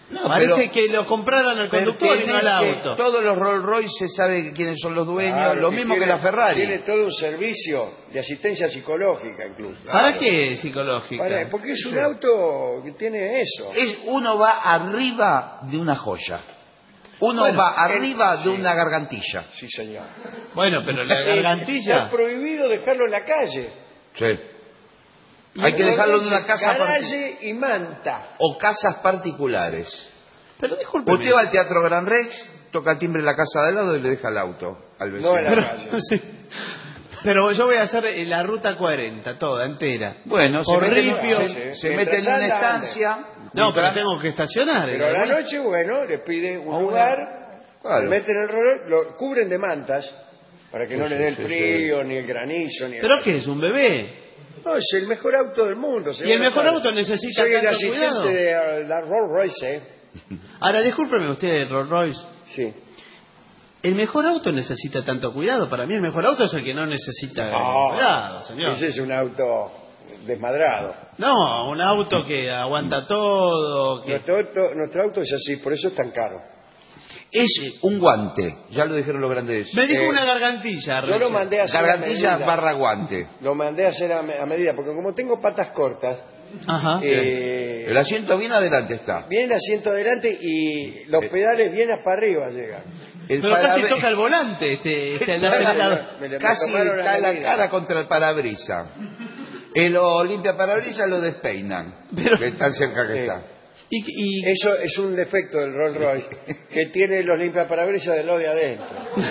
Speaker 6: No,
Speaker 5: Parece
Speaker 6: pero
Speaker 5: que lo compraran al conductor y no al
Speaker 6: pertenece-
Speaker 5: auto.
Speaker 6: Todos los Rolls Royce se sabe quiénes son los dueños,
Speaker 14: Claro,
Speaker 6: lo
Speaker 14: y
Speaker 6: mismo
Speaker 14: tiene-
Speaker 6: que la Ferrari.
Speaker 14: Tiene todo un servicio de asistencia psicológica incluso.
Speaker 5: ¿Para qué psicológica?
Speaker 14: Para- porque es un auto que tiene eso.
Speaker 6: Es, uno va arriba de una joya. Uno
Speaker 14: Bueno,
Speaker 6: va
Speaker 14: el-
Speaker 6: arriba de
Speaker 14: sí.
Speaker 6: una gargantilla.
Speaker 14: Sí, señor.
Speaker 5: Bueno, pero la
Speaker 14: Está
Speaker 5: gargantilla...
Speaker 14: prohibido dejarlo en la calle.
Speaker 6: Sí. Hay que dejarlo en una casa particular.
Speaker 14: Garaje y manta.
Speaker 6: O casas particulares.
Speaker 5: Pero discúlpeme.
Speaker 6: Usted va al Teatro Gran Rex, toca el timbre en la casa de al lado y le deja el auto al vecino.
Speaker 14: No en la
Speaker 5: Pero,
Speaker 14: calle.
Speaker 5: sí. Pero yo voy a hacer eh, la ruta cuarenta, toda, entera.
Speaker 6: Bueno, se
Speaker 5: Por
Speaker 6: mete, en-
Speaker 5: ripio.
Speaker 6: se, se
Speaker 14: Mientras
Speaker 6: mete en una
Speaker 14: anda,
Speaker 6: estancia.
Speaker 5: No, pero
Speaker 6: mientras-
Speaker 5: tengo que estacionar.
Speaker 14: Pero a
Speaker 5: ¿eh?
Speaker 14: la noche, bueno, le pide un
Speaker 6: Ah,
Speaker 14: lugar,
Speaker 6: claro.
Speaker 14: le meten el rollo, lo cubren de mantas para que
Speaker 6: Sí,
Speaker 14: no le
Speaker 6: sí,
Speaker 14: dé el
Speaker 6: sí,
Speaker 14: frío, ni el granizo, ni el...
Speaker 5: ¿Pero qué es, un bebé?
Speaker 14: No, es el mejor auto del mundo.
Speaker 5: Y el
Speaker 14: señora
Speaker 5: mejor
Speaker 14: Paz.
Speaker 5: auto necesita
Speaker 14: Soy el
Speaker 5: tanto
Speaker 14: asistente
Speaker 5: cuidado.
Speaker 14: de uh, la Rolls Royce, ¿eh?
Speaker 5: Ahora, discúlpeme usted, Rolls Royce.
Speaker 14: Sí.
Speaker 5: El mejor auto necesita tanto cuidado. Para mí el mejor auto es el que no necesita
Speaker 14: No,
Speaker 5: cuidado, señor.
Speaker 14: Ese es un auto desmadrado.
Speaker 5: No, un auto que aguanta todo. Que...
Speaker 14: Nuestro auto, nuestro auto es así, por eso es tan caro.
Speaker 6: Es un guante, ya lo dijeron los grandes.
Speaker 5: Me dijo
Speaker 14: Eh,
Speaker 5: una gargantilla.
Speaker 14: Yo lo
Speaker 5: recién.
Speaker 14: mandé a hacer a
Speaker 6: Gargantilla
Speaker 14: medida.
Speaker 6: barra guante.
Speaker 14: Lo mandé a hacer a, me- a medida, porque como tengo patas cortas,
Speaker 5: Ajá.
Speaker 14: eh,
Speaker 6: El asiento bien adelante está.
Speaker 14: viene el asiento adelante y los pedales bien para arriba llegan.
Speaker 6: El
Speaker 5: Pero casi
Speaker 6: parabe-
Speaker 5: toca el volante, este, este el acelerador.
Speaker 14: Me le- me
Speaker 6: Casi
Speaker 14: tomaron
Speaker 6: está la
Speaker 14: medida.
Speaker 6: cara contra el parabrisa. El lo limpia parabrisas lo despeinan.
Speaker 5: Pero-
Speaker 6: De tan cerca que
Speaker 14: Sí.
Speaker 6: está.
Speaker 5: Y, y-
Speaker 14: Eso es un defecto del Rolls Royce, que tiene los limpiaparabrisas del lado de adentro.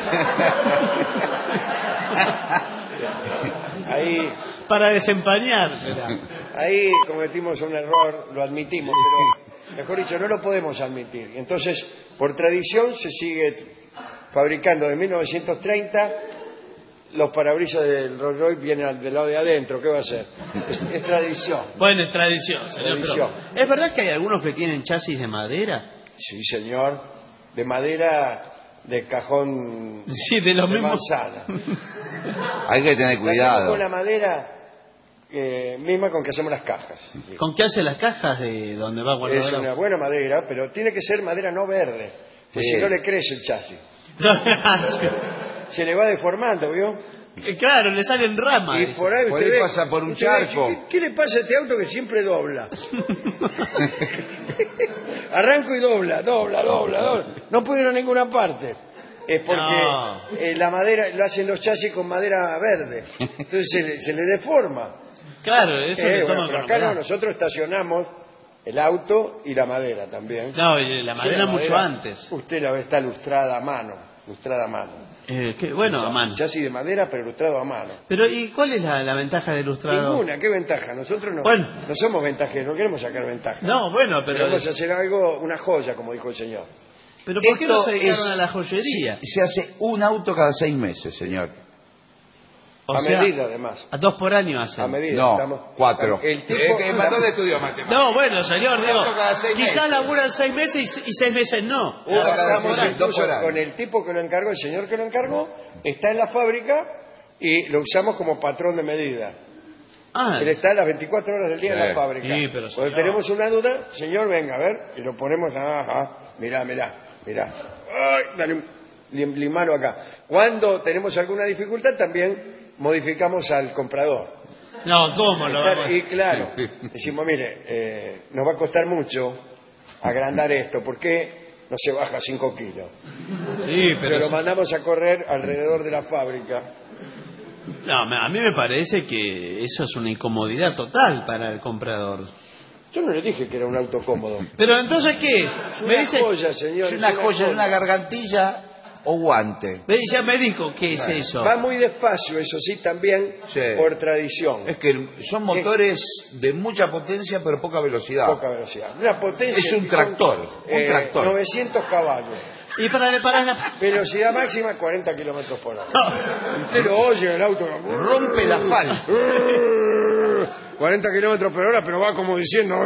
Speaker 14: Ahí,
Speaker 5: para desempañar. será.
Speaker 14: ahí cometimos un error, lo admitimos, pero mejor dicho, no lo podemos admitir. Y entonces, por tradición, se sigue fabricando de mil novecientos treinta. Los parabrisas del Rolls Royce vienen del lado de adentro. ¿Qué va a hacer? Es, es tradición.
Speaker 5: Bueno, es tradición, señor.
Speaker 14: Tradición.
Speaker 5: pero- ¿Es verdad que hay algunos que tienen chasis de madera?
Speaker 14: Sí, señor. De madera de cajón
Speaker 5: Sí, de los
Speaker 14: de
Speaker 5: mismos.
Speaker 14: manzana.
Speaker 6: Hay que tener
Speaker 14: La hacemos
Speaker 6: cuidado.
Speaker 14: con la madera eh, misma con que hacemos las cajas.
Speaker 5: ¿Con qué hace las cajas de donde va a guardar
Speaker 14: Es
Speaker 5: el
Speaker 14: una
Speaker 5: auto?
Speaker 14: buena madera, pero tiene que ser madera no verde, porque
Speaker 6: Sí.
Speaker 14: si no le crece el chasis.
Speaker 5: Sí.
Speaker 14: Se le va deformando, ¿vio?
Speaker 5: Claro, le salen ramas.
Speaker 14: Y por ahí
Speaker 6: Por
Speaker 14: usted
Speaker 6: ahí
Speaker 14: ve-
Speaker 6: pasa por un
Speaker 14: usted ve,
Speaker 6: charco.
Speaker 14: ¿qué, qué le pasa a este auto que siempre dobla? Arranco y dobla, dobla, dobla, dobla. No puede ir a ninguna parte. Es porque
Speaker 5: No.
Speaker 14: eh, la madera, lo hacen los chasis con madera verde. Entonces se le, se le deforma.
Speaker 5: Claro, eso
Speaker 14: Eh,
Speaker 5: le
Speaker 14: bueno,
Speaker 5: toman
Speaker 14: pero
Speaker 5: con
Speaker 14: acá no,
Speaker 5: humedad.
Speaker 14: nosotros estacionamos el auto y la madera también.
Speaker 5: No, y la
Speaker 14: Sí,
Speaker 5: madera mucho antes.
Speaker 14: Usted la ve, está lustrada a mano. Lustrada a mano.
Speaker 5: Eh, qué- bueno, a mano.
Speaker 14: Chasis de madera, pero lustrado a mano.
Speaker 5: Pero, ¿y cuál es la, la ventaja del ilustrado?
Speaker 14: Ninguna, ¿qué ventaja? Nosotros no,
Speaker 5: Bueno.
Speaker 14: no somos ventajeros, no queremos sacar ventaja.
Speaker 5: No, bueno, pero...
Speaker 14: Queremos hacer algo, una joya, como dijo el señor.
Speaker 5: Pero ¿por qué no
Speaker 6: Esto
Speaker 5: se dedicaron
Speaker 6: es-
Speaker 5: a la joyería?
Speaker 6: Se hace un auto cada seis meses, señor.
Speaker 5: O
Speaker 14: a
Speaker 5: sea,
Speaker 14: medida, además.
Speaker 5: a dos por año hacen.
Speaker 14: A medida.
Speaker 6: No,
Speaker 14: estamos-
Speaker 6: cuatro.
Speaker 14: El tipo,
Speaker 6: Eh, que ¿dónde estudió matemáticas?
Speaker 5: No, bueno, señor, digo,
Speaker 6: Auto cada seis
Speaker 5: quizás
Speaker 6: meses.
Speaker 5: laburan seis meses y, y seis meses no.
Speaker 6: Uno cada
Speaker 14: Trabajamos
Speaker 6: seis meses, dos
Speaker 14: incluso
Speaker 6: por año.
Speaker 14: con el tipo que lo encargó, el señor que lo encargó, está en la fábrica y lo usamos como patrón de medida.
Speaker 5: Ah,
Speaker 14: Él está las veinticuatro horas del día en
Speaker 6: Sí.
Speaker 14: la fábrica.
Speaker 5: Sí, pero
Speaker 14: Cuando
Speaker 5: señor.
Speaker 14: tenemos una duda, señor, venga, a ver, y lo ponemos, ajá, mirá, mirá, mirá. Ay, dale un lim- limalo acá. Cuando tenemos alguna dificultad, también modificamos al comprador.
Speaker 5: no, ¿cómo lo vamos a-
Speaker 14: Y claro, decimos, mire, eh, nos va a costar mucho agrandar esto, ¿por qué no se baja cinco kilos?
Speaker 5: Sí,
Speaker 14: Pero
Speaker 5: pero...
Speaker 14: lo mandamos a correr alrededor de la fábrica.
Speaker 5: No, me- a mí me parece que eso es una incomodidad total para el comprador.
Speaker 14: Yo no le dije que era un auto cómodo.
Speaker 5: Pero entonces, ¿qué es?
Speaker 14: Es
Speaker 5: Me
Speaker 14: una
Speaker 5: dice...
Speaker 14: joya, señor.
Speaker 6: Es una joya, es una gargantilla o guante.
Speaker 5: Ve, ya me dijo qué es eso.
Speaker 14: Va muy despacio, eso sí, también
Speaker 6: Sí.
Speaker 14: por tradición.
Speaker 6: Es que son motores de mucha potencia pero poca velocidad.
Speaker 14: Poca velocidad. Una potencia.
Speaker 6: Es un
Speaker 14: son,
Speaker 6: tractor, un
Speaker 14: eh,
Speaker 6: tractor.
Speaker 14: novecientos caballos.
Speaker 5: Y para, para la...
Speaker 14: Velocidad máxima cuarenta kilómetros por hora. Usted lo oye en el auto.
Speaker 6: Rompe el asfalto.
Speaker 14: cuarenta kilómetros por hora, pero va como diciendo.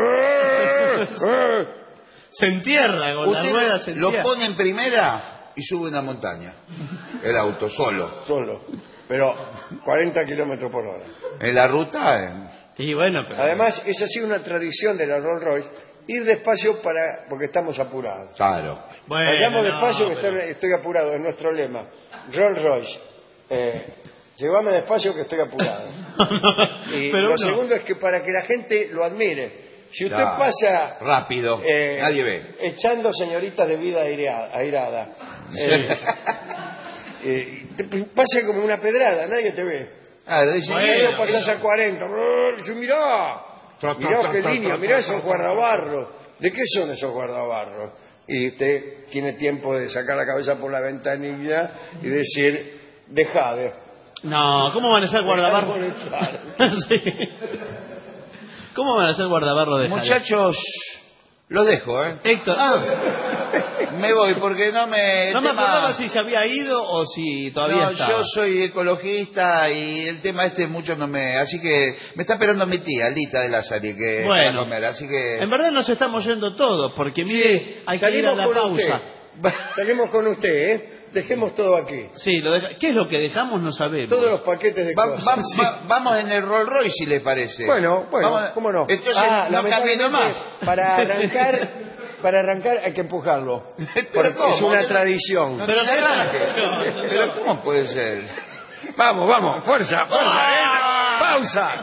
Speaker 5: Se entierra con la
Speaker 6: Usted
Speaker 5: rueda, se
Speaker 6: lo
Speaker 5: entierra.
Speaker 6: pone en primera y sube una montaña. El auto, solo.
Speaker 14: Solo. Pero cuarenta kilómetros por hora.
Speaker 6: En la ruta, eh,
Speaker 5: Y bueno, pero...
Speaker 14: Además, es así una tradición de la Rolls Royce ir despacio para porque estamos apurados.
Speaker 6: Claro.
Speaker 14: Bueno, Vayamos despacio
Speaker 5: no,
Speaker 14: que
Speaker 5: pero...
Speaker 14: estoy, estoy apurado, es nuestro lema. Rolls Royce. Eh, Llévame despacio que estoy apurado. Y
Speaker 5: pero
Speaker 14: lo
Speaker 5: no.
Speaker 14: segundo es que para que la gente lo admire. Si usted
Speaker 6: Claro.
Speaker 14: pasa...
Speaker 6: Rápido,
Speaker 14: eh,
Speaker 6: nadie ve.
Speaker 14: Echando señoritas de vida aireada, airada. Eh, eh, te pasa como una pedrada, nadie te ve.
Speaker 6: Ah, dice,
Speaker 14: Y eso pasás a cuarenta. Yo, mirá, mirá qué línea, mirá esos guardabarros. ¿De qué son esos guardabarros? Y usted tiene tiempo de sacar la cabeza por la ventanilla y decir, dejade.
Speaker 5: No, ¿cómo van a ser guardabarros? Sí. ¿Cómo van a ser guardabarros de Jade?
Speaker 6: Muchachos, lo dejo, ¿eh?
Speaker 5: Héctor, ah,
Speaker 6: me voy porque no me...
Speaker 5: no me
Speaker 6: tema-
Speaker 5: acordaba si se había ido o si todavía
Speaker 6: No,
Speaker 5: estaba.
Speaker 6: yo soy ecologista y el tema este mucho no me... Así que me está esperando mi tía, Lita de Lázari, que
Speaker 5: Bueno.
Speaker 6: para comer, así que...
Speaker 5: En verdad nos estamos yendo todos, porque mire, hay que ir a
Speaker 14: Salimos
Speaker 5: la
Speaker 14: con
Speaker 5: pausa.
Speaker 14: usted. Salimos con usted, ¿eh? Dejemos todo aquí.
Speaker 5: Sí, lo deja... ¿qué es lo que dejamos? No sabemos.
Speaker 14: Todos los paquetes de
Speaker 6: Va-
Speaker 14: cosas.
Speaker 6: va- va- vamos en el Rolls Royce, si le parece.
Speaker 14: Bueno, bueno,
Speaker 6: Vamos-
Speaker 14: ¿cómo no?
Speaker 6: Entonces,
Speaker 14: Ah,
Speaker 6: no camino
Speaker 14: lamentablemente,
Speaker 6: más.
Speaker 14: Para arrancar, para arrancar hay que empujarlo. Porque
Speaker 6: ¿cómo?
Speaker 14: es una
Speaker 6: No-
Speaker 14: tradición.
Speaker 6: no
Speaker 5: Pero
Speaker 6: tiene
Speaker 5: qué
Speaker 6: arranque.
Speaker 5: raro.
Speaker 6: Pero ¿cómo puede ser?
Speaker 14: Vamos, vamos, fuerza, fuerza. ¿eh? Pausa.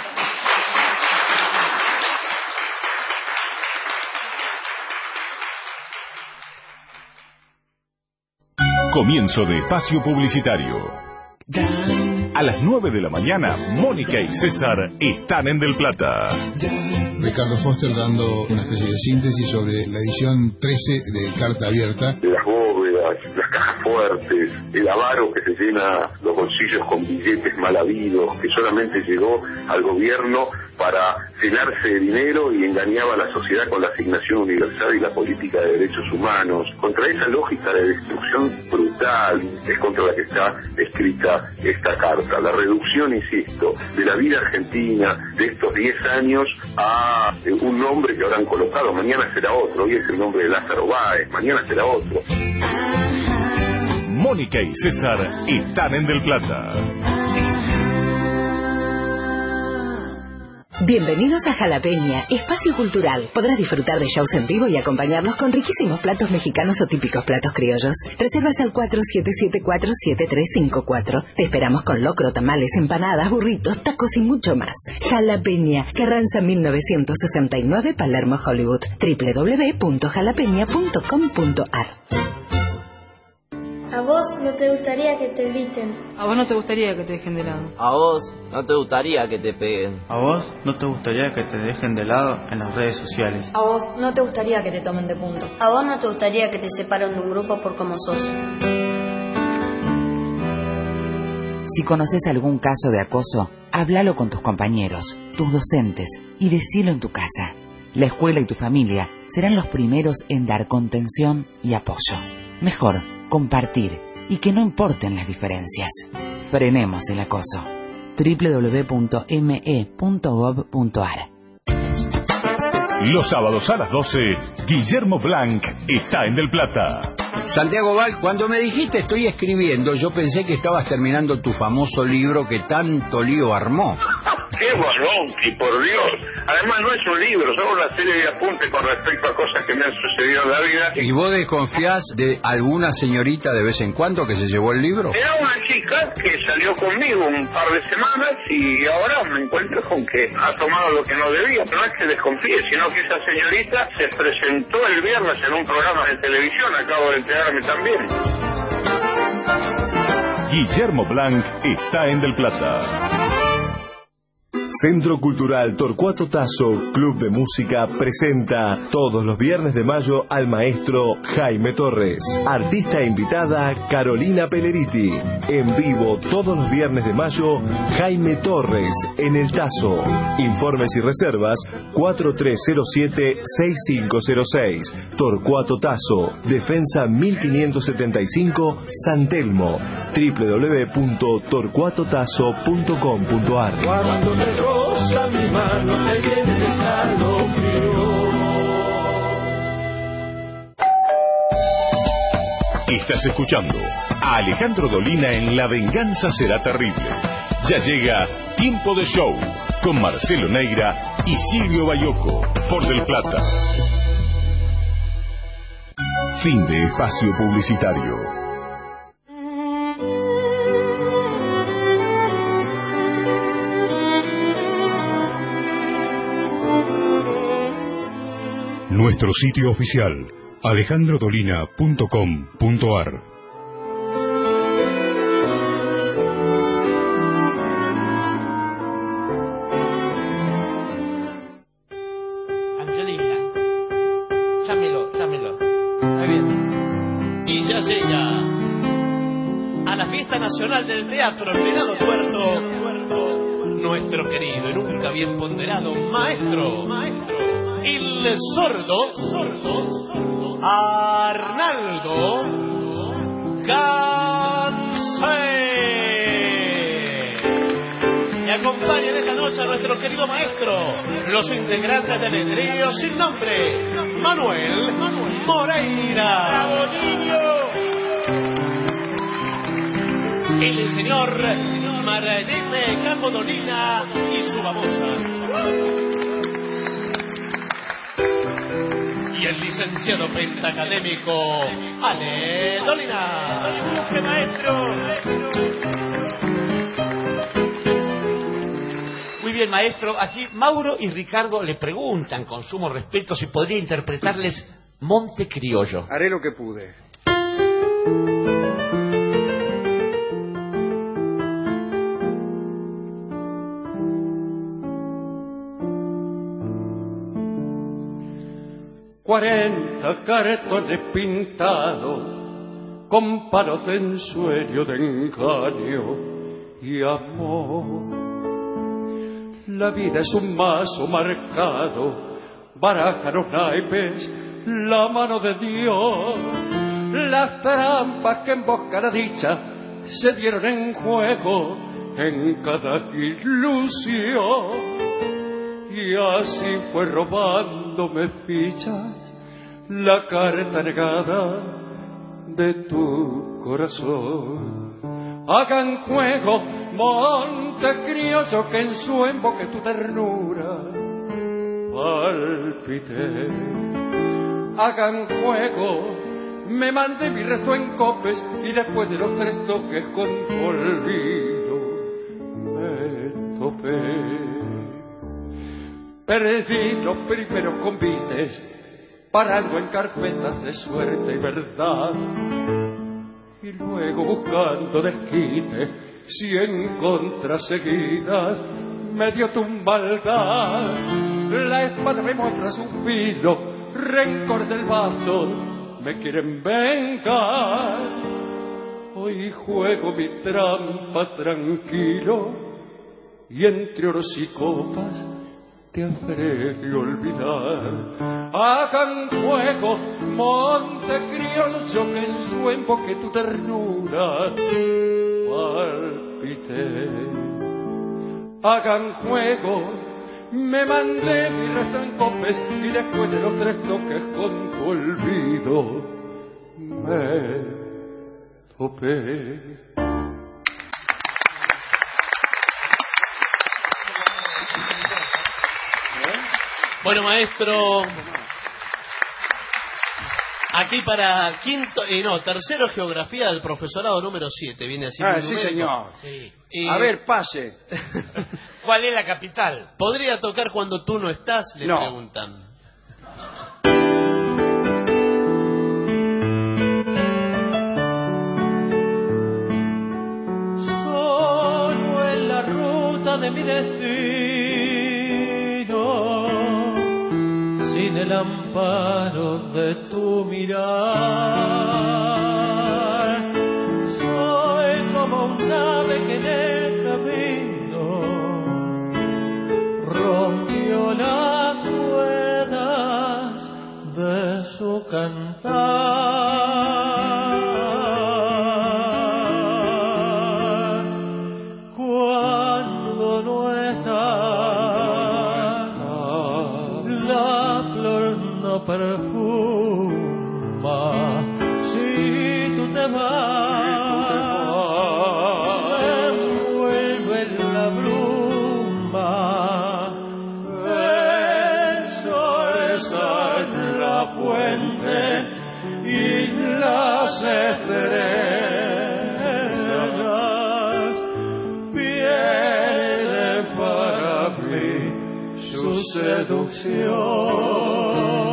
Speaker 2: Comienzo de espacio publicitario. A las nueve de la mañana, Mónica y César están en Del Plata.
Speaker 20: Ricardo Foster dando una especie de síntesis sobre la edición trece de Carta Abierta.
Speaker 21: Las bóvedas, las cajas fuertes, el avaro que se llena los bolsillos con billetes mal habidos, que solamente llegó al gobierno para llenarse de dinero y engañaba a la sociedad con la asignación universal y la política de derechos humanos. Contra esa lógica de destrucción brutal es contra la que está escrita esta carta. La reducción, insisto, de la vida argentina de estos diez años a un nombre que habrán colocado. Mañana será otro. Hoy es el nombre de Lázaro Báez. Mañana será otro.
Speaker 2: Mónica y César están en Del Plata.
Speaker 22: Bienvenidos a Jalapeña, espacio cultural. Podrás disfrutar de shows en vivo y acompañarnos con riquísimos platos mexicanos o típicos platos criollos. Reservas al cuatro siete siete cuatro siete tres cinco cuatro. Te esperamos con locro, tamales, empanadas, burritos, tacos y mucho más. Jalapeña, Carranza mil novecientos sesenta y nueve, Palermo, Hollywood. doble u doble u doble u punto jalapeña punto com punto a r.
Speaker 23: ¿A vos no te gustaría que te griten?
Speaker 24: ¿A vos no te gustaría que te dejen de lado?
Speaker 25: ¿A vos no te gustaría que te peguen?
Speaker 26: ¿A vos no te gustaría que te dejen de lado en las redes sociales?
Speaker 23: ¿A vos no te gustaría que te tomen de punto? ¿A vos no te gustaría que te separen de un grupo por cómo sos?
Speaker 1: Si conoces algún caso de acoso, háblalo con tus compañeros, tus docentes y decilo en tu casa. La escuela y tu familia serán los primeros en dar contención y apoyo. Mejor, compartir y que no importen las diferencias. Frenemos el acoso. doble u doble u doble u punto m e punto gov punto a r.
Speaker 2: Los sábados a las doce, Guillermo Blanc está en Del Plata.
Speaker 27: Santiago Val, cuando me dijiste estoy escribiendo, yo pensé que estabas terminando tu famoso libro que tanto lío armó.
Speaker 21: ¡Qué balonqui, por Dios! Además no es un libro, son una serie de apuntes con respecto a cosas que me han sucedido en la vida.
Speaker 27: ¿Y vos desconfías de alguna señorita de vez en cuando que se llevó el libro?
Speaker 21: Era una chica que salió conmigo un par de semanas y ahora me encuentro con que ha tomado lo que no debía. No es que desconfíe, sino que esa señorita se presentó el viernes en un programa de televisión, acabo de enterarme también.
Speaker 2: Guillermo Blanc está en Del Plata.
Speaker 28: Centro Cultural Torcuato Tasso, Club de Música, presenta todos los viernes de mayo al maestro Jaime Torres. Artista invitada Carolina Peleriti. En vivo todos los viernes de mayo, Jaime Torres en el Tasso. Informes y reservas cuatro tres cero siete seis cinco cero seis. Torcuato Tasso, Defensa mil quinientos setenta y cinco, San Telmo. doble u doble u doble u punto torcuato tasso punto com punto a r.
Speaker 16: Rosa mi mano, te viene el escalofrío.
Speaker 2: Estás escuchando a Alejandro Dolina en La Venganza Será Terrible. Ya llega Tiempo de Show con Marcelo Neira y Silvio Bayoco por Del Plata. Fin de espacio publicitario.
Speaker 13: Nuestro sitio oficial, alejandro dolina punto com punto a r.
Speaker 5: Angelina, llámelo, llámelo. Muy bien. Y ya llega a la fiesta nacional del teatro El Venado Tuerto, tuerto nuestro querido y nunca bien ponderado maestro, maestro. El sordo, sordo, sordo, Arnaldo Gansé. Y acompañan esta noche a nuestro querido maestro, los integrantes del trío sin nombre, Manuel, Manuel Moreira. ¡Bravo, niño! El señor Marlene Campo Dolina y su babosas. Y el licenciado pentacadémico Ale Dolina. ¡Dibuje, maestro!
Speaker 3: Muy bien, maestro. Aquí Mauro y Ricardo le preguntan con sumo respeto si podría interpretarles Monte Criollo.
Speaker 14: Haré lo que pude.
Speaker 7: Cuarenta cartones pintados con palos de ensueño, de engaño y amor. La vida es un mazo marcado, baraja los naipes, la mano de Dios. Las trampas que embosca la dicha se dieron en juego en cada ilusión. Y así fue robándome fichas la carta negada de tu corazón. Hagan juego, monte criollo, que en su emboque tu ternura palpite. Hagan juego, me mandé mi resto en copes y después de los tres toques con tu olvido me topé. Perdí los primeros convites, parando en carpetas de suerte y verdad. Y luego buscando desquite, cien contras seguidas, me dio tu maldad. La espada me muestra su filo, rencor del bastón, me quieren vengar. Hoy juego mi trampa tranquilo, y entre oros y copas te habré de olvidar. Hagan juego, monte criollo, que en su emboque tu ternura palpite. Hagan juego, me mandé mi resto en copes y después de los tres toques con tu olvido me topé.
Speaker 5: Bueno, maestro, aquí para quinto, eh, no, tercero geografía del profesorado número siete, viene así.
Speaker 14: Ah, sí, señor.
Speaker 5: Sí.
Speaker 14: A ver, pase.
Speaker 3: ¿Cuál es la capital?
Speaker 5: ¿Podría tocar cuando tú no estás? Le
Speaker 14: no.
Speaker 5: preguntan.
Speaker 7: Solo en la ruta de mi destino, sin el amparo de tu mirar, soy como un ave que en el camino rompió las ruedas de su cantar. Cuando no está la flor no perfuma, si tú te te vas, me envuelve la bruma. Eso, esa es la fuente y las estrellas vienen para mí su seducción.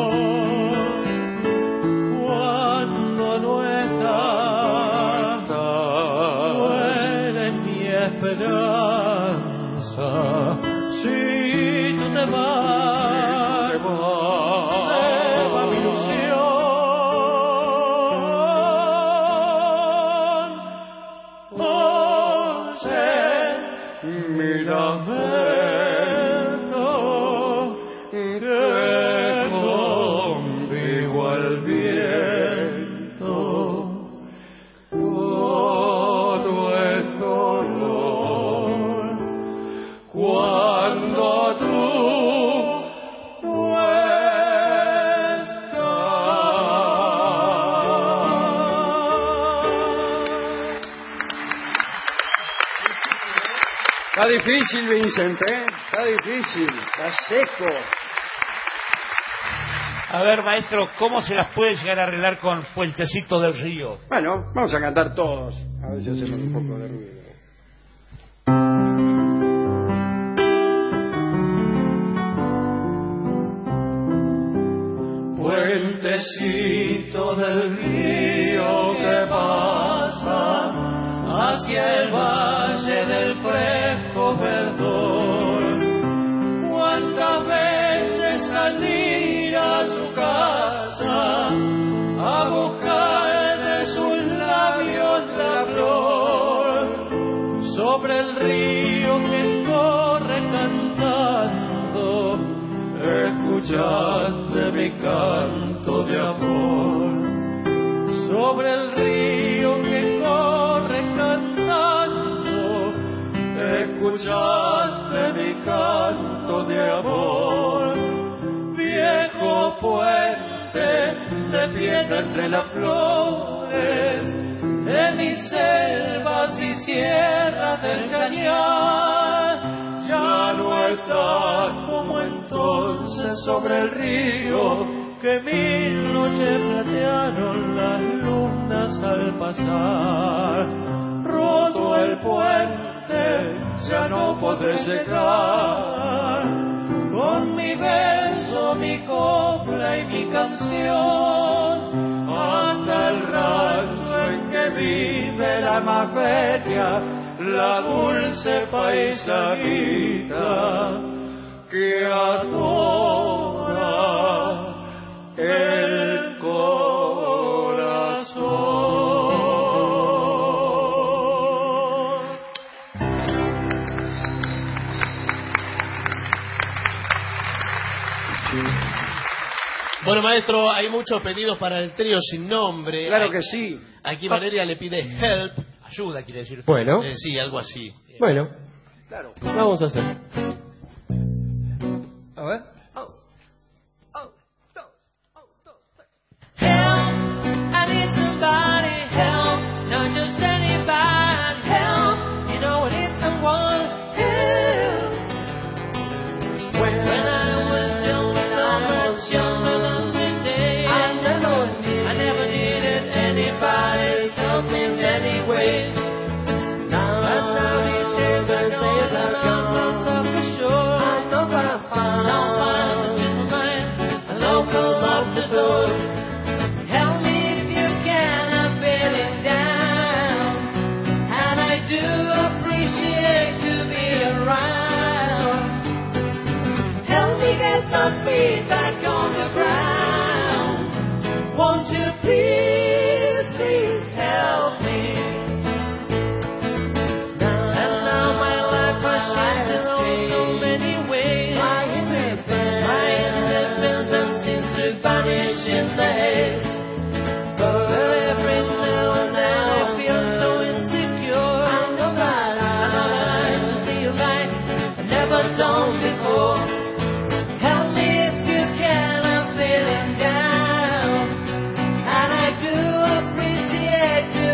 Speaker 7: Cuando no está, duele mi esperanza. Si tú te vas, se va mi ilusión. Oye, mi lamento, que convivo al viento. Todo es dolor cuando tú no
Speaker 14: Está difícil, Vincent, ¿eh? Está difícil, está seco.
Speaker 3: A ver, maestro, ¿cómo se las puede llegar a arreglar con Puentecito del Río?
Speaker 14: Bueno, vamos a cantar todos. A ver si hacemos un poco de ruido.
Speaker 7: Puentecito del río que pasa hacia el valle del fresco verdor. Cuántas veces salir a su casa a buscar de sus labios la flor, sobre el río que corre cantando, escuchaste mi canto de amor. Sobre el río que corre cantando, escuchaste mi canto de amor. Viejo puente de piedra entre las flores de mis selvas y sierras del Chañar, ya no está como entonces sobre el río que mil noches platearon las lunas al pasar. Roto el puente, ya no podré llegar con mi beso, mi copla y mi canción hasta el rancho en que vive la más bella, la dulce paisajita que adora el corazón.
Speaker 5: Bueno, maestro, hay muchos pedidos para el trío sin nombre.
Speaker 14: Claro
Speaker 5: hay...
Speaker 14: que sí.
Speaker 5: Aquí Valeria le pide help. Ayuda, quiere decir.
Speaker 8: Bueno.
Speaker 5: Eh, sí, algo así.
Speaker 8: Bueno.
Speaker 14: Claro.
Speaker 8: Vamos a hacer.
Speaker 14: A ver.
Speaker 7: I need somebody help, not just anybody help. You know I need someone help. When, when I was young, so much younger than today, I never needed, I never needed anybody's help in any way. Now, but now these days I know that I got myself ashore. I know that I found, I'll find a gentleman, a local off the door. Help me if you can, I'm feeling down, and I do appreciate to be around. Help me get my feet back on the ground. Won't you please, please help me? Now, and now my life has changed in so many ways. My independence, my independence seems to vanish in the haze. But every now and then I feel so insecure. I know that I, I to feel like I've never done before. Help me if you can, I'm feeling down, and I do appreciate you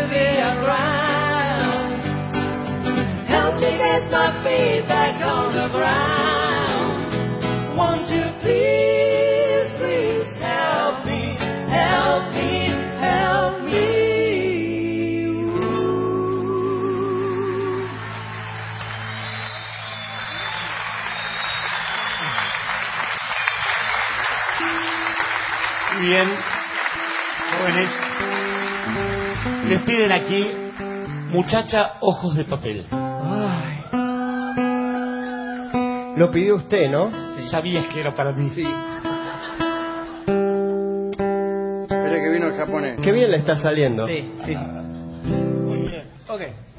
Speaker 3: Bien, jóvenes, les piden aquí Muchacha Ojos de Papel.
Speaker 8: Ay. Lo pidió usted, ¿no?
Speaker 3: Sí. Sabías que era para mí.
Speaker 14: Sí. Espera que vino el japonés.
Speaker 8: Qué bien le está saliendo.
Speaker 14: Sí, sí.
Speaker 3: Muy bien. Ok.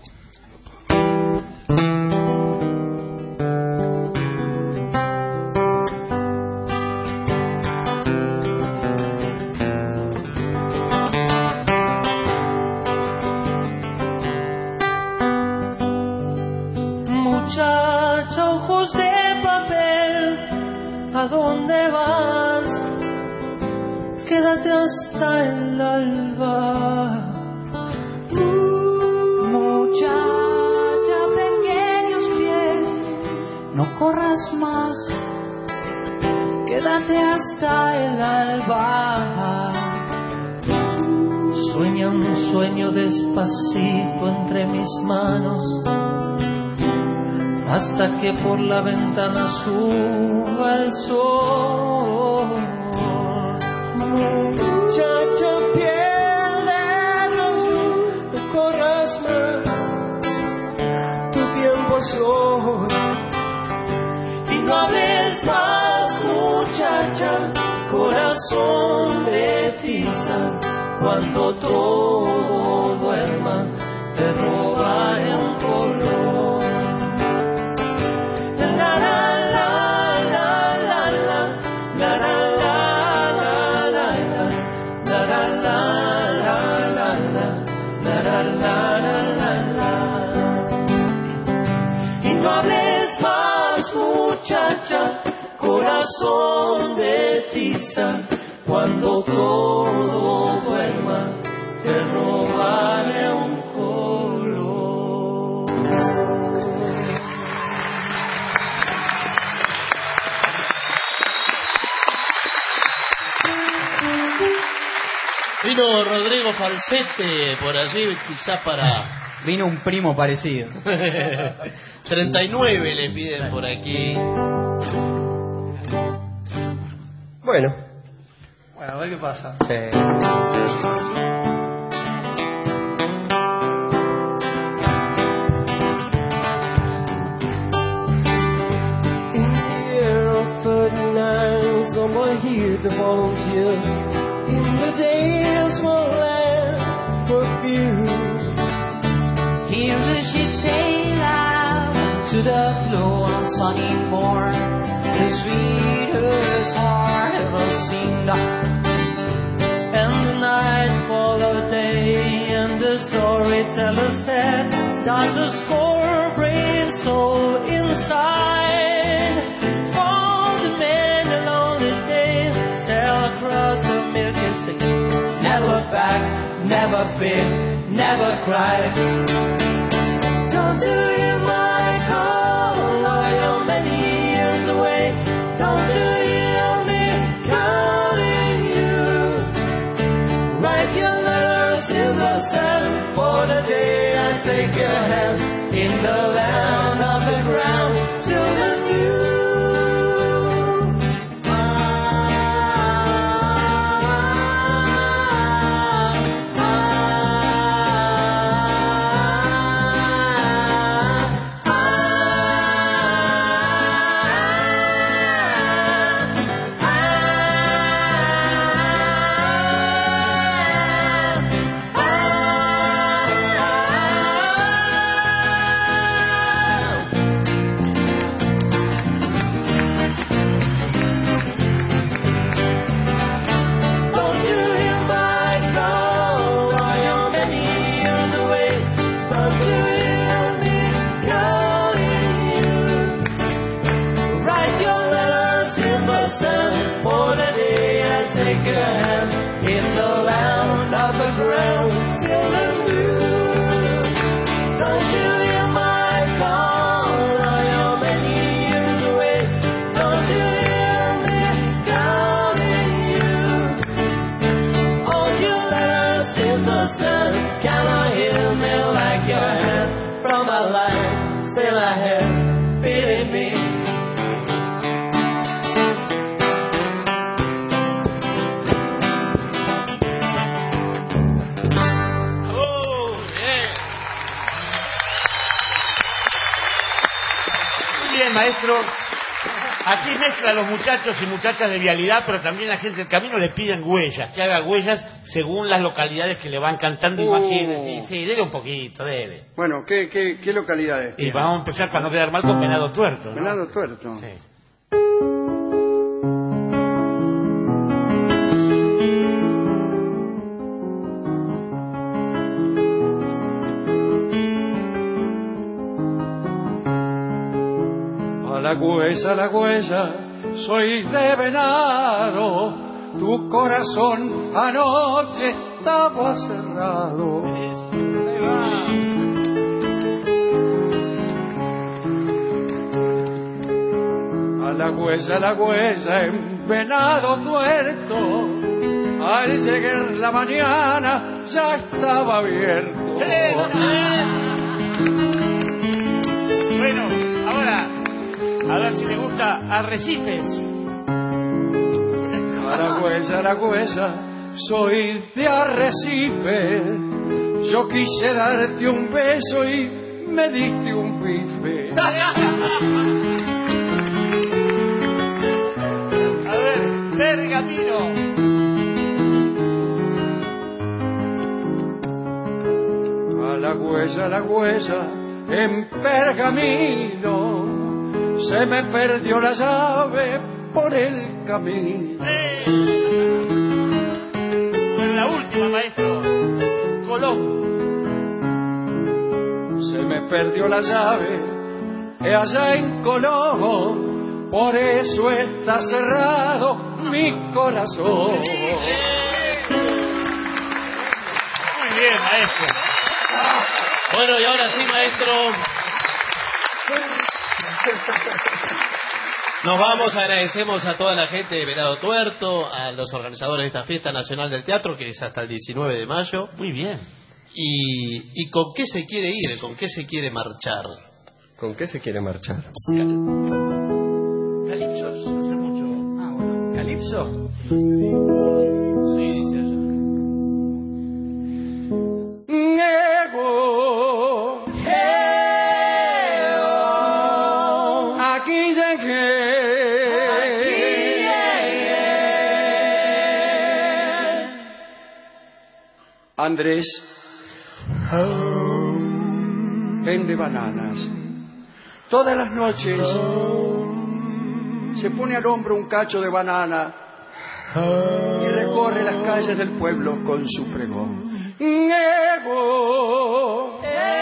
Speaker 9: Muchacha, ojos de papel, ¿a dónde vas? Quédate hasta el alba.
Speaker 10: Muchacha, pequeños pies, no corras más, quédate hasta el alba.
Speaker 9: Sueña un sueño despacito entre mis manos, hasta que por la ventana suba el sol. Muchacha, piel de rosas, no corras más, tu tiempo es hoy. Y no hables más, muchacha, corazón de tiza, cuando todo duerma, te robaré un color. Y no hables más, muchacha, corazón de tiza, cuando todo duerma, te robaré un color. Vino Rodrigo Falsete por allí, quizá para...
Speaker 27: Vino un primo parecido.
Speaker 9: treinta y nueve le piden por aquí.
Speaker 8: Bueno.
Speaker 9: Bueno, a ver qué pasa.
Speaker 27: Sí.
Speaker 9: In the year of thirty-nine, someone here to volunteer. In the days when land were few,
Speaker 10: Hear the ship sail out
Speaker 9: to the glow of sunny morn,
Speaker 10: the sweetest heart ever seen.
Speaker 9: and the night followed day, and the storyteller said that the score brings soul inside. From the men along the day, sail across the milky sea. Never back, never fear, never cry. Don't you hear my call? I am many years away. Don't you hear me calling you? Write your letters in the sand for the day I take your hand in the land of the ground to the new.
Speaker 3: maestro, aquí mezcla a los muchachos y muchachas de vialidad, pero también a la gente del camino le piden huellas, que haga huellas según las localidades que le van cantando.
Speaker 14: Uh.
Speaker 3: Imagínense, sí, dele un poquito, dele.
Speaker 14: Bueno, ¿qué, qué, qué localidades?
Speaker 3: Y vamos a empezar para no quedar mal con Venado Tuerto, ¿no?
Speaker 14: Venado Tuerto.
Speaker 3: Sí.
Speaker 7: A la huesa, la huesa, soy de Venado, tu corazón anoche estaba cerrado. A la huesa, la huesa, en Venado Tuerto, al llegar la mañana ya estaba abierto.
Speaker 3: Bueno, ahora, a ver si le gusta Arrecifes.
Speaker 7: A la huesa, la huesa, soy de Arrecife. Yo quise darte un beso y me diste un bife.
Speaker 3: A ver, Pergamino.
Speaker 7: A la huesa, la huesa, en Pergamino se me perdió la llave por el camino.
Speaker 3: ¡Eh! Bueno, la última, maestro. Colón.
Speaker 7: Se me perdió la llave eh, allá en Colón, por eso está cerrado mi corazón.
Speaker 3: Muy bien, maestro.
Speaker 5: Bueno, y ahora sí, maestro. Nos vamos, agradecemos a toda la gente de Venado Tuerto, a los organizadores de esta fiesta nacional del teatro, que es hasta el diecinueve de mayo.
Speaker 3: Muy bien.
Speaker 5: Y, y ¿con qué se quiere ir? ¿Con qué se quiere marchar?
Speaker 8: ¿Con qué se quiere marchar?
Speaker 3: Calipso, hace mucho. Ah, bueno.
Speaker 8: ¿Calipso?
Speaker 5: Sí, dice ella.
Speaker 7: Ego, ego, aquí llegué, aquí llegué. Andrés vende bananas. Todas las noches se pone al hombro un cacho de banana y recorre las calles del pueblo con su pregón. Ego,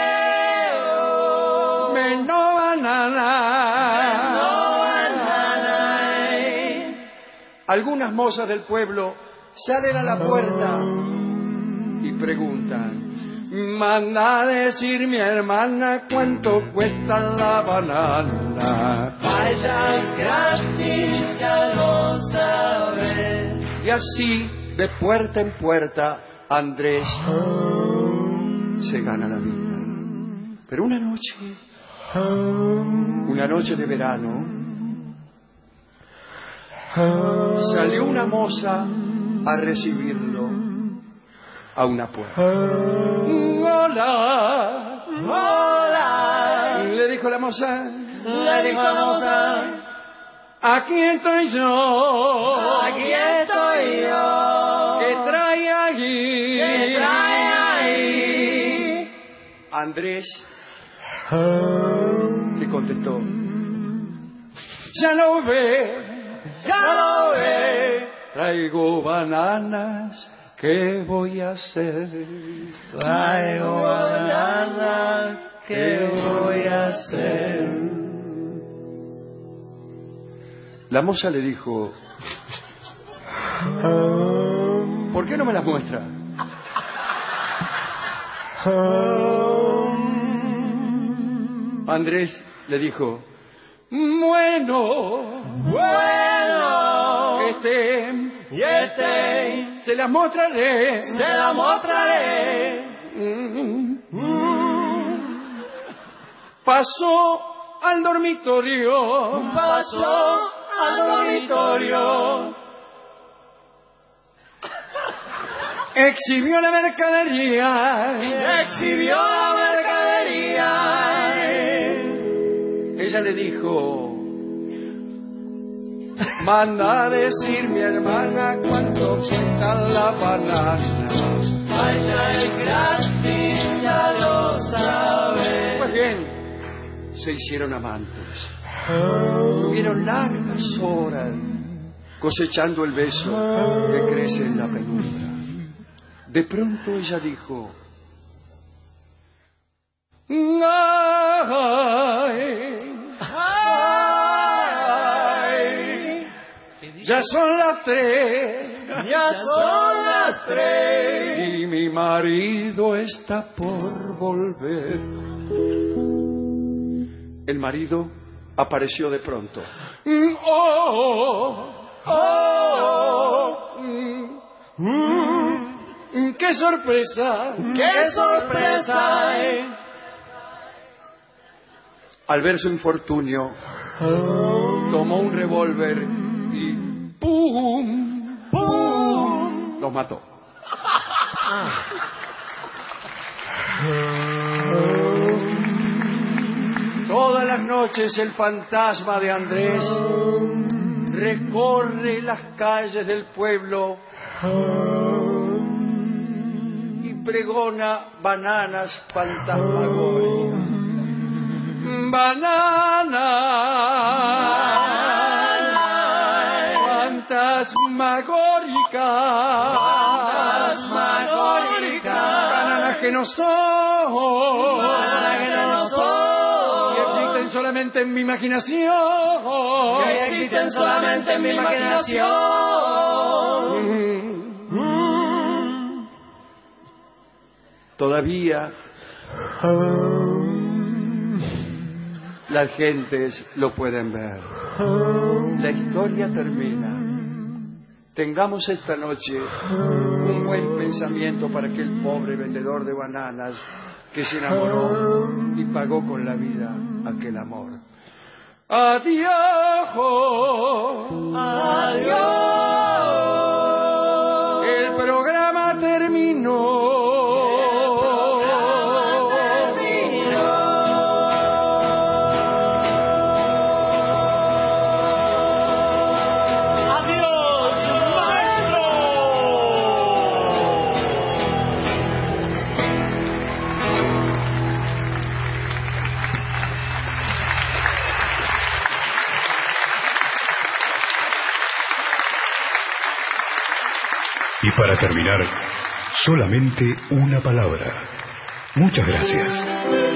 Speaker 7: ego, menos banana, menos banana. Algunas mozas del pueblo salen a la puerta y preguntan: manda a decir mi hermana cuánto cuesta la banana.
Speaker 10: Vayas gratis, ya lo sabes.
Speaker 7: Y así, de puerta en puerta, Andrés se gana la vida. Pero una noche, una noche de verano, salió una moza a recibirlo a una puerta. Hola, hola, le dijo la moza,
Speaker 10: Le dijo la moza,
Speaker 7: aquí estoy yo,
Speaker 10: aquí estoy yo.
Speaker 7: ¿qué trae ahí?
Speaker 10: ¿Qué trae ahí?
Speaker 7: Andrés le contestó: ya lo ve,
Speaker 10: Ya lo ve.
Speaker 7: traigo bananas, ¿qué voy a hacer?
Speaker 10: Traigo banana, ¿qué voy a hacer?
Speaker 7: La moza le dijo: ¿por qué no me las muestra? Andrés le dijo: bueno,
Speaker 10: Bueno,
Speaker 7: este,
Speaker 10: y este
Speaker 7: se las mostraré.
Speaker 10: se la mostraré.
Speaker 7: Mm. Pasó al dormitorio,
Speaker 10: Pasó al dormitorio,
Speaker 7: exhibió la mercadería.
Speaker 10: exhibió la mercadería.
Speaker 7: ella le dijo: manda a decir mi hermana cuánto cuesta la banana.
Speaker 10: Ay, ya es gratis, ya lo sabes.
Speaker 7: Pues bien, se hicieron amantes. Tuvieron largas horas cosechando el beso que crece en la penumbra. De pronto ella dijo: ay, ay, ya son las tres,
Speaker 10: ya son las tres,
Speaker 7: y mi marido está por volver. El marido apareció de pronto. ¡Oh! ¡Oh! Mm, ¡qué sorpresa!
Speaker 10: ¡Qué sorpresa!
Speaker 7: Al ver su infortunio, tomó un revólver y ¡pum! ¡Pum! Los mató. Todas las noches el fantasma de Andrés recorre las calles del pueblo y pregona bananas fantasmagóricas. Banana, fantasmagórica,
Speaker 10: fantasmagórica,
Speaker 7: bananas que no son,
Speaker 10: bananas que no son,
Speaker 7: que existen solamente en mi imaginación,
Speaker 10: que existen solamente en mi imaginación.
Speaker 7: Mm. Todavía las gentes lo pueden ver. La historia termina. Tengamos esta noche un buen pensamiento para aquel pobre vendedor de bananas que se enamoró y pagó con la vida aquel amor. Adiós.
Speaker 10: Adiós.
Speaker 7: El programa terminó.
Speaker 13: Y para terminar, solamente una palabra. Muchas gracias.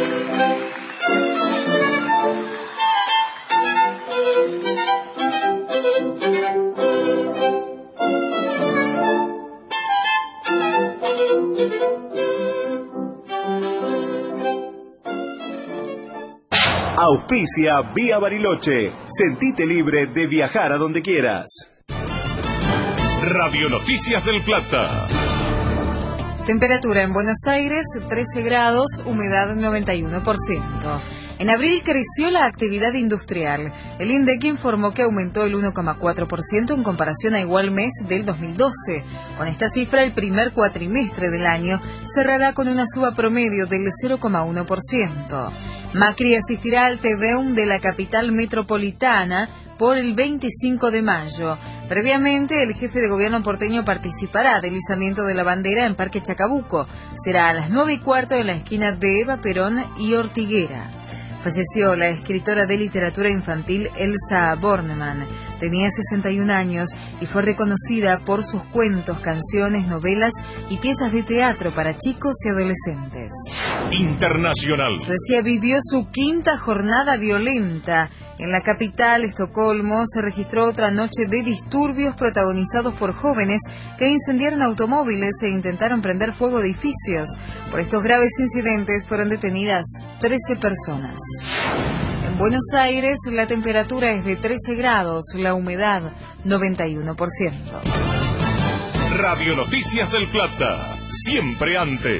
Speaker 28: Auspicia Vía Bariloche. Sentite libre de viajar a donde quieras.
Speaker 2: Radio Noticias del Plata.
Speaker 4: Temperatura en Buenos Aires, trece grados, humedad noventa y uno por ciento. En abril creció la actividad industrial. El INDEC informó que aumentó el uno coma cuatro por ciento en comparación a igual mes del dos mil doce. Con esta cifra, el primer cuatrimestre del año cerrará con una suba promedio del cero coma uno por ciento. Macri asistirá al Te-Deum de la capital metropolitana por el veinticinco de mayo. Previamente, el jefe de gobierno porteño participará del izamiento de la bandera en Parque Chacabuco. Será a las nueve y cuarto en la esquina de Eva Perón y Ortiguera. Falleció la escritora de literatura infantil Elsa Bornemann. Tenía sesenta y un años y fue reconocida por sus cuentos, canciones, novelas y piezas de teatro para chicos y adolescentes.
Speaker 2: Internacional.
Speaker 4: Suecia vivió su quinta jornada violenta. En la capital, Estocolmo, se registró otra noche de disturbios protagonizados por jóvenes que incendiaron automóviles e intentaron prender fuego a edificios. Por estos graves incidentes fueron detenidas trece personas. En Buenos Aires, la temperatura es de trece grados, la humedad noventa y uno por ciento.
Speaker 2: Radio Noticias del Plata, siempre antes.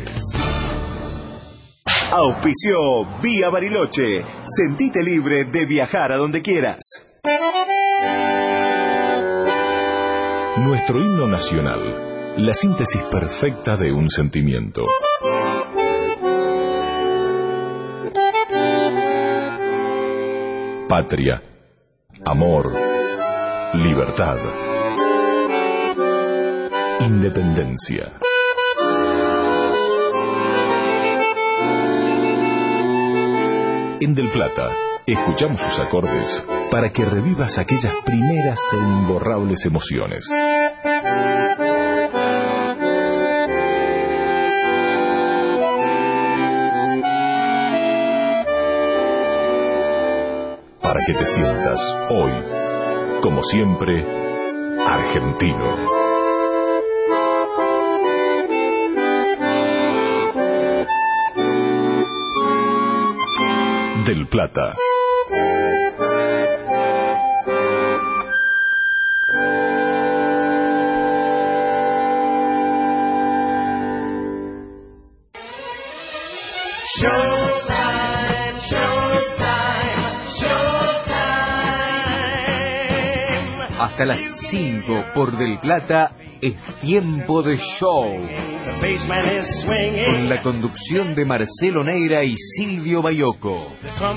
Speaker 28: Auspició Vía Bariloche. Sentite libre de viajar a donde quieras.
Speaker 2: Nuestro himno nacional, la síntesis perfecta de un sentimiento. patria, amor, libertad, independencia. En Del Plata, escuchamos sus acordes para que revivas aquellas primeras e imborrables emociones. Para que te sientas hoy, como siempre, argentino. Del Plata.
Speaker 10: Showtime, showtime, showtime.
Speaker 6: Hasta las cinco por Del Plata es tiempo de show. Con la conducción de Marcelo Neira y Silvio Bayoco.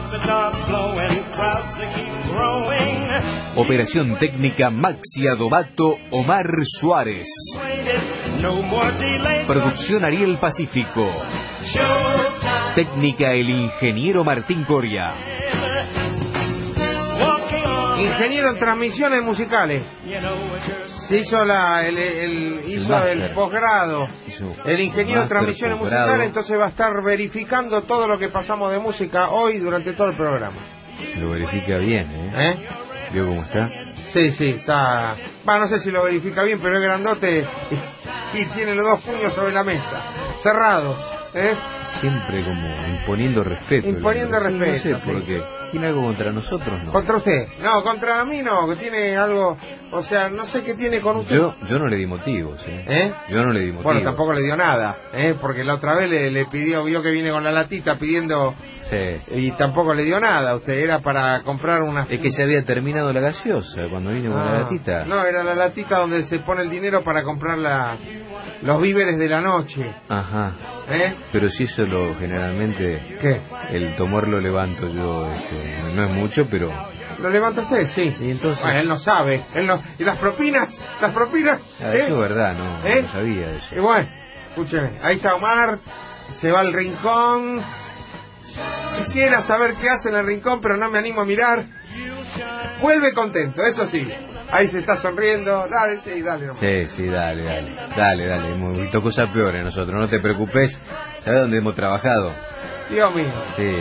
Speaker 6: Operación técnica Maxi Adobato, Omar Suárez. Producción Ariel Pacífico. Técnica el ingeniero Martín Coria.
Speaker 11: Ingeniero en transmisiones musicales. Se hizo la, el, el, hizo el, el posgrado. El ingeniero en transmisiones
Speaker 6: posgrado.
Speaker 11: musicales, entonces va a estar verificando todo lo que pasamos de música hoy durante todo el programa.
Speaker 6: Lo verifica bien, ¿eh?
Speaker 11: ¿Eh?
Speaker 6: ¿Vio cómo está?
Speaker 11: Sí, sí, está... Va, no sé si lo verifica bien, pero es grandote y, y tiene los dos puños sobre la mesa, cerrados, ¿eh?
Speaker 6: Siempre como imponiendo respeto.
Speaker 11: Imponiendo
Speaker 6: sí,
Speaker 11: respeto,
Speaker 6: no sé
Speaker 11: sí.
Speaker 6: por qué. ¿Tiene algo contra nosotros? No.
Speaker 11: ¿Contra usted? No, contra mí no, que tiene algo... O sea, no sé qué tiene con usted.
Speaker 6: Yo yo no le di motivos, ¿eh?
Speaker 11: ¿Eh?
Speaker 6: Yo no le di motivos.
Speaker 11: Bueno, tampoco le dio nada, ¿eh? Porque la otra vez le, le pidió, vio que viene con la latita pidiendo...
Speaker 6: Sí.
Speaker 11: Y tampoco le dio nada, usted era para comprar una...
Speaker 6: Es que se había terminado la gaseosa cuando vino con
Speaker 11: Ah,
Speaker 6: la latita.
Speaker 11: No, era la latita donde se pone el dinero para comprar la, los víveres de la noche.
Speaker 6: Ajá.
Speaker 11: ¿Eh?
Speaker 6: Pero si eso lo generalmente...
Speaker 11: ¿Qué?
Speaker 6: El tomar lo levanto yo, este, no es mucho, pero...
Speaker 11: ¿Lo levanta usted? Sí.
Speaker 6: Y entonces...
Speaker 11: Bueno, él no sabe. Él no... ¿Y las propinas? ¿Las propinas?
Speaker 6: Ah,
Speaker 11: ¿Eh?
Speaker 6: eso es verdad, no,
Speaker 11: ¿Eh?
Speaker 6: no sabía eso.
Speaker 11: Y bueno, escúcheme, ahí está Omar, se va al rincón. Quisiera saber qué hace en el rincón, pero no me animo a mirar. Vuelve contento, eso sí. Ahí se está sonriendo. Dale, sí, dale. Omar.
Speaker 6: Sí, sí, dale, dale. Dale, dale. Hemos visto cosas peores nosotros, no te preocupes. ¿Sabes dónde hemos trabajado?
Speaker 11: Dios mío.
Speaker 6: Sí.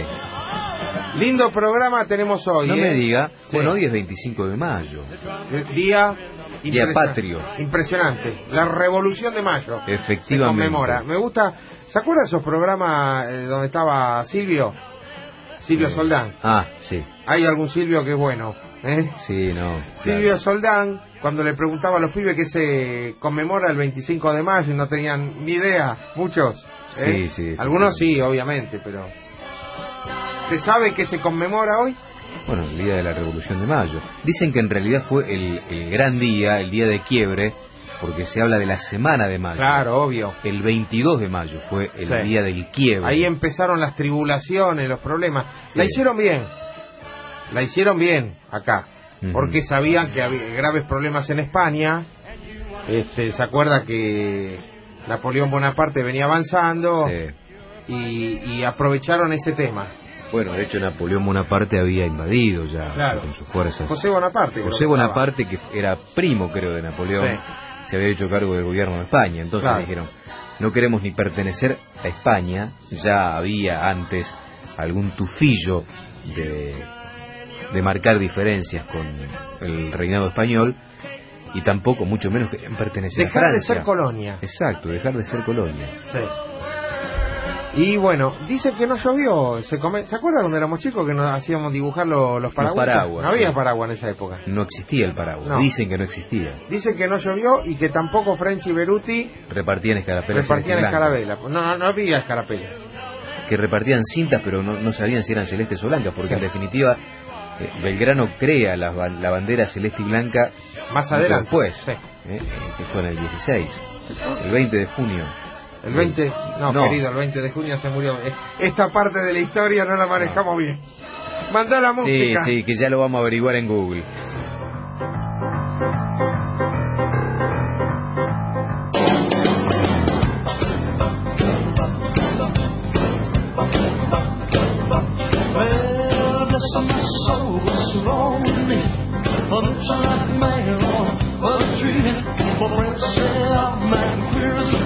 Speaker 11: Lindo programa tenemos hoy.
Speaker 6: No
Speaker 11: ¿eh?
Speaker 6: me diga.
Speaker 11: Sí.
Speaker 6: Bueno, hoy es veinticinco de mayo.
Speaker 11: Día...
Speaker 6: Día patrio.
Speaker 11: Impresionante. La Revolución de Mayo.
Speaker 6: Efectivamente.
Speaker 11: Se conmemora. Me gusta... ¿Se acuerdan de esos programas eh, donde estaba Silvio? Silvio
Speaker 6: Eh,
Speaker 11: Soldán.
Speaker 6: Ah, sí.
Speaker 11: Hay algún Silvio que es bueno, ¿eh?
Speaker 6: Sí, no.
Speaker 11: Silvio
Speaker 6: claro.
Speaker 11: Soldán, cuando le preguntaba a los pibes que se conmemora el veinticinco de mayo y no tenían ni idea, muchos. ¿eh?
Speaker 6: Sí, sí.
Speaker 11: Algunos sí, obviamente, pero... ¿Usted sabe que se conmemora hoy?
Speaker 6: Bueno, el día de la Revolución de Mayo. Dicen que en realidad fue el, el gran día, el día de quiebre, porque se habla de la semana de mayo.
Speaker 11: Claro, obvio.
Speaker 6: El veintidós de mayo fue el
Speaker 11: Sí.
Speaker 6: día del quiebre.
Speaker 11: Ahí empezaron las tribulaciones, los problemas.
Speaker 6: Sí.
Speaker 11: La hicieron bien. La hicieron bien acá.
Speaker 6: Ujú.
Speaker 11: Porque sabían que había graves problemas en España. Este, ¿se acuerda que Napoleón Bonaparte venía avanzando?
Speaker 6: Sí.
Speaker 11: Y, y aprovecharon ese tema.
Speaker 6: Bueno, de hecho Napoleón Bonaparte había invadido ya
Speaker 11: Claro.
Speaker 6: con sus fuerzas.
Speaker 11: José Bonaparte.
Speaker 6: José
Speaker 11: creo que
Speaker 6: Bonaparte, que era primo, creo, de Napoleón,
Speaker 11: Sí.
Speaker 6: se había hecho cargo del gobierno de España. Entonces
Speaker 11: Claro.
Speaker 6: dijeron, no queremos ni pertenecer a España. Ya había antes algún tufillo de, de marcar diferencias con el reinado español, y tampoco, mucho menos, querían pertenecer
Speaker 11: Dejar
Speaker 6: a
Speaker 11: de
Speaker 6: Francia.
Speaker 11: ser colonia.
Speaker 6: Exacto, dejar de ser colonia.
Speaker 11: Sí. Y bueno, dicen que no llovió. ¿Se, come... ¿Se acuerdan cuando éramos chicos que nos hacíamos dibujar los, los paraguas?
Speaker 6: paraguas,
Speaker 11: No había
Speaker 6: sí.
Speaker 11: paraguas en esa época.
Speaker 6: No existía el paraguas.
Speaker 11: No.
Speaker 6: Dicen que no existía.
Speaker 11: Dicen que no llovió y que tampoco French y Beruti
Speaker 6: Repartían escarapelas.
Speaker 11: repartían
Speaker 6: celestes blancas.
Speaker 11: escarabelas. No, no había escarapelas.
Speaker 6: Que repartían cintas, pero no, no sabían si eran celestes o blancas, porque en definitiva eh, Belgrano crea la, ba- la bandera celeste y blanca
Speaker 11: Más
Speaker 6: mucho
Speaker 11: adelante.
Speaker 6: después,
Speaker 11: Sí.
Speaker 6: eh, que fue en el dieciséis, el veinte de junio.
Speaker 11: El veinte, no,
Speaker 6: No.
Speaker 11: querido, el veinte de junio se murió. Eh, Esta parte de la historia no la manejamos bien. Mandá la
Speaker 6: Sí,
Speaker 11: música.
Speaker 6: sí, que ya lo vamos a averiguar en Google.
Speaker 9: Well, bless my soul, what's wrong with me? I'm just like a man on a tree. My friends say I'm mad.